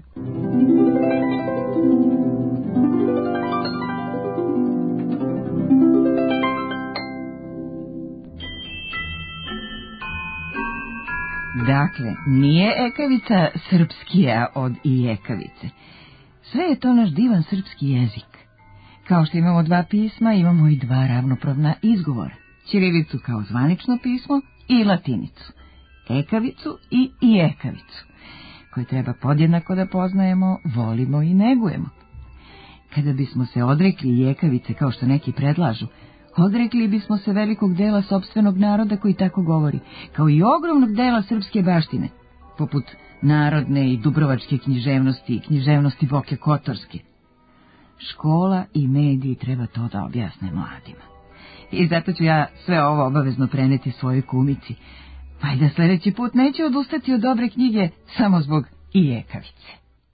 Dakle, nije ekavica srpskija od ijekavice. Sve je to naš divan srpski jezik. Kao što imamo dva pisma, imamo i dva ravnopravna izgovora. Ćirilicu kao zvanično pismo i latinicu. Ekavicu i ijekavicu, koje treba podjednako da poznajemo, volimo i negujemo. Kada bismo se odrekli ijekavice, kao što neki predlažu, odrekli bismo se velikog dela sopstvenog naroda koji tako govori, kao i ogromnog dela srpske baštine, poput narodne i dubrovačke književnosti i književnosti Boke Kotorske. Škola i mediji treba to da objasne mladima. I zato ću ja sve ovo obavezno preneti svojoj kumici, pa i da sljedeći put neće odustati od dobre knjige samo zbog ijekavice.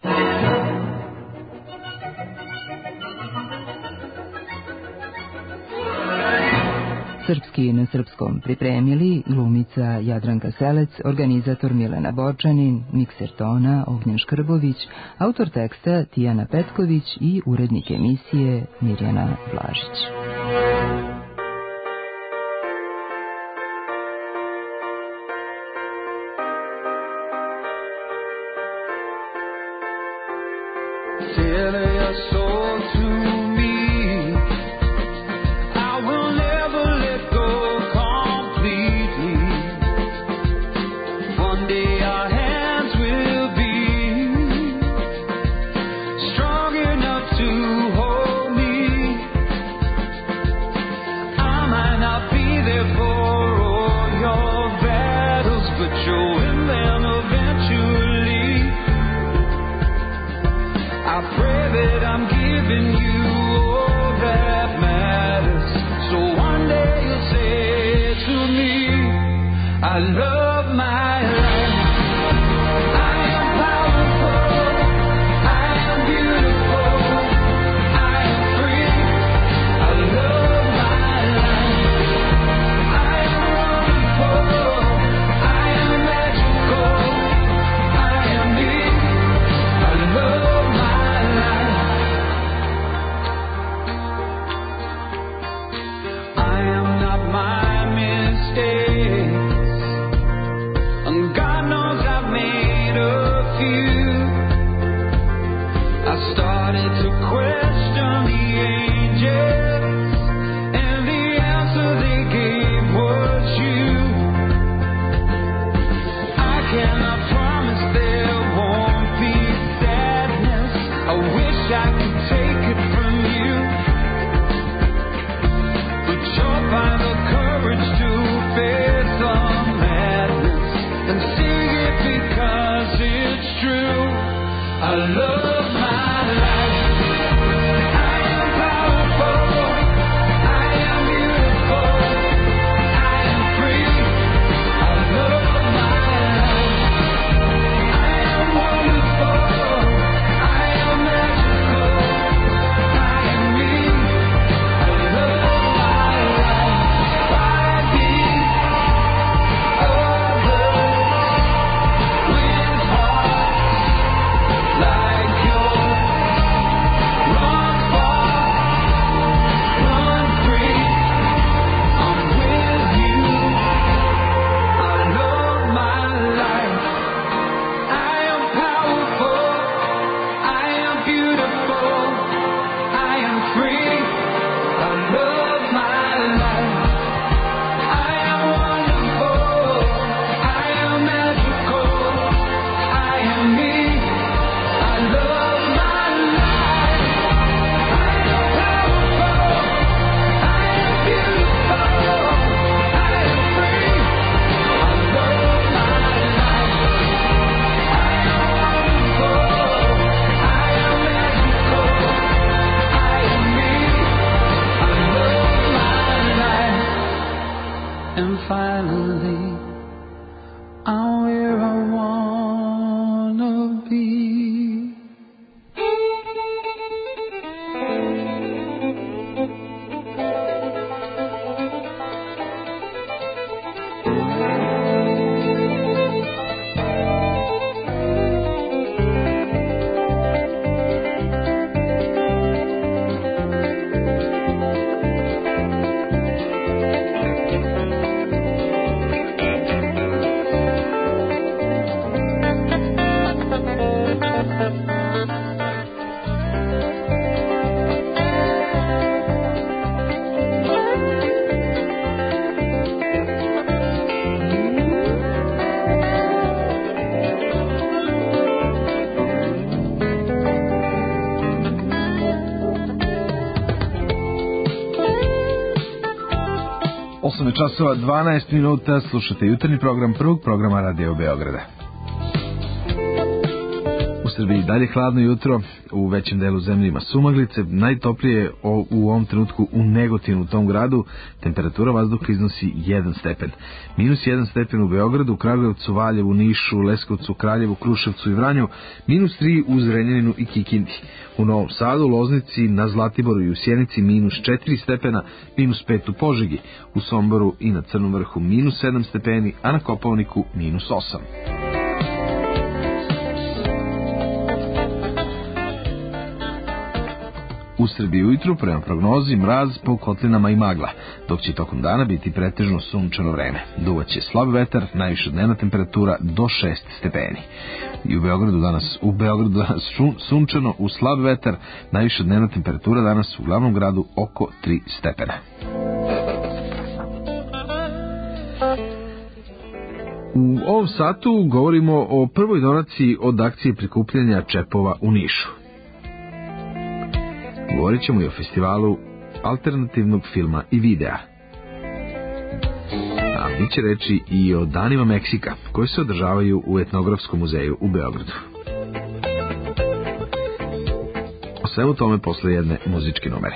Srpski na srpskom pripremili glumica Jadranka Selec, organizator Milena Borčanin, mikser tona Ognjen Škrbović, autor teksta Tijana Petković i urednik emisije Mirjana Blažić. I pray that I'm giving you all that matters. I love my life. I am powerful, I am beautiful, I am free. I love my life. I am wonderful, I am magical, I am me. I love my life. I am not my mistakes, and God knows I've made a few. I started to question the angels, and the answer they gave was you. I cannot promise there won't be sadness. I wish I could take it from you, but you'll find the courage to face the madness and see it because it's true. I love my life. I am powerful, I am beautiful, I am free. I love my life. I am wonderful, I am magical, I am me. I love my life. Finding others with hearts like yours. Run far, run free. I'm with you. I love my life. I am powerful, I am beautiful, I am free. I love my life. I am wonderful, I am magical, I am me. I love my life. I am powerful, I am beautiful, I am free. I love my life. I am wonderful, I am magical, I am me. I love my life. And finally, I'm where I wanna be. Časova 12 minuta, slušate jutarnji program prvog programa Radio Beograda. U Srbiji dalje hladno jutro, u većem delu zemlje ima sumaglice, najtoplije u ovom trenutku u Negotinu, u tom gradu, temperatura vazduha iznosi 1 stepen. -1 stepen u Beogradu, Kragujevcu, Valjevu, Nišu, Leskovcu, Kraljevu, Kruševcu i Vranju, -3 u Zrenjaninu i Kikindi. U Novom Sadu, Loznici, na Zlatiboru i u Sjenici -4 stepena, -5 u Požegi, u Somboru i na Crnom vrhu -7 stepeni, a na Kopaoniku -8. U Srbiji ujutru, prema prognozi, mraz po kotlinama i magla, dok će tokom dana biti pretežno sunčano vreme. Duvaće slab vetar, najviša dnevna temperatura do 6 stepeni. I u Beogradu danas sunčano, u slab vetar, najviša dnevna temperatura danas u glavnom gradu oko 3 stepena. U ovom satu govorimo o prvoj donaciji od akcije prikupljanja čepova u Nišu. Govorit ćemo i o festivalu alternativnog filma i videa. A mi će reći i o danima Meksika, koji se održavaju u Etnografskom muzeju u Beogradu. O svemu tome posle jedne muzičke numere.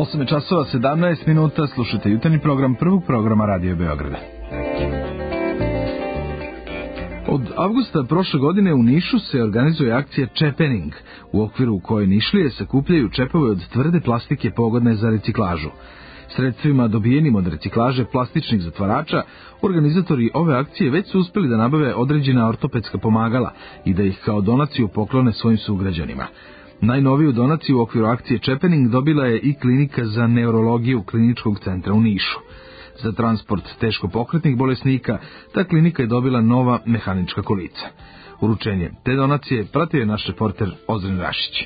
8 časova 17 minuta, slušajte jutarnji program prvog programa Radio Beograda. Od avgusta prošle godine u Nišu se organizuje akcija Čepening, u okviru koje Nišlije sakupljaju čepove od tvrde plastike pogodne za reciklažu. Sredstvima dobijenim od reciklaže plastičnih zatvarača, organizatori ove akcije već su uspeli da nabave određena ortopedska pomagala i da ih kao donaciju poklone svojim sugrađanima. Najnoviju donaciju u okviru akcije Čepening dobila je i klinika za neurologiju Kliničkog centra u Nišu. Za transport teško pokretnih bolesnika ta klinika je dobila nova mehanička kolica. Uručenje te donacije pratio je naš reporter Ozren Rašić.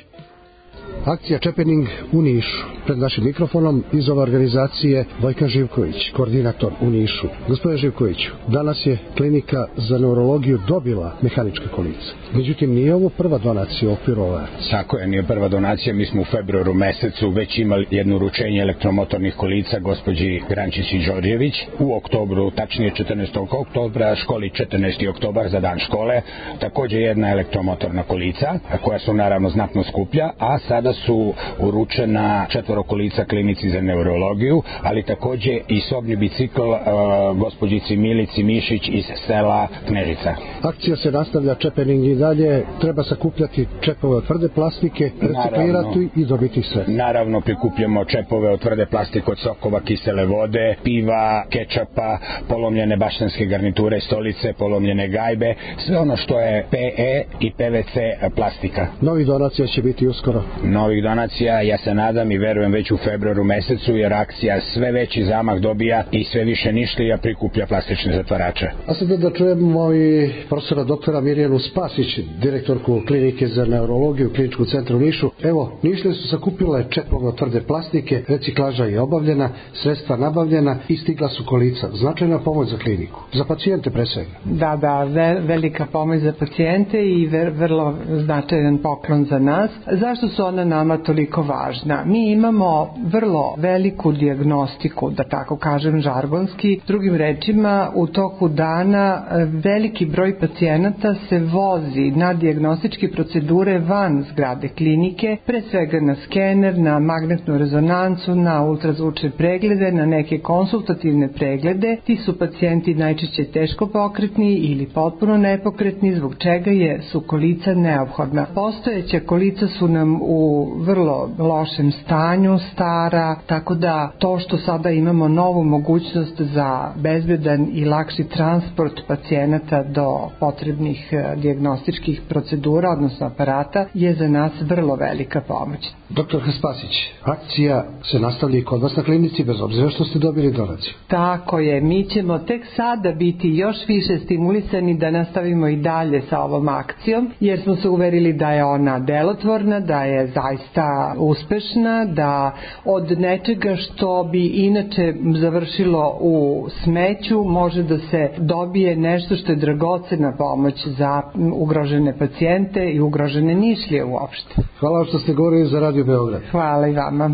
Akcija Čepening u Nišu. Pred našim mikrofonom iz ove organizacije Vojkan Živković, koordinator u Nišu. Gospodine Živkoviću, danas je klinika za neurologiju dobila mehanička kolica. Međutim, nije ovo prva donacija u okviru ove akcije. Tako je, nije prva donacija. Mi smo u februaru mesecu već imali jedno uručenje elektromotornih kolica gospođi Grančić i Đorđević. U oktobru, tačnije 14. oktobra, školi 14. oktobar za dan škole. Također jedna elektromotorna kolica, koja su naravno znatno skuplja, a sada su uručena 4 kolica klinici za neurologiju, ali također i sobni bicikl gospođici Milici Mišić iz sela Knežica. Akcija se nastavlja, Čepening i dalje, treba sakupljati čepove od tvrde plastike, reciklirati i dobiti sve. Naravno, prikupljamo čepove od tvrde plastike, od sokova, kisele vode, piva, kečapa, polomljene baštanske garniture, stolice, polomljene gajbe, sve ono što je PE i PVC plastika. Novi donacija će biti uskoro. Novih donacija, ja se nadam i verujem već u februaru mesecu, jer akcija sve veći zamah dobija i sve više Nišlija prikuplja plastične zatvarače. A sada da čujemo i profesora doktora Mirjanu Spasić, direktorku klinike za neurologiju Kliničkog centra u Nišu. Evo, Nišlije su sakupile čepove od tvrde plastike, reciklaža je obavljena, sredstva nabavljena i stigla su kolica. Značajna pomoć za kliniku, za pacijente pre svega. Da, velika pomoć za pacijente i vrlo značajan poklon za nas. Zašto su ona nama toliko važna? Mi imamo vrlo veliku dijagnostiku, da tako kažem žargonski. Drugim rečima, u toku dana veliki broj pacijenata se vozi na dijagnostičke procedure van zgrade klinike, pre svega na skener, na magnetnu rezonancu, na ultrazvučne preglede, na neke konsultativne preglede. Ti su pacijenti najčešće teško pokretni ili potpuno nepokretni, zbog čega su kolica neophodna. Postojeća kolica su nam u vrlo lošem stanju, stara, tako da to što sada imamo novu mogućnost za bezbedan i lakši transport pacijenata do potrebnih dijagnostičkih procedura, odnosno aparata, je za nas vrlo velika pomoć. Doktor Spasić, akcija se nastavlja i kod vas na klinici bez obzira što ste dobili donaciju. Tako je, mi ćemo tek sada biti još više stimulisani da nastavimo i dalje sa ovom akcijom, jer smo se uverili da je ona delotvorna, da je zaista uspešna, da od nečega što bi inače završilo u smeću može da se dobije nešto što je dragocena pomoć za ugrožene pacijente i ugrožene Nišlije uopšte. Hvala što ste govorili za Radio Beograd. Hvala i vama.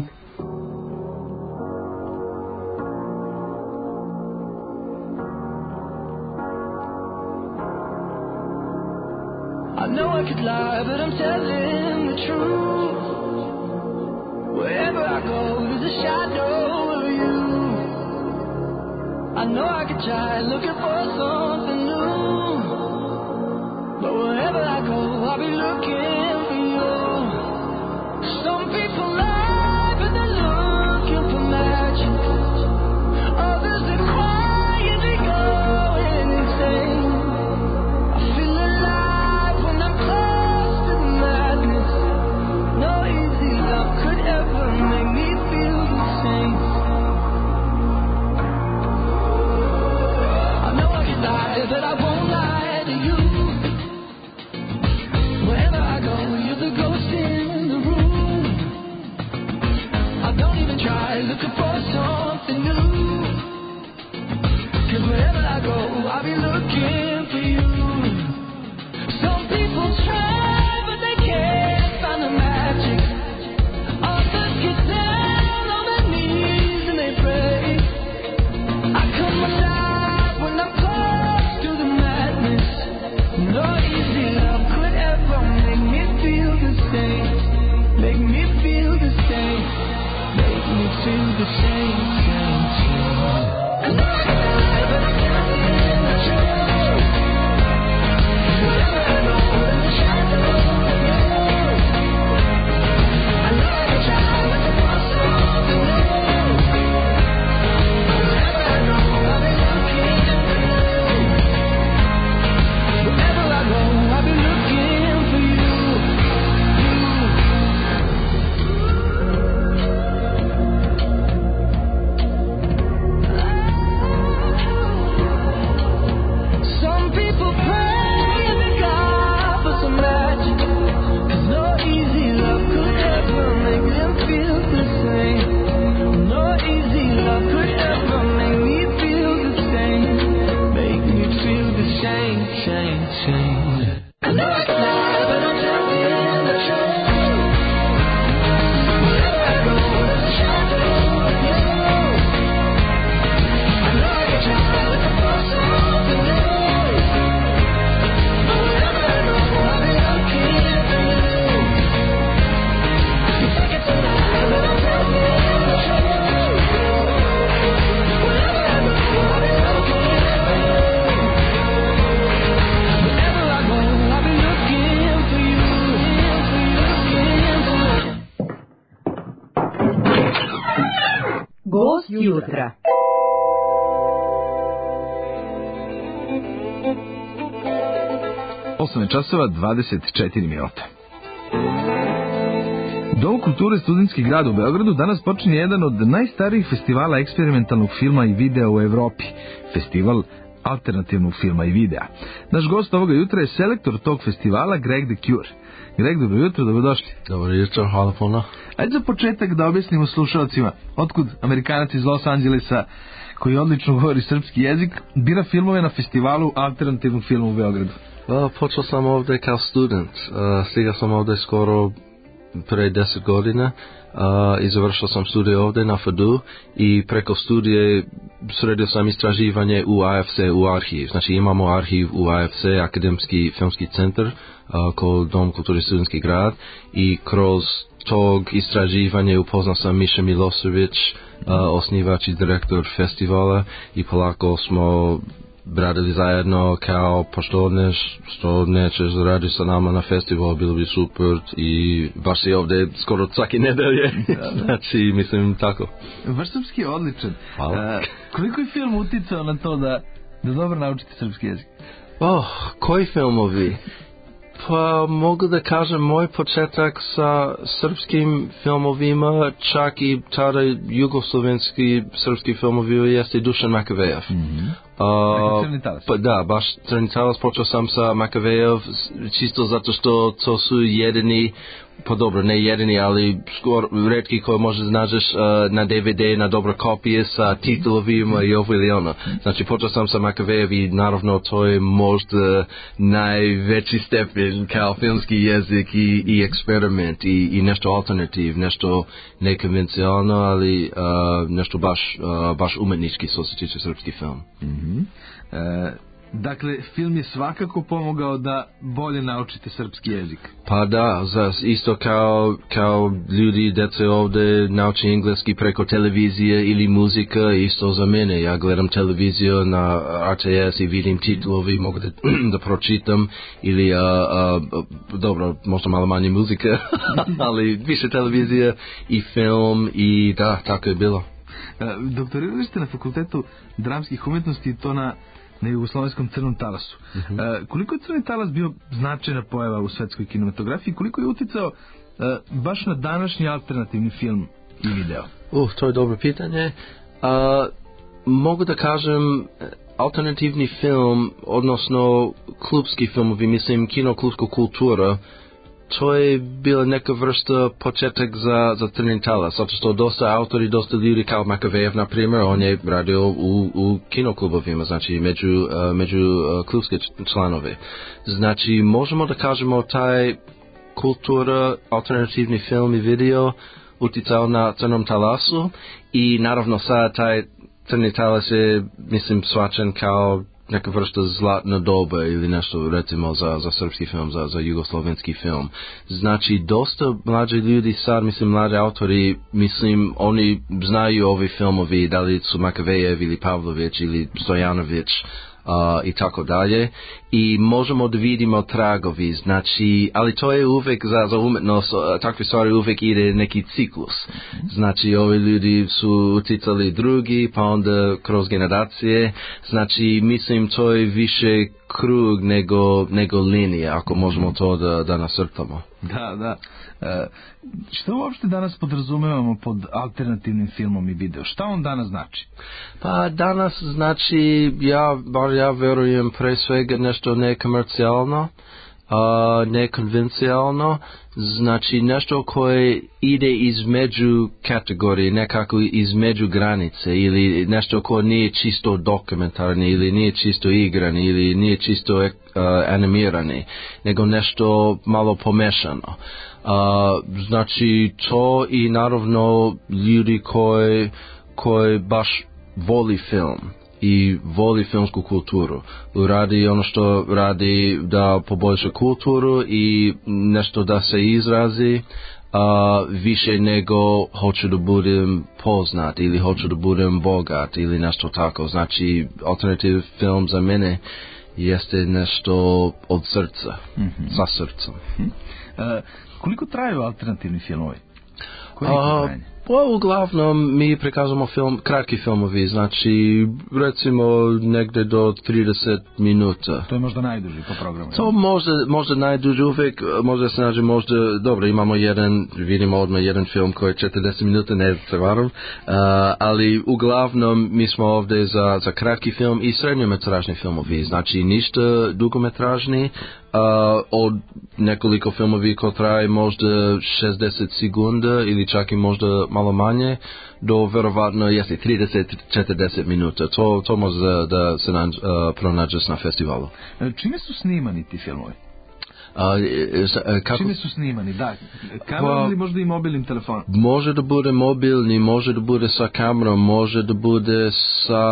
I know I could lie, but I'm telling the truth. Wherever I go, there's a shadow of you. I know I could try looking for something new, but wherever I go, I'll be looking for you. Some people lie, but they're looking for magic. Others they quietly going insane. I feel alive when I'm close to the madness. No easy love could ever make me feel the same. I know I can lie, but I won't lie to you. Wherever I go, you're the ghost in the room. I don't even try looking for something new, 'cause wherever I go, I'll be looking for you. Some people try, but they can't find the magic. Others get down on their knees and they pray. I come alive when I'm close to the madness. No easy love could ever make me feel the same. Make me feel the same. Make me feel the same, same, same. I know I can lie, but I'm telling the truth. Whatever I know in the shadow of you. I know I can try, but the force of the new. Whatever I know, I'll be looking for you. Wherever I go, I'll be looking for you. Some people pray to God for some magic, 'cause no easy love could ever make them feel the same. No easy love could ever make me feel the same. Make me feel the same, same, same. I know it's not, but I'm telling the truth. Wherever I go, there's a shadow of you. I know I can try with the force of the new. But wherever I go, I'll be looking for you. You think it's a lie, but I'm telling the truth. Wherever I go, I'll be looking for you. Wherever I go, I'll be looking for you. Gost jutra. Osam časova 24 minuta. Dom kulture Studentski grad u Beogradu danas počinje jedan od najstarijih festivala eksperimentalnog filma i videa u Evropi. Festival alternativnog filma i videa. Naš gost ovoga jutra je selektor tog festivala, Greg the Cure. Greg, dobro jutro, dobrodošli. Dobro jutro, hvala puno. Ajde za početak da objasnimo slušalcima otkud Amerikanac iz Los Angelesa, koji odlično govori srpski jezik, bira filmove na festivalu alternativnog filma u Beogradu. Počeo sam ovdje kao student. Stigao sam ovdje skoro pre 10 godina i završio sam studije ovdje na FADU i preko studije sredio sam istraživanje u AFC, u arhiv. Znači imamo arhiv u AFC, Akademski filmski centar, kod Dom kulture Studentski grad, i kroz tog istraživanja upoznao sam Miša Milosević, osnivač i direktor festivala, i polako smo radili zajedno kao pošto nećeš raditi sa nama na festival, bilo bi super, i baš je ovdje skoro svake nedelje. Znači, mislim tako. Vaš srpski je odličan. Hvala. Koliko je film uticao na to da dobro naučite srpski jezik? Koji filmovi? Pa mogu da kažem, moj početak sa srpskim filmovima, čak i tada jugoslovenski srpski filmovi, jeste Dušan Makavejev. Crni talas. Pa da, baš Crni talas. Počeo sam sa Makavejev čisto zato što to su jedini, pa dobro, ne jedini, ali skoro retki koje možeš nađeš na DVD, na dobre kopije sa titulovima i ovo ili ono. Znači počeo sam sa Makavejev i naravno to je možda najveći stepen kao filmski jezik i eksperiment i nešto alternativ, nešto nekonvencionalno, ali nešto baš umetnički što se tiče srpski film. Dakle, film je svakako pomogao da bolje naučite srpski jezik. Pa da, isto kao ljudi, dece ovdje nauči engleski preko televizije ili muzika, isto za mene. Ja gledam televiziju na RTS i vidim titlovi, mogu da pročitam, ili dobro, možda malo manje muzike, ali više televizija i film, i da, tako je bilo. Doktorirali ste na Fakultetu dramskih umjetnosti i to na jugoslovenskom Crnom talasu. Koliko je Crni talas bio značajna pojava u svetskoj kinematografiji, koliko je uticao baš na današnji alternativni film i video? To je dobro pitanje. Mogu da kažem, alternativni film, odnosno klubski filmovi, mislim kino-klubska kultura, to je bila neka vrsta početak za Crni talas, zato što dosta autori, dosta ljudi kao Makavejev, na primjer, on je radio u kinoklubovima, znači među klubske članove. Znači, možemo da kažemo taj kultura, alternativni film i video uticao na Crnom talasu, i naravno sad taj Crni talas je, mislim, shvaćen kao neka vrsta zlatna doba ili nešto, recimo za srpski film, za jugoslovenski film. Znači, dosta mlađi ljudi sad, mislim, mlađi autori, mislim, oni znaju ovi filmovi, da li su Makavejev ili Pavlović ili Stojanović, i tako dalje, i možemo da vidimo tragovi, znači, ali to je uvek za umetnost, takve stvari uvek ide neki ciklus, znači ovi ljudi su uticali drugi, pa onda kroz generacije, znači mislim to je više krug nego linija, ako možemo to da nasrtamo. Da. Što uopšte danas podrazumevamo pod alternativnim filmom i video? Šta on danas znači? Pa danas znači, ja verujem pre svega nešto nekomercijalno, nekonvencijalno, znači nešto koje ide između kategorije, nekako između granice, ili nešto koje nije čisto dokumentarni, ili nije čisto igrani, ili nije čisto animirani, nego nešto malo pomešano. Znači to, i naravno ljudi koji baš voli film i voli filmsku kulturu, radi ono što radi da poboljša kulturu i nešto da se izrazi, više nego hoću da budem poznat ili hoću da budem bogat ili nešto tako. Znači alternativni film za mene jeste nešto od srca, sa srcem. Koliko traju alternativni filmovi? Koje trajanje? Pa uglavnom mi prikazamo kratki filmovi, znači recimo negde do 30 minuta. To je možda najduži po programu. To možda najduži uvek, možda se nađe dobro, imamo vidimo odmah jedan film koji je 40 minuta, ne se varam, ali uglavnom mi smo ovdje za kratki film i srednjometražni filmovi, znači ništa dugometražni, od nekoliko filmovi koji traje možda 60 sekunda ili čak i možda malo manje, do verovatno 30-40 minuta. To može da se pronađe na festivalu. Čime su snimani ti filmovi? Čime su snimani? Da, kamerom ili možda i mobilnim telefonom? Može da bude mobilni, može da bude sa kamerom, može da bude sa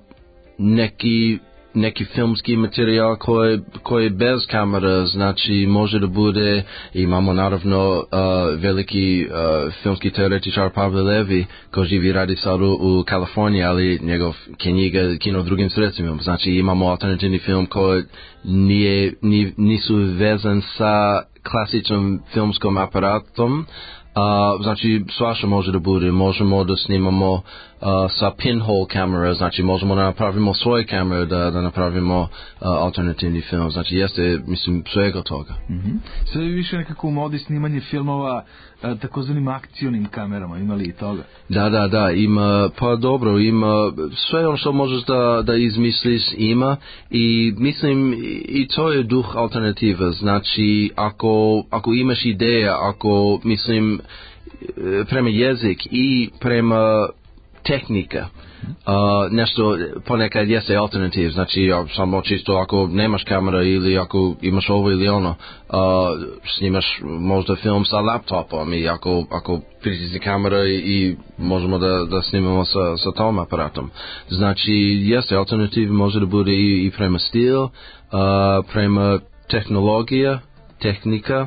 neki filmski materijal koji je bez kamera, znači može da bude, imamo naravno veliki filmski teoretičar Pavle Levi koji živi, radi sad u Kaliforniji, ali njegov knjiga kino drugim sredstvima, znači imamo alternativni film koji nisu vezan sa klasičnom filmskom aparatom. Znači svašta može da bude, možemo da snimamo sa pinhole kamera, znači možemo da napravimo svoje kamere da napravimo alternativni film, znači jeste, mislim, svega toga. Sve je više nekako u modi snimanje filmova takozvanim akcionim kamerama, ima li i toga? Da, ima, pa dobro, ima sve ono što možeš da izmisliš, ima, i mislim i to je duh alternativa, znači ako imaš ideja, ako mislim prema jezik i prema tehnika, nešto ponekad jeste alternativ, znači samo čisto ako nemaš kamera ili ako imaš ovo ili ono, snimaš možda film sa laptopom, i ako pritisni kamera i možemo da snimamo sa tom aparatom. Znači jeste alternativ, može da bude i prema stil, prema tehnika,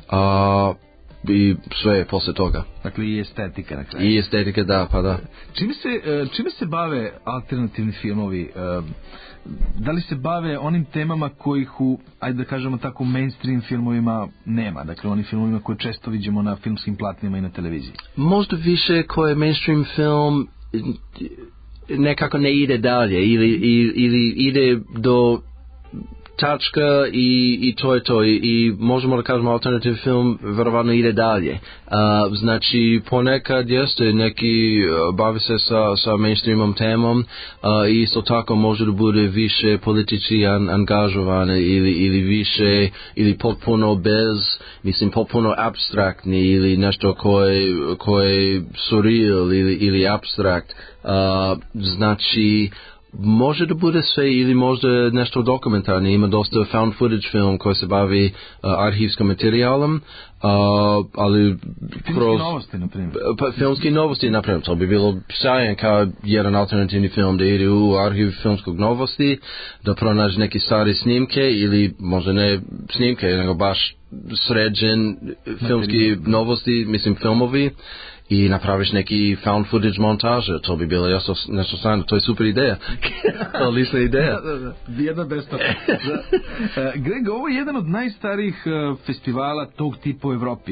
i sve posle toga. Dakle i estetika na kraju. I estetika, da, pa da. Čime se bave alternativni filmovi? Da li se bave onim temama kojih ajde da kažemo tako, mainstream filmovima nema? Dakle, onim filmovima koje često vidimo na filmskim platnima i na televiziji. Možda više koje mainstream film nekako ne ide dalje ili ide do tačka i to je to, i možemo da kažemo alternativ film verovatno ide dalje. Znači ponekad jeste neki bavi se sa mainstreamom temom, i isto tako može da bude više politički angažovane ili više, ili potpuno potpuno abstraktni, ili nešto koje surreal ili abstrakt. Znači može da bude sve ili možda nešto dokumentarno. Ima dosta found footage film koji se bavi arhivskim materijalom, ali kroz novosti, na primjer. Filmski novosti, na primjer, to bi bilo sjajan kao jedan alternativni film da ide u arhiv filmskog novosti, da pronađe neke stare snimke ili možda ne snimke, nego baš sređen filmski novosti, mislim filmovi, i napraviš neki found footage montaže, to bi bilo nešto stvarno, to je super ideja. Odlična ideja. Da. Jedna besplatna. Greg, ovo je jedan od najstarijih festivala tog tipa u Evropi.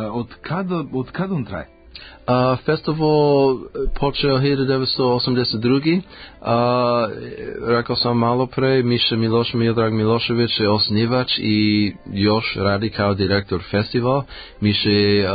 Od kada on traje? Festival počeo 1982. Rekao sam malo pre, Miodrag Milošević je osnivač i još radi kao direktor festival. Miša je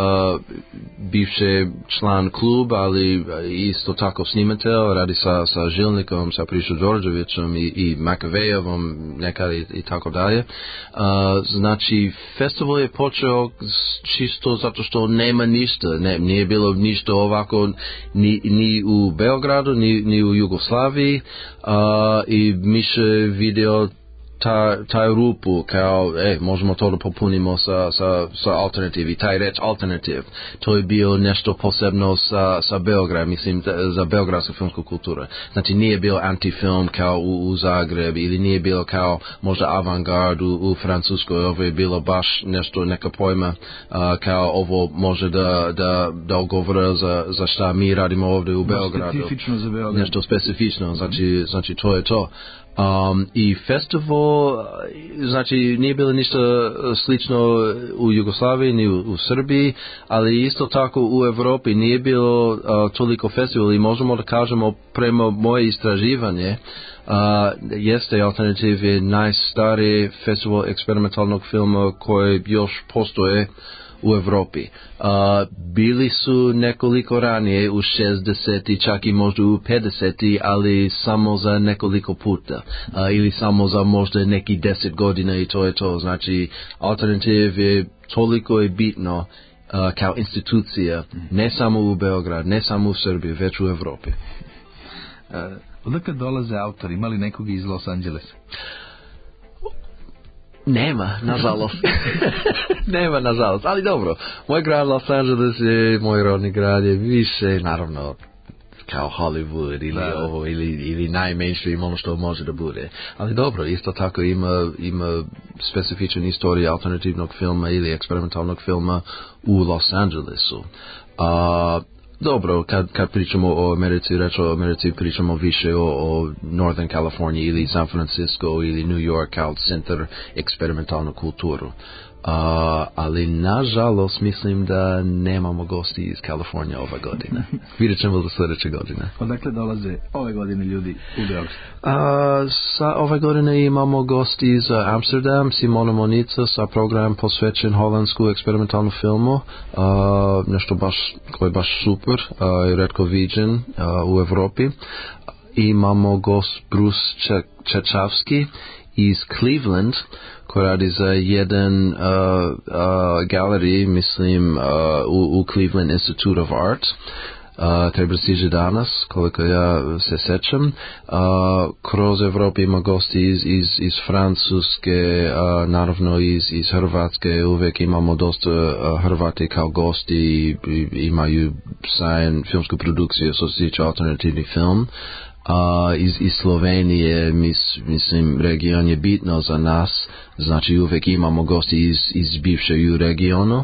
bivši član kluba, ali isto tako snimatelj, radi sa Žilnikom, sa Prišo Đorđevićem i Makavejevom nekad i tako dalje. Znači, festival je počeo čisto zato što nema ništa, nije bilo ništa ovako ni u Beogradu, ni u Jugoslaviji, i Miša je vidio taj rupu kao, možemo to da popunimo sa alternativ, i taj reč alternativ, to je bio nešto posebno sa Beograd, mislim, za beogradsku filmsku kulturu. Znači, nije bio antifilm kao u Zagreb, ili nije bilo kao možda avantgard u Francuskoj, ovo je bilo baš nešto, neka pojma, kao ovo može da ogovora za šta mi radimo ovdje u Beogradu. Specifično za Beograd. Nešto specifično, znači to je to. I festival, znači, nije bilo ništa slično u Jugoslaviji ni u Srbiji, ali isto tako u Evropi nije bilo toliko festivala, i možemo da kažemo prema moje istraživanje, jeste Alternativ je najstariji festival eksperimentalnog filma koji još postoje u Evropi. Bili su nekoliko ranije u 60. čak i možda u 50. ali samo za nekoliko puta, ili samo za možda neki 10 godina, i to je to. Znači, Alternativ je toliko je bitno kao institucija, ne samo u Beograd, ne samo u Srbiji, već u Evropi. Odakle dolaze autori? Ima li nekog iz Los Angelesa? Nema, nažalost, ali dobro, moj grad Los Angeles je, moj rodni grad je više, naravno, kao Hollywood ili ovo, ili najmainstream, ono što može da bude, ali dobro, isto tako ima specifičan istorija alternativnog filma ili eksperimentalnog filma u Los Angelesu. Dobro, kad pričamo o Americi, o Americi pričamo više o Northern California ili San Francisco ili New York kao centar eksperimentalnu kulturu. Ali nažalost mislim da nemamo gosti iz Kalifornije ove godine. Vidjet ćemo za sljedeće godine. Odakle dolaze ove godine ljudi u Beograd? Sa ove godine imamo gosti iz Amsterdam, Simona Monica sa program posvećen holandsku eksperimentalnu filmu, nešto koji je baš super i retko viđen u Evropi. Imamo gost Bruce Čečavski iz Cleveland, koji radi za jedan galerij, mislim, u Cleveland Institute of Art. Treba stiže danas, koliko ja se sećam. Kroz Evropu ima gosti iz Francuske, naravno iz Hrvatske, uvijek imamo dosta Hrvati kao gosti, imaju sajan filmsku produkciju, što se tiče alternativni film. Iz Slovenije, mislim, region je bitno za nas, znači uvijek imamo gosti iz bivšeg regionu,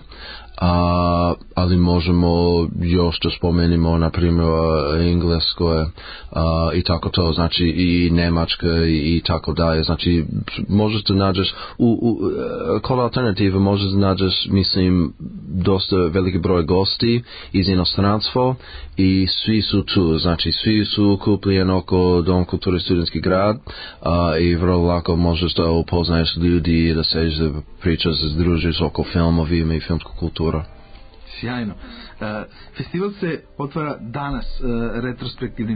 ali možemo još da spomenimo, na primjer, Englesko i tako to, znači i Njemačka i tako dalje, znači možete nađeš kod alternative možete nađeš, mislim, dosta veliki broj gosti iz inostranstva i svi su tu, znači svi su kupljeni oko Dom kulture Studentski grad, i vrlo lako možeš da upoznaješ ljudi, da se pričaš, združiš oko filmovima i filmsku kulturu. Sjajno. Festival se otvara danas retrospektivnim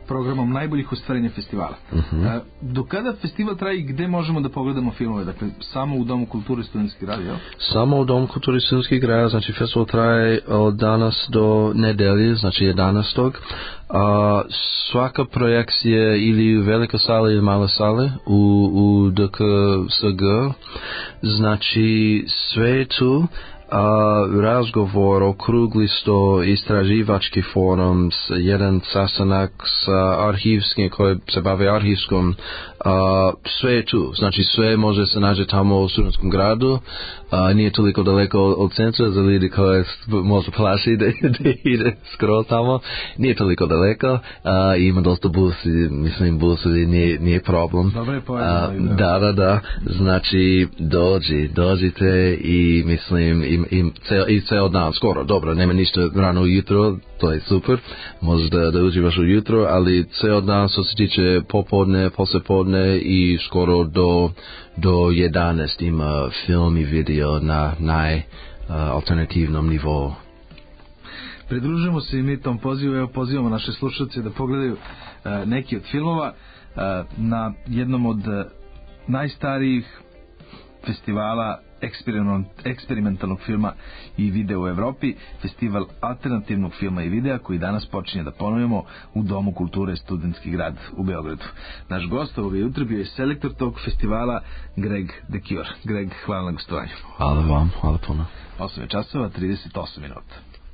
programom najboljih ostvarenja festivala. Do kada festival traje i gde možemo da pogledamo filmove? Dakle, samo u Domu kulture Studentski grad, jel? Samo u Domu kulture Studentski grad, znači festival traje od danas do nedelje, znači 11. Svaka projekcija ili u velika sala ili mala sale u DKSG, znači sve tu razgovor, okrugli sto, istraživački forum, jedan sastanak sa arhivskim koji se bavi arhivskom, sve je tu, znači sve može se naći tamo u Studentskom gradu, nije toliko daleko od centra za ljudi koji može plaši da ide skroz tamo, nije toliko daleko, ima dosta busi, mislim busi nije problem. Dobre pojedno. Da, znači dođite i mislim i ceo dan skoro, dobro, nema ništa rano ujutro, to je super, možeš da uživaš ujutro, ali ceo dan što se tiče popodne, poslepodne i skoro do 11 ima film i video na alternativnom nivou. Pridružujemo se i mi tom pozivu, evo pozivamo naše slušalce da pogledaju neki od filmova na jednom od najstarijih festivala eksperimentalnog filma i videa u Evropi, festival alternativnog filma i videa koji danas počinje da ponovimo u Domu kulture Studentski grad u Beogradu. Naš gost ovog jutra bio je selektor tog festivala Greg DeCure. Greg, hvala na gostovanju. Hvala vam, hvala puno. 8 časova, 38 minuta.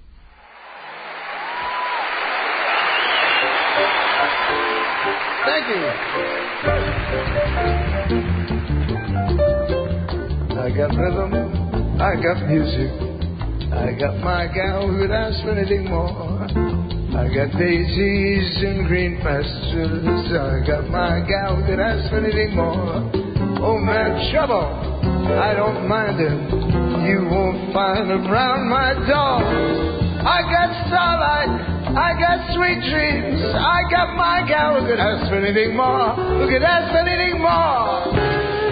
Thank you. I got rhythm, I got music, I got my gal who could ask for anything more. I got daisies and green pastures, I got my gal who could ask for anything more. Oh man, trouble, I don't mind him, you won't find him round my door. I got starlight, I got sweet dreams, I got my gal who could ask for anything more, who could ask for anything more.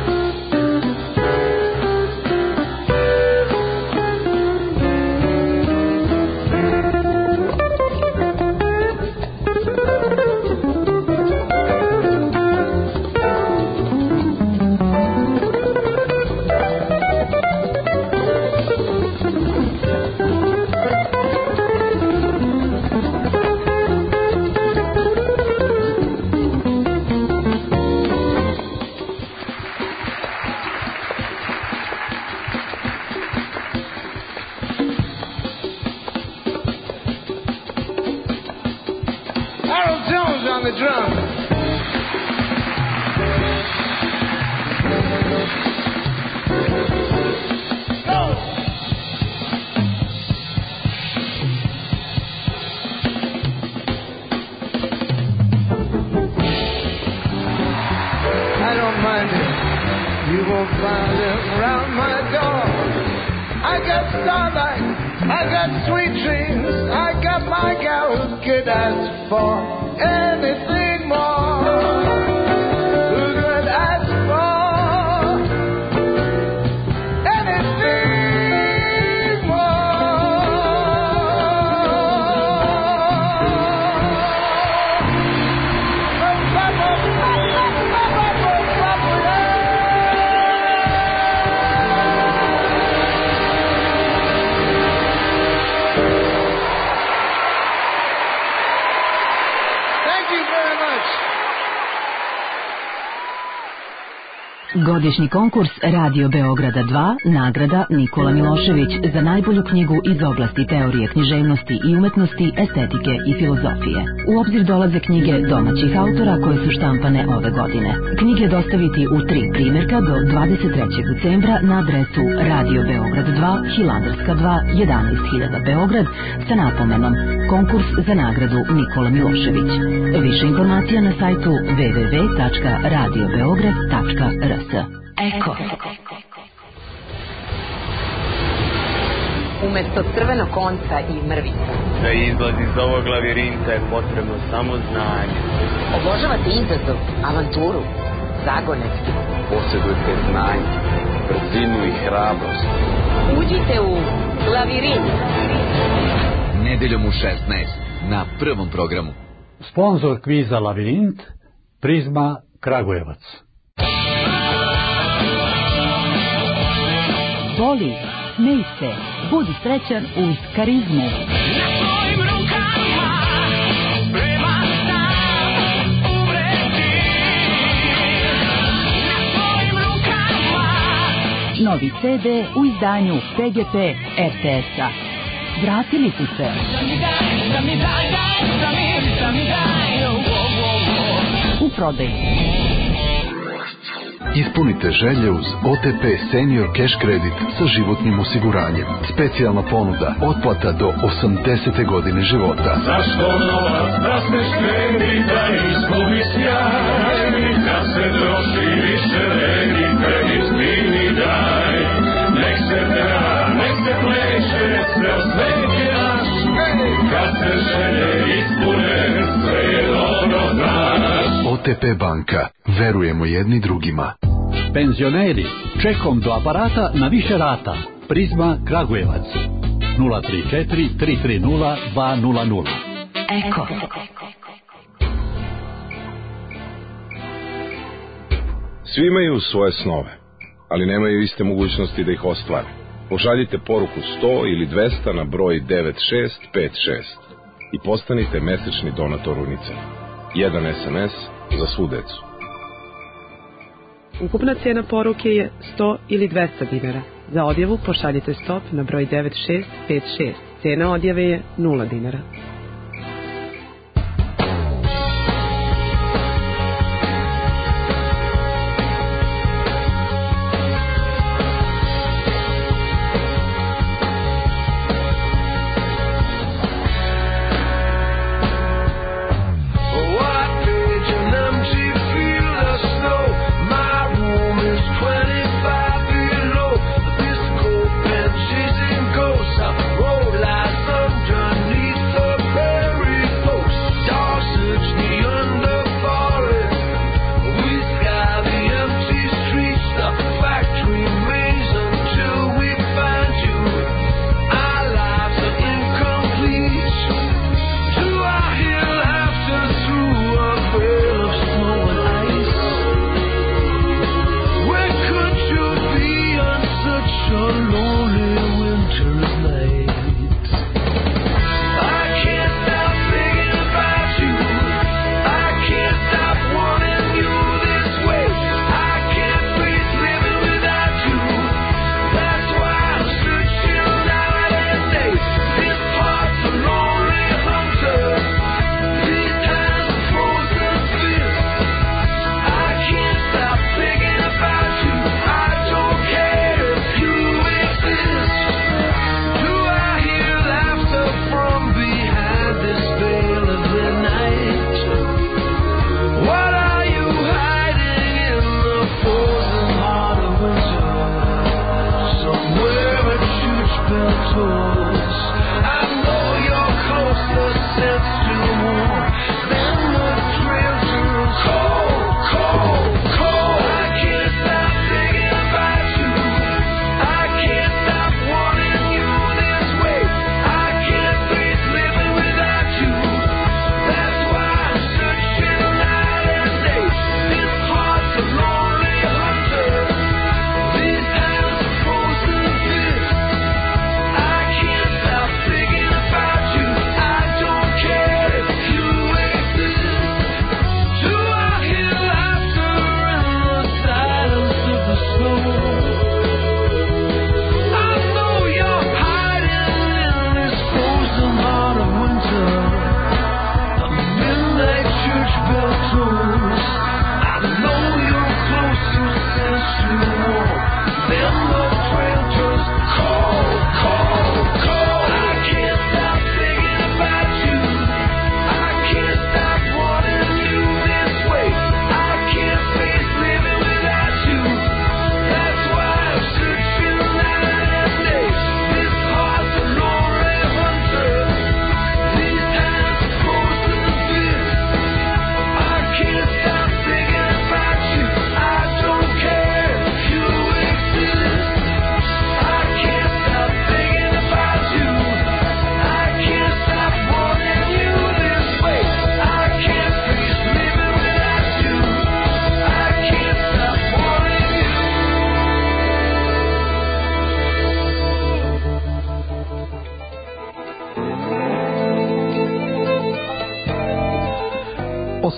Godišnji konkurs Radio Beograda 2, nagrada Nikola Milošević za najbolju knjigu iz oblasti teorije književnosti i umetnosti, estetike i filozofije. U obzir dolaze knjige domaćih autora koje su štampane ove godine. Knjige dostaviti u 3 primjerka do 23. decembra na adresu Radio Beograd 2, Hilandarska 2, 11.000 Beograd sa napomenom Konkurs za nagradu Nikola Milošević. Više informacija na sajtu www.radiobeograd.rs. Eko. Umesto crvenog konca i mrvica. Da izlaz iz ovog lavirinta je potrebno samo znanje. Obožavate izazov, avanturu, zagonetke. Posjedujete znanje, brzinu i hrabrost. Uđite u Lavirint. Nedeljom u 16 na Prvom programu. Sponzor kviza Lavirint, Prizma Kragujevac. Voli, smej se, budi srećan uz Karizmu. Novi CD u izdanju PGP RTS-a. Vratili su se. U prodaju. Ispunite želje uz OTP Senior Cash Credit sa životnim osiguranjem. Specijalna ponuda, otplata do 80. godine života. Zašto novac da se štedi, da izgubi sjaj, kad se troši više vredi, kredit mi daj. Nek se peva, nek se pleše, sve osveće naš, kad se želje ispune, sve je dobro znaš. OTP banka, verujemo jedni drugima. Penzioneri, čekom do aparata na više rata. Prizma Kragujevac. 034 330 200. Eko. Svi imaju svoje snove, ali nemaju iste mogućnosti da ih ostvare. Pošaljite poruku 100 ili 200 na broj 9656 i postanite mesečni donator UNICEF. Jedan SMS za svu decu. Ukupna cijena poruke je 100 ili 200 dinara. Za odjavu pošaljite stop na broj 9656. Cijena odjave je 0 dinara. Stop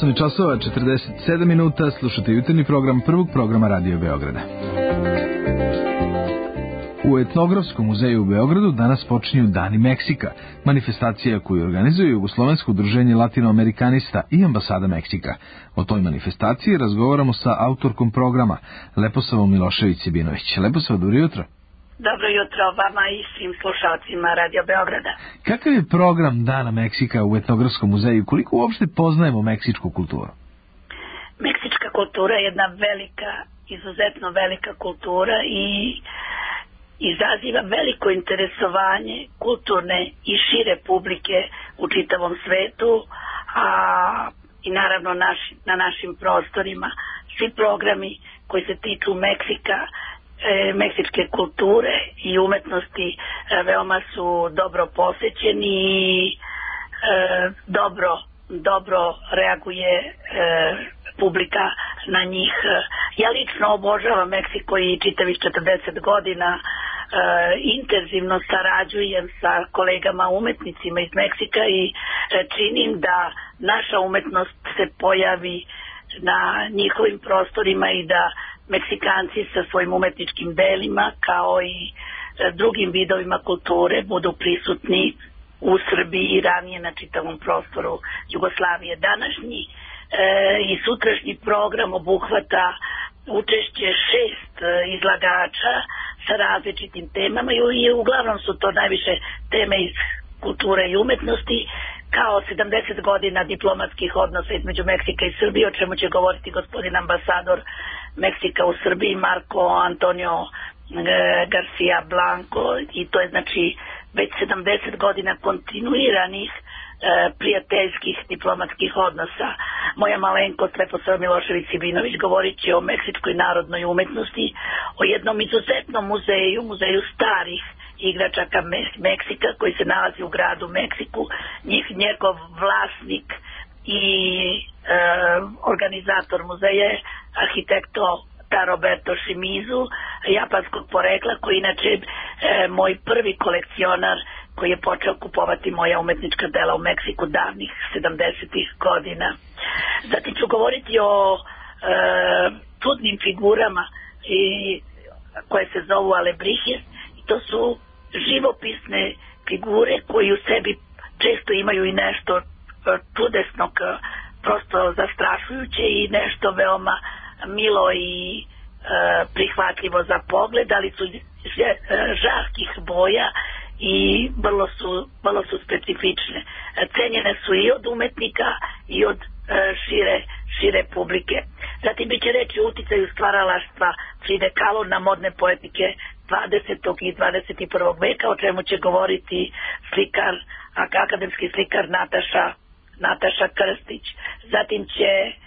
8 časova 47 minuta, slušate jutarnji program prvog programa Radio Beograda. U Etnografskom muzeju u Beogradu danas počinju Dani Meksika, manifestacija koju organizuje Jugoslovensko udruženje latinoamerikanista i ambasada Meksika. O toj manifestaciji razgovaramo sa autorkom programa, Leposavom Milošević-Sibinović. Leposava, dobro jutro. Dobro jutro vama i svim slušalcima Radio Beograda. Kakav je program Dana Meksika u Etnografskom muzeju? Koliko uopšte poznajemo meksičku kulturu? Meksička kultura je jedna velika, izuzetno velika kultura i izaziva veliko interesovanje kulturne i šire publike u čitavom svetu, a i naravno na našim prostorima. Svi programi koji se tiču Meksika, meksičke kulture i umetnosti veoma su dobro posećeni i dobro reaguje publika na njih. Ja lično obožavam Meksiko i čitavih 40 godina intenzivno sarađujem sa kolegama umetnicima iz Meksika i činim da naša umetnost se pojavi na njihovim prostorima i da Meksikanci sa svojim umetničkim delima kao i drugim vidovima kulture budu prisutni u Srbiji i ranije na čitavom prostoru Jugoslavije. Današnji i sutrašnji program obuhvata učešće 6 izlagača sa različitim temama i uglavnom su to najviše teme iz kulture i umetnosti, kao 70 godina diplomatskih odnosa između Meksika i Srbije, o čemu će govoriti gospodin ambasador Meksika u Srbiji Marko Antonio Garcia Blanco, i to je znači već 70 godina kontinuiranih prijateljskih diplomatskih odnosa. Moja malenkost Leposava Milošević-Sibinović govorit će o meksičkoj narodnoj umetnosti, o jednom izuzetnom muzeju starih igračaka Meksika koji se nalazi u gradu Meksiku. Njegov vlasnik i organizator muzeja je arhitekto Roberto Shimizu, japanskog porekla, koji inače moj prvi kolekcionar koji je počeo kupovati moja umetnička dela u Meksiku davnih 70-ih godina. Zatim ću govoriti o čudnim figurama koje se zovu alebrijes. To su živopisne figure koji u sebi često imaju i nešto čudesnog, prosto zastrašujuće i nešto veoma milo i prihvatljivo za pogled, ali su žarkih boja i vrlo su specifične. Cenjene su i od umetnika i od šire publike. Zatim biće reći o uticaju stvaralaštva Fride Kahlo na modne poetike 20. i 21. veka, o čemu će govoriti akademski slikar Nataša Krstić. Zatim će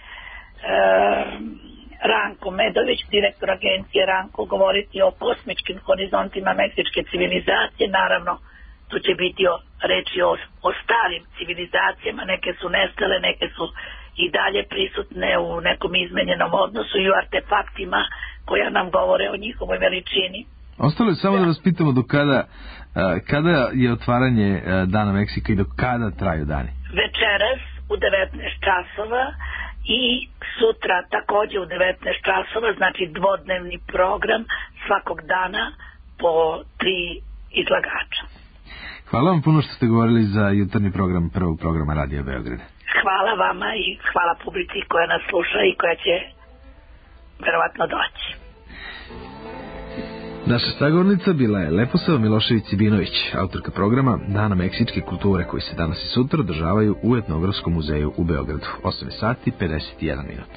Ranko Medović, direktor agencije Ranko, govoriti o kosmičkim horizontima meksičke civilizacije. Naravno, tu će biti reči o starim civilizacijama, neke su nestale, neke su i dalje prisutne u nekom izmenjenom odnosu i u artefaktima koja nam govore o njihovoj veličini. Ostalo je samo da vas pitamo do kada je otvaranje Dana Meksika i do kada traju dani? Večeras u 19 časova i sutra takođe u 19 časova, znači dvodnevni program svakog dana po 3 izlagača. Hvala vam puno što ste govorili za jutarnji program prvog programa Radio Beograda. Hvala vama i hvala publici koja nas sluša i koja će verovatno doći. Naša sagovornica bila je Leposava Milošević-Sibinović, autorka programa Dana meksičke kulture koji se danas i sutra održavaju u Etnografskom muzeju u Beogradu. 8 sati 51 minut.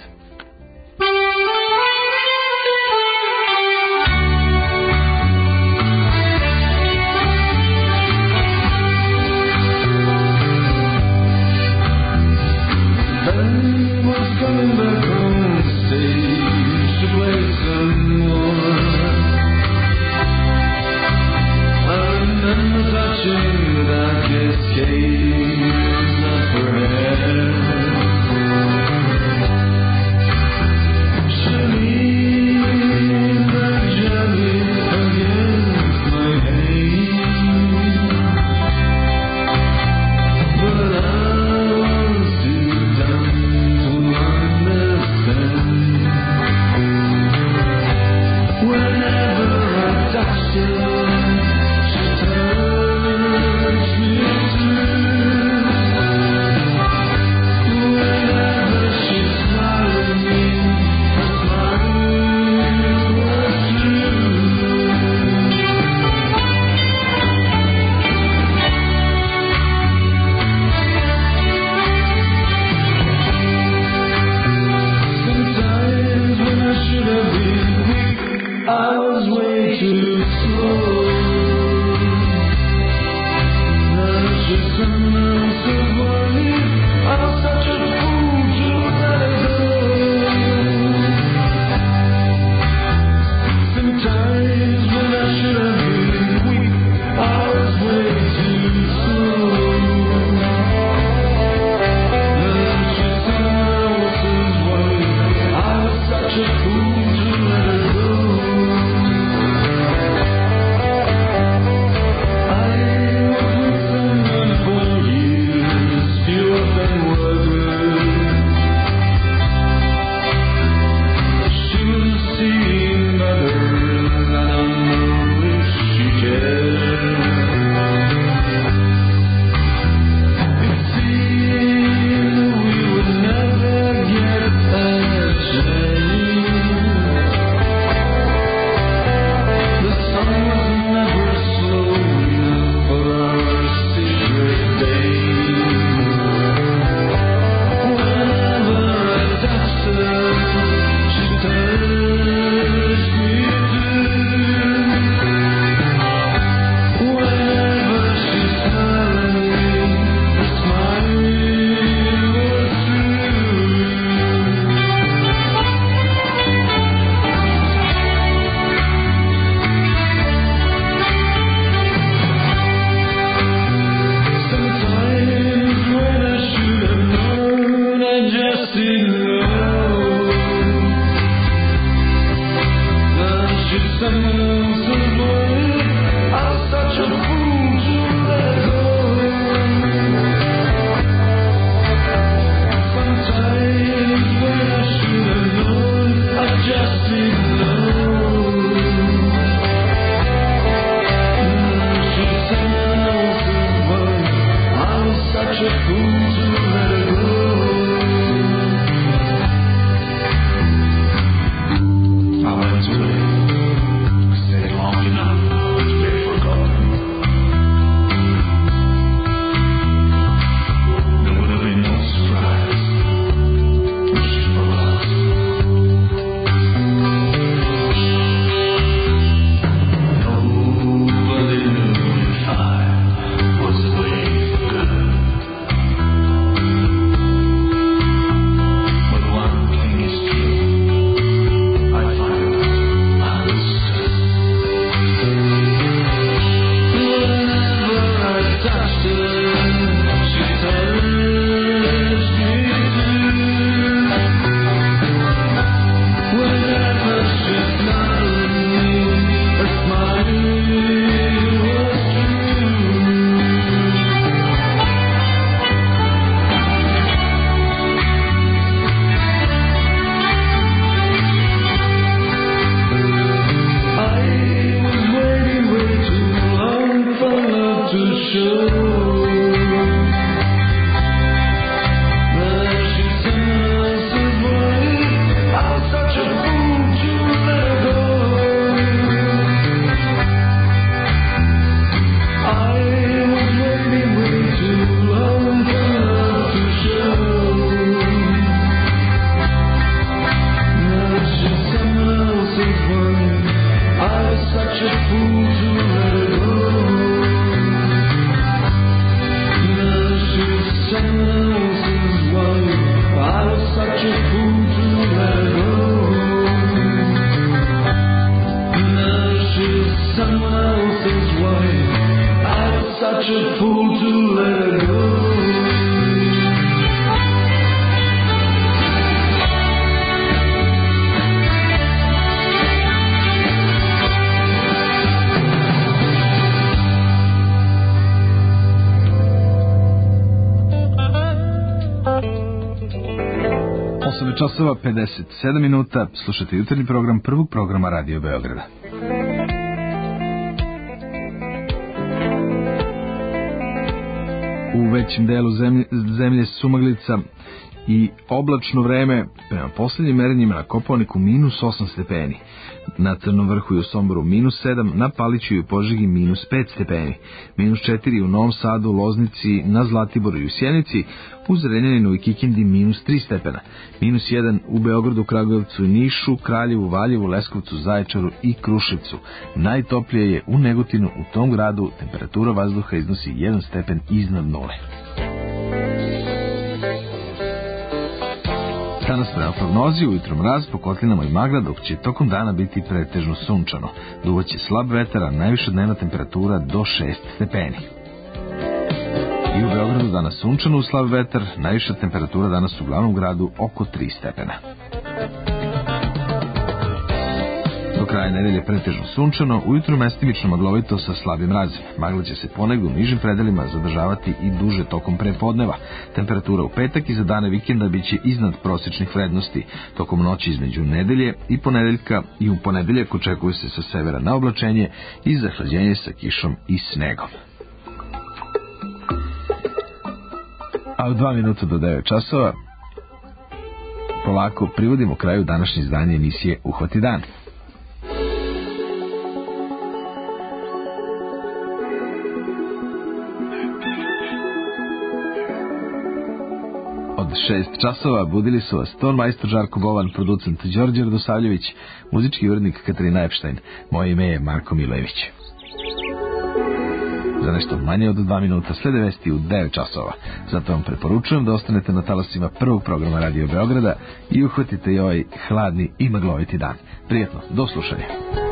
a fool to let her go. Časova 57 minuta, slušate jutarnji program prvog programa Radio Beograda. U većem delu zemlje sumaglica i oblačno vreme, prema posljednjim merenjima na Kopaoniku -8 stepeni. Na Crnom vrhu i u Somboru -7, na Paliću i u Požegi -5 stepeni, -4 u Novom Sadu, Loznici, na Zlatiboru i u Sjenici, u Zrenjaninu i Kikindi -3 stepena, -1 u Beogradu, Kragujevcu i Nišu, Kraljevu, Valjevu, Leskovcu, Zaječaru i Kruševcu. Najtoplije je u Negotinu, u tom gradu temperatura vazduha iznosi 1 stepen iznad nule. Danas prema prognozi ujutro mraz, po kotlinama i magla, dok će tokom dana biti pretežno sunčano. Duvaće slab vetar, a najviša dnevna temperatura do 6 stepeni. I u Beogradu danas sunčano uz slab vetar, najviša temperatura danas u glavnom gradu oko 3 stepena. Do kraja nedelje pretežno sunčano, ujutro mestimično maglovito sa slabim mrazom. Magla će se ponegdje u nižim predelima zadržavati i duže tokom prepodneva. Temperatura u petak i za dane vikenda biće iznad prosječnih vrednosti. Tokom noći između nedelje i ponedeljka i u ponedeljak očekuje se sa severa na oblačenje i zahlađenje sa kišom i snegom. A u 2 minuta do 9 časova polako privodimo kraju današnje izdanje emisije Uhvati dan. Od 6 časova budili su vas ton majstor Žarko Bovan, producent Đorđe Radosavljević, muzički urednik Katarina Epštajn. Moje ime je Marko Milojević. Za nešto manje od 2 minuta slede vesti u 9 časova. Zato vam preporučujem da ostanete na talasima prvog programa Radio Beograda i uhvatite i ovaj hladni i magloviti dan. Prijetno, do slušanja.